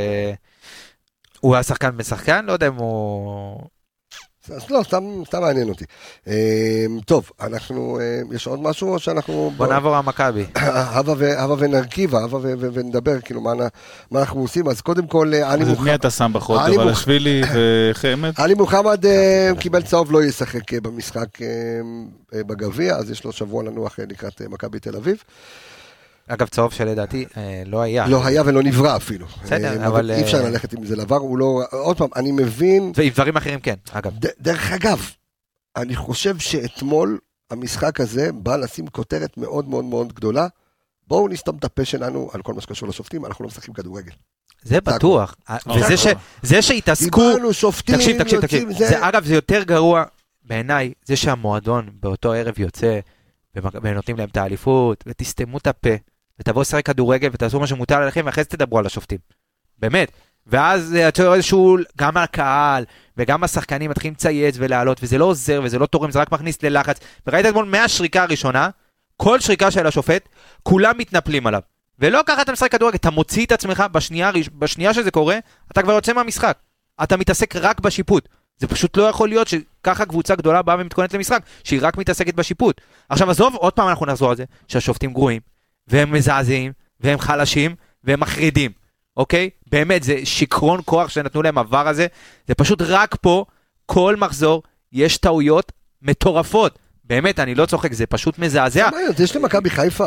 הוא היה שחקן בשחקן, לא יודע אם הוא... אז לא, סתם מעניין אותי. טוב, אנחנו, יש עוד משהו או שאנחנו... בוא נעבור על מכבי. הווה ונרכיב, הווה ונדבר, כאילו, מה אנחנו עושים. אז קודם כל, עלי מוחמד... מי אתה שם בחוד? דבלשווילי וחמד? עלי מוחמד קיבל צהוב, לא ישחק במשחק בגביע, אז יש לו שבוע לנוח לקראת מכבי תל אביב. אגב, צהוב שלדעתי לא היה. לא היה ולא נברא אפילו. בסדר, אבל... אי אפשר ללכת עם זה לעבר, הוא לא... עוד פעם, אני מבין... ועם דברים אחרים כן, אגב. דרך אגב, אני חושב שאתמול המשחק הזה בא לשים כותרת מאוד מאוד מאוד גדולה. בואו נסתום את הפה שלנו על כל מה שקשור לשופטים, אנחנו לא משחקים כדורגל. זה בטוח. וזה שהתעסקו... דיברנו שופטים... תקשיב, תקשיב, תקשיב. אגב, זה יותר גרוע בעיניי, זה שהמועדון באותו ערב יוצא, ונותנים להם את האליפות, ותסתמו את הפה. ותבואו לשחק כדורגל ותעשו מה שמוטל עליכם, ואחרי זה תדברו על השופטים. באמת. ואז יצא איזשהו, גם הקהל, וגם השחקנים מתחילים לצייץ ולעלות, וזה לא עוזר, וזה לא תורם, זה רק מכניס ללחץ. וראית אתמול מהשריקה הראשונה, כל שריקה של השופט, כולם מתנפלים עליו. ולא ככה אתה משחק כדורגל, אתה מוציא את עצמך בשנייה, בשנייה שזה קורה, אתה כבר יוצא מהמשחק. אתה מתעסק רק בשיפוט. זה פשוט לא יכול להיות שככה קבוצה גדולה באה ומתכוננת למשחק, שהיא רק מתעסקת בשיפוט. עכשיו עזוב, עוד פעם אנחנו נחזור על זה, שהשופטים גרועים, והם מזעזעים, והם חלשים, והם מחרידים, אוקיי? באמת, זה שיקרון כוח שנתנו להם עבר הזה, זה פשוט רק פה, כל מחזור, יש טעויות מטורפות. באמת, אני לא צוחק, זה פשוט מזעזע. יש למכבי חיפה,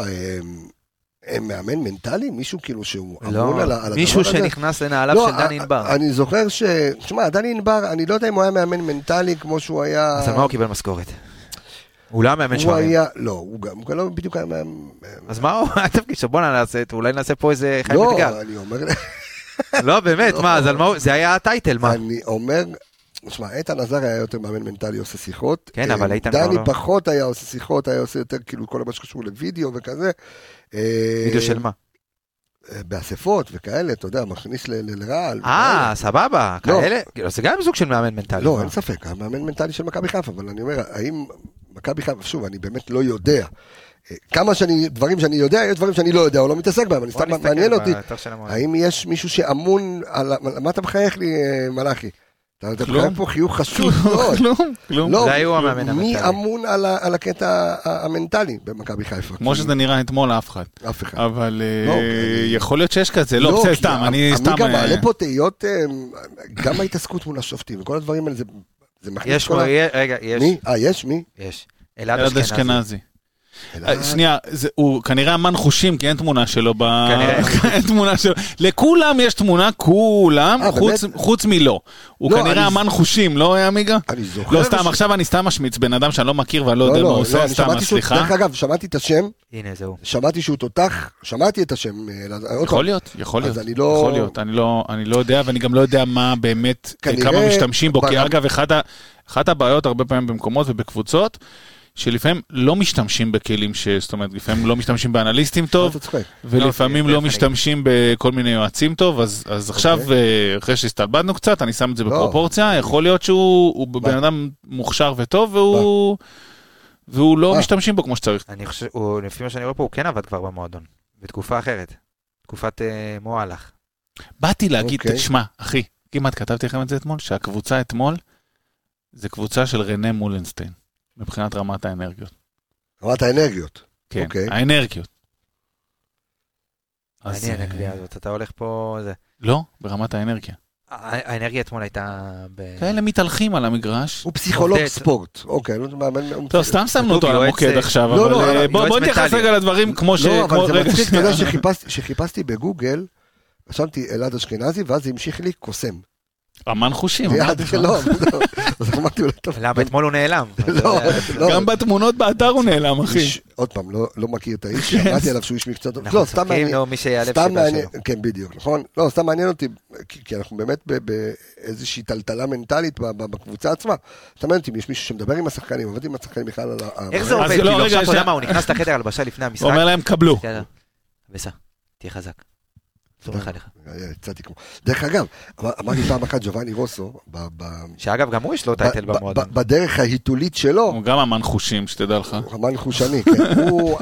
מאמן מנטלי? מישהו כאילו שהוא אמון על הדבר הזה? מישהו שנכנס לנעליו של דני אינבר. אני זוכר ש... תשמע, דני אינבר, אני לא יודע אם הוא היה מאמן מנטלי כמו שהוא היה... אז על מה הוא קיבל משכורת? הוא לא המאמן שהוא היה... לא, הוא גם לא בדיוק היה מאמן... אז מה הוא? התפקיד שבוא נעשה, אולי נעשה פה איזה חיים אתגר. לא, אני אומר... לא, באמת, מה, אז על מה הוא... זה היה הטייטל, מה? אני אומר... תשמע, איתן עזר היה יותר מאמן מנטלי, עושה שיחות. כן, אבל איתן כבר לא... דני פחות היה עושה שיחות, היה עושה יותר כאילו כל מה שקשור לוידאו וכזה. וידאו של מה? באספות וכאלה, אתה יודע, מכניס לרעל. אה, סבבה, כאלה? זה גם סוג של מאמן מנטלי. לא, אין ספק, המאמן מנטלי של מכבי חיפה, אבל אני אומר, האם מכבי חיפה, שוב, אני באמת לא יודע. כמה שאני, דברים שאני יודע, יש דברים שאני לא יודע, או לא מתעסק בהם, אני סתם מעניין אותי. האם יש מישהו שאמון על... מה אתה מחייך לי, מלאכי? אתה מחייך פה חיוך חשוב מאוד. כלום, כלום. מי אמון על הקטע המנטלי במכבי חיפה? כמו שזה נראה אתמול, אף אחד. אף אחד. אבל יכול להיות שיש כזה, לא, בסדר, סתם, אני סתם... אני גם מעלה פה תהיות, גם ההתעסקות מול השופטים, וכל הדברים האלה, זה מכניס כל ה... רגע, יש. מי? אה, יש? מי? יש. אלעד אשכנזי. שנייה, הוא כנראה אמן חושים, כי אין תמונה שלו, אין תמונה שלו, לכולם יש תמונה, כולם, חוץ מלא, הוא כנראה אמן חושים, לא היה מיגה? אני זוכר. לא סתם, עכשיו אני סתם משמיץ, בן אדם שאני לא מכיר ואני לא יודע מה הוא עושה, סתם, סליחה. דרך אגב, שמעתי את השם, הנה זהו, שמעתי שהוא תותח, שמעתי את השם, יכול להיות, יכול להיות, יכול להיות, אני לא יודע, ואני גם לא יודע מה באמת, כמה משתמשים בו, כי אגב, אחת הבעיות הרבה פעמים במקומות ובקבוצות, שלפעמים לא משתמשים בכלים, ש... זאת אומרת, לפעמים לא משתמשים באנליסטים טוב, ולפעמים לא משתמשים בכל מיני יועצים טוב, אז, אז עכשיו, אחרי שהסתלבדנו קצת, אני שם את זה בפרופורציה, יכול להיות שהוא בן אדם מוכשר וטוב, והוא, והוא לא משתמשים בו כמו שצריך. אני חושב, לפי מה שאני רואה פה, הוא כן עבד כבר במועדון, בתקופה אחרת, תקופת מועלך. באתי להגיד, תשמע, אחי, כמעט כתבתי לכם את זה אתמול, שהקבוצה אתמול, זה קבוצה של רנה מולנסטיין. מבחינת רמת האנרגיות. רמת האנרגיות? כן, האנרגיות. מעניין הקביעה הזאת, אתה הולך פה... לא, ברמת האנרגיה. האנרגיה אתמול הייתה... כאלה מתהלכים על המגרש. הוא פסיכולוג ספורט. אוקיי. טוב, סתם שמנו אותו על המוקד עכשיו, אבל בוא נתייחס רגע לדברים כמו ש... לא, אבל זה מצחיק, אתה יודע שחיפשתי בגוגל, רשמתי אלעד אשכנזי, ואז זה המשיך לי קוסם. אמן חושים. לא, אז אמרתי לו טוב. למה אתמול הוא נעלם? גם בתמונות באתר הוא נעלם, אחי. עוד פעם, לא מכיר את האיש, אמרתי עליו שהוא איש מקצוע טוב. אנחנו צוחקים לו מי שיעלב שבא שלו. כן, בדיוק, נכון? לא, סתם מעניין אותי, כי אנחנו באמת באיזושהי טלטלה מנטלית בקבוצה עצמה. סתם מעניין אותי, יש מישהו שמדבר עם השחקנים, עובד עם השחקנים בכלל על ה... איך זה עובד? כאילו עכשיו אתה יודע מה, הוא נכנס לחדר הלבשה לפני המשחק. אומר להם, קבלו. בסדר, תהיה חזק. דרך אגב, אמרתי פעם אחת ג'ובאני רוסו, שאגב גם הוא יש לו טייטל במועדון, בדרך ההיתולית שלו, הוא גם אמן חושים, שתדע לך. הוא אמן חושני, הוא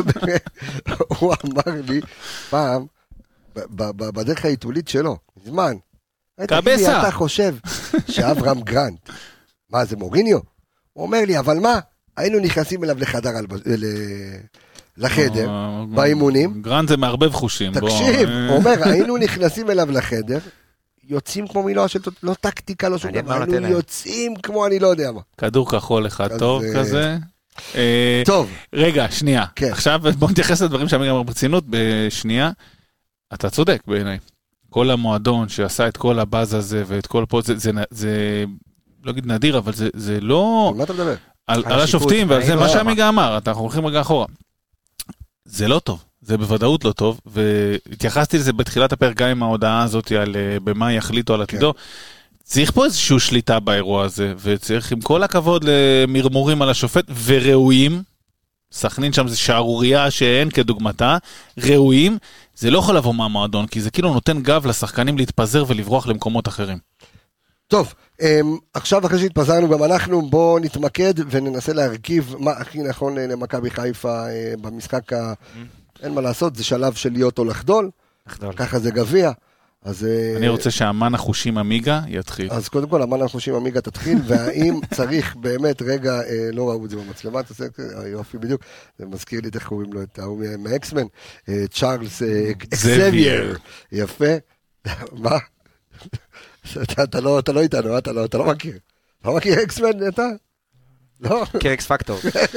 אמר לי פעם, בדרך ההיתולית שלו, זמן, קבסה, אתה חושב שאברהם גרנט, מה זה מוריניו? הוא אומר לי, אבל מה? היינו נכנסים אליו לחדר לחדר, באימונים. גרנט זה מערבב חושים. תקשיב, הוא אומר, היינו נכנסים אליו לחדר, יוצאים כמו מילואה של לא טקטיקה, לא שום דבר, היינו יוצאים כמו אני לא יודע מה. כדור כחול אחד טוב כזה. טוב. רגע, שנייה. עכשיו בוא נתייחס לדברים שאני גם ברצינות בשנייה. אתה צודק בעיניי. כל המועדון שעשה את כל הבאז הזה ואת כל פה, זה לא אגיד נדיר, אבל זה לא... על מה אתה מדבר? על השופטים, ועל זה מה שעמיגה אמר, אנחנו הולכים רגע אחורה. זה לא טוב, זה בוודאות לא טוב, והתייחסתי לזה בתחילת הפרק גם עם ההודעה הזאת על במה יחליטו על עתידו. צריך פה איזושהי שליטה באירוע הזה, וצריך עם כל הכבוד למרמורים על השופט, וראויים, סכנין שם זה שערוריה שאין כדוגמתה, ראויים, זה לא יכול לבוא מהמועדון, כי זה כאילו נותן גב לשחקנים להתפזר ולברוח למקומות אחרים. טוב, עכשיו אחרי שהתפזרנו גם אנחנו, בואו נתמקד וננסה להרכיב מה הכי נכון למכבי חיפה במשחק, אין מה לעשות, זה שלב של להיות או לחדול, ככה זה גביע. אני רוצה שהאמן החושים אמיגה יתחיל. אז קודם כל, האמן החושים אמיגה תתחיל, והאם צריך באמת רגע, לא ראו את זה במצלמה, יופי בדיוק, זה מזכיר לי איך קוראים לו את ההוא מהאקסמן, צ'ארלס אקסבייר, יפה, מה? אתה לא איתנו, אתה לא מכיר. אתה לא מכיר אקסמן, אתה? לא? כאקס פקטור.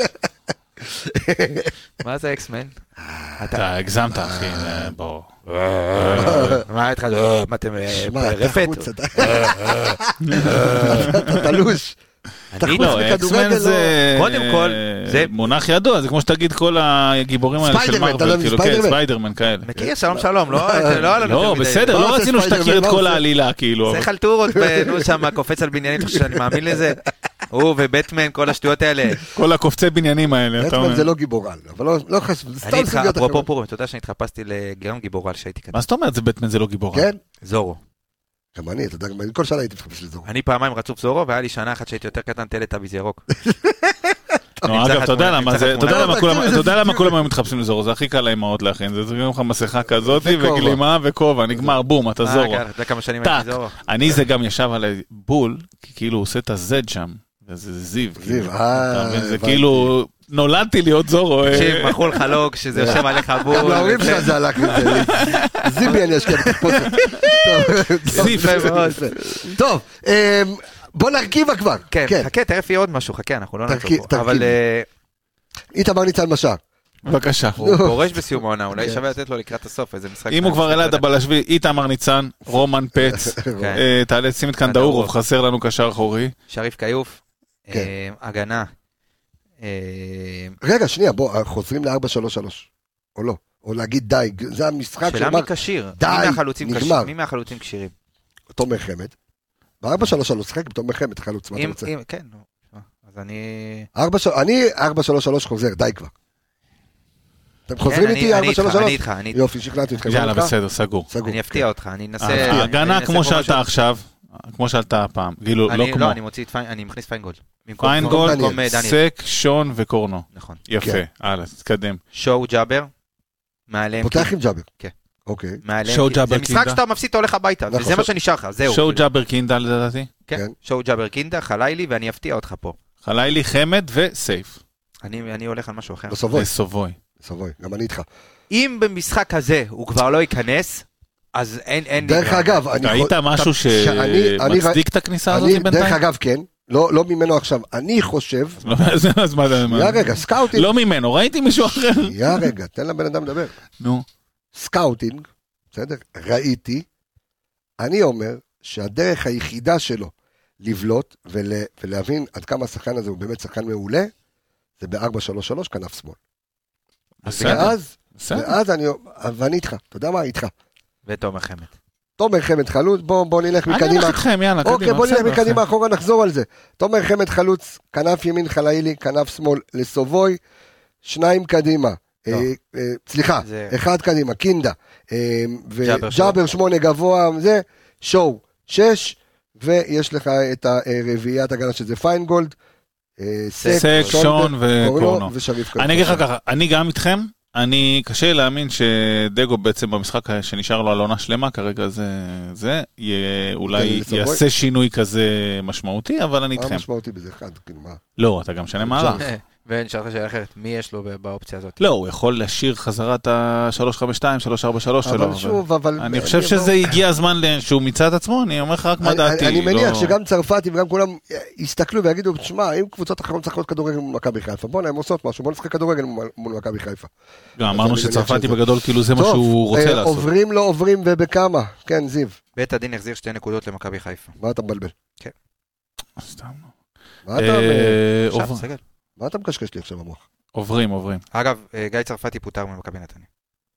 מה זה אקסמן? אתה הגזמת, אחי, בוא. מה התחלת? מה אתם רפת? אתה תלוש. לא, אקסמן זה קודם כל זה מונח ידוע, זה כמו שתגיד כל הגיבורים האלה של מרוול, כאילו כן, ספיידרמן כאלה. מכיר, שלום שלום, לא לא, בסדר, לא רצינו שתכיר את כל העלילה, כאילו. זה חלטורות, נו שם, קופץ על בניינים, שאני מאמין לזה. הוא ובטמן, כל השטויות האלה. כל הקופצי בניינים האלה. בטמן זה לא גיבורל, אבל לא חשוב, זה סתם סוגיות אחרות. אפרופו פורים, אתה יודע שאני התחפשתי לגרם גיבורל שהייתי כתב. מה זאת אומרת, זה בטמן זה לא גיבורל? כן? זורו. גם אני, אתה יודע, כל שנה הייתי מתחפש לזורו. אני פעמיים רצוף זורו, והיה לי שנה אחת שהייתי יותר קטן, תלת אביז ירוק. אגב, אתה יודע למה, אתה יודע למה כולם היו מתחפשים לזורו, זה הכי קל לאמהות להכין, זה גם לך מסכה כזאת וגלימה וכובע, נגמר, בום, אתה זורו. אתה יודע כמה שנים הייתי זורו. אני זה גם ישב עליי בול, כי כאילו הוא עושה את הזד שם, זה זיו. זיו, אה, זה כאילו, נולדתי להיות זורו. תקשיב, מחול חלוק, שזה יושב עליך בול. גם להורים שלך זה עלק לזה. זיבי אני אשכב תחפושת. טוב, בוא נרכיבה כבר. כן, חכה, תראה יהיה עוד משהו, חכה, אנחנו לא נעצור פה. אבל... איתמר ניצן משע. בבקשה. הוא פורש בסיום העונה, אולי שווה לתת לו לקראת הסוף, איזה משחק. אם הוא כבר אלעד הבלשבי, איתמר ניצן, רומן פץ, תעלה שים את קנדאורוב, חסר לנו קשר אחורי. שריף קיוף, הגנה. רגע, שנייה, בוא, חוזרים ל-ארבע שלוש שלוש, או לא, או להגיד די, זה המשחק שאלה מי קשיר, די, נגמר. מי מהחלוצים קשירים? תומר חמד, ב-ארבע שלוש שלוש שחק בתומר חמד, חלוץ, מה אתה רוצה? כן, אז אני... ארבע, אני ארבע שלוש שלוש חוזר, די כבר. אתם חוזרים כן, איתי אני- ארבע שלוש אני שלוש? איתך, אני איתך. יופי, שכנעתי אותך. יאללה, אותך? בסדר, סגור. סגור. אני אפתיע אותך, אני אנסה... ההגנה אני כמו אנסה פה שאלת משהו. עכשיו, כמו שאלת הפעם, כאילו, לא אני- כמו. לא, אני מוציא את פיין... אני מכניס פיינגולד. במקום- פיינגולד, במקום, אה, דניאל. סק, שון וקורנו. נכון. יפה, כן. הלאה, תתקדם. שואו ג'אבר. מעליהם... פותח עם ג'אבר. כן. אוקיי. מעליהם... שואו כי- ג'אבר זה משחק קינדה. שאתה מפסיד, אתה הולך הביתה, נכון, וזה שואו- מה שנשאר לך, זהו. שואו ג'אבר קינדה לדעתי. כן, כן. שואו ג'אבר קינדה, חלילי, ואני אפתיע אותך פה. חלילי, חמד וסייף. אני אני הולך על משהו אחר. בסובוי. וסובוי. בסובוי, גם אני איתך. אם במשחק הזה הוא כבר לא ייכנס, אז אין... אין דרך לי- אגב, אני... ראית חו- משהו שאני- אני- שמצדיק את הכניסה הזאת אני, בינתיים? דרך אגב, כן. לא לא ממנו עכשיו. אני חושב... לא, אז- אז מה זה? שנייה רגע, סקאוטינג. לא ממנו, ראיתי מישהו אחר. שנייה רגע, תן לבן אדם לדבר. נו. סקאוטינג, בסדר? ראיתי. אני אומר שהדרך היחידה שלו לבלוט ול, ולהבין עד כמה השחקן הזה הוא באמת שחקן מעולה, זה ב-ארבע שלוש שלוש כנף שמאל. בסדר, ואז, בסדר. ואז אני, ואני איתך, אתה יודע מה? איתך. ותומר חמד. תומר חמד חלוץ, בוא, בוא נלך אני מקדימה. הולך איתכם, יאללה, קדימה. אוקיי, בוא נלך בסדר, מקדימה אחי. אחורה, נחזור על זה. תומר חמד חלוץ, כנף ימין חלילי, כנף שמאל לסובוי, שניים קדימה. לא. אה, אה, סליחה, זה- אחד קדימה, קינדה, אה, ג'אבר וג'אבר שמונה גבוה, זה, שואו, שש, ויש לך את הרביעיית הגנה שזה פיינגולד, אה, סק, סק, שון וקורנו. ושריף אני אגיד לך ככה, אני גם איתכם, אני קשה להאמין שדגו בעצם במשחק שנשאר לו על עונה שלמה, כרגע זה, זה, יהיה- אולי לסבוי? יעשה שינוי כזה משמעותי, אבל אני מה איתכם. משמעותי בזה? אחד, כאילו מה? לא, אתה גם משנה מערך. ונשאר לך שאלה אחרת, מי יש לו באופציה הזאת? לא, הוא יכול להשאיר חזרה את ה-שלוש חמש שתיים, שלוש ארבע שלוש שלו. אבל אבל- שוב, אבל... אני חושב שזה הגיע הזמן שהוא מיצה את עצמו, אני אומר לך רק מה אני- דעתי. אני מניח לא- שגם צרפתי וגם כולם יסתכלו ויגידו, תשמע, אם קבוצות אחרות משחקות כדורגל מול מכבי חיפה, בוא'נה, הם עושות משהו, בוא נשחק כדורגל מול- מול מכבי חיפה. גם אמרנו אני מניח שצרפתי שזה- בגדול, כאילו זה מה טוב, שהוא רוצה אה, לעשות. עוברים לא עוברים ובכמה, כן, זיו, בית הדין החזיר שתי נקודות למכבי חיפה. מה אתה מבלבל? סתם. מה אתה- אה, עכשיו, עובר- סגל. מה אתה מקשקש לי עכשיו במוח? עוברים, עוברים. אגב, אה, גיא צרפתי פוטר ממכבי נתניה.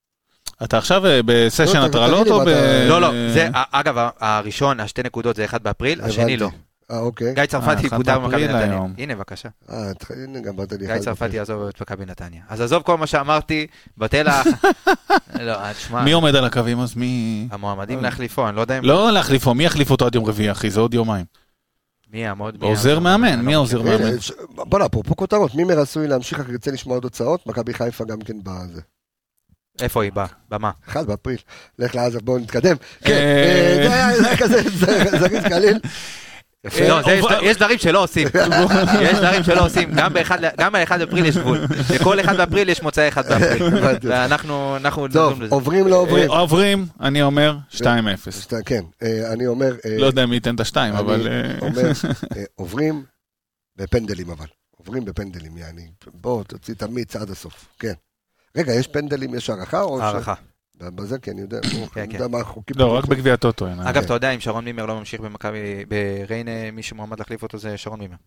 אתה עכשיו אה, בסשן לא, אתה- הטרלות תגיד לי, או מה ב... אתה- לא, לא, זה, א- אגב, ה- הראשון, השתי נקודות זה אחד באפריל, השני הבנתי. לא. אה, אוקיי. גיא צרפתי אחד פוטר ממכבי באפריל נתניה. היום. הנה, בבקשה. אה, אתה- הנה, גם באת לי גיא אחד צרפתי בפנים. יעזוב את מכבי נתניה. אז עזוב כל מה שאמרתי, בטל ה... לא, תשמע, מי עומד על הקווים אז מי... המועמדים להחליפו, אני לא יודע אם... לא להחליפו, מי יחליף אותו עד יום רביעי, אחי? זה עוד יומיים. מי יעמוד? מי עוזר יעמוד? מאמן, אני מי לא העוזר מכיר. מאמן? הנה, ש- בוא'נה, אפרופו כותרות, מי מרצוי להמשיך, רק ירצה לשמוע עוד הוצאות, מכבי חיפה גם כן בזה. איפה היא באה? במה? אחד באפריל, לך לעזה, בואו נתקדם. כן, אה, אה, זה היה- זה היה כזה ז- זריז קליל. לא, זה- יש- עובר- יש דברים שלא עושים. יש דברים שלא עושים. גם באחד ל- גם באחד באפריל יש גבול. לכל אחד באפריל יש מוצאי אחד באפריל. הבנתי. ואנחנו אנחנו טוב, נדון בזה. עוברים לא עוברים. אה, עוברים, אני אומר שתיים אפס. שת- כן, אה, אני אומר... אה, לא יודע מי ייתן את השתיים, אני אבל... אה, אומר, אה, עוברים בפנדלים אבל. עוברים בפנדלים, יעני. בוא, תוציא את המיץ עד הסוף. כן. רגע, יש פנדלים, יש הערכה? או ש- הערכה. בזה כן, אני יודע. אני כן. יודע מה החוקים. לא, רק בגביע הטוטו. אין. אגב, אתה יודע, אם שרון מימר לא ממשיך במכבי, בריינה, מי שמועמד להחליף אותו זה שרון מימר.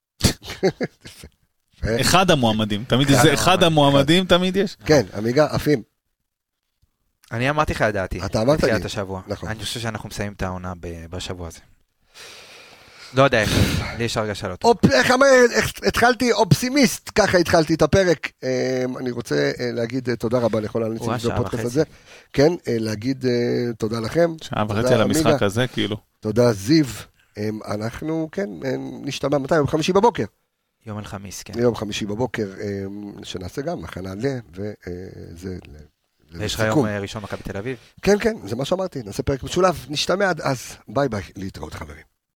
אחד המועמדים, תמיד אחד זה אחד המועמדים, תמיד יש. כן, עמיגה, עפים. אני אמרתי לך את דעתי. אתה אמרת לי. בתחילת השבוע. נכון. אני חושב שאנחנו מסיימים את העונה ב- בשבוע הזה. לא יודע איך, לי יש הרגשה לא טוב. אופ- איך אמר, איך- התחלתי אופסימיסט, ככה התחלתי את הפרק. אה, אני רוצה אה, להגיד אה, תודה רבה לכל האנשים וואה, שעה בפודקאסט וחצי. הזה. כן, אה, להגיד אה, תודה לכם. שעה תודה, וחצי על המשחק עמיגה. הזה, כאילו. תודה זיו. אה, אנחנו, כן, אה, נשתמע מתי? יום חמישי בבוקר. יום אלחמיס, כן. יום חמישי בבוקר, אה, שנעשה גם הכנה ל... וזה... ויש לך יום אה, ראשון מכבי תל אביב? כן, כן, זה מה שאמרתי, נעשה פרק משולב, נשתמע עד אז, ביי ביי, להתראות חברים.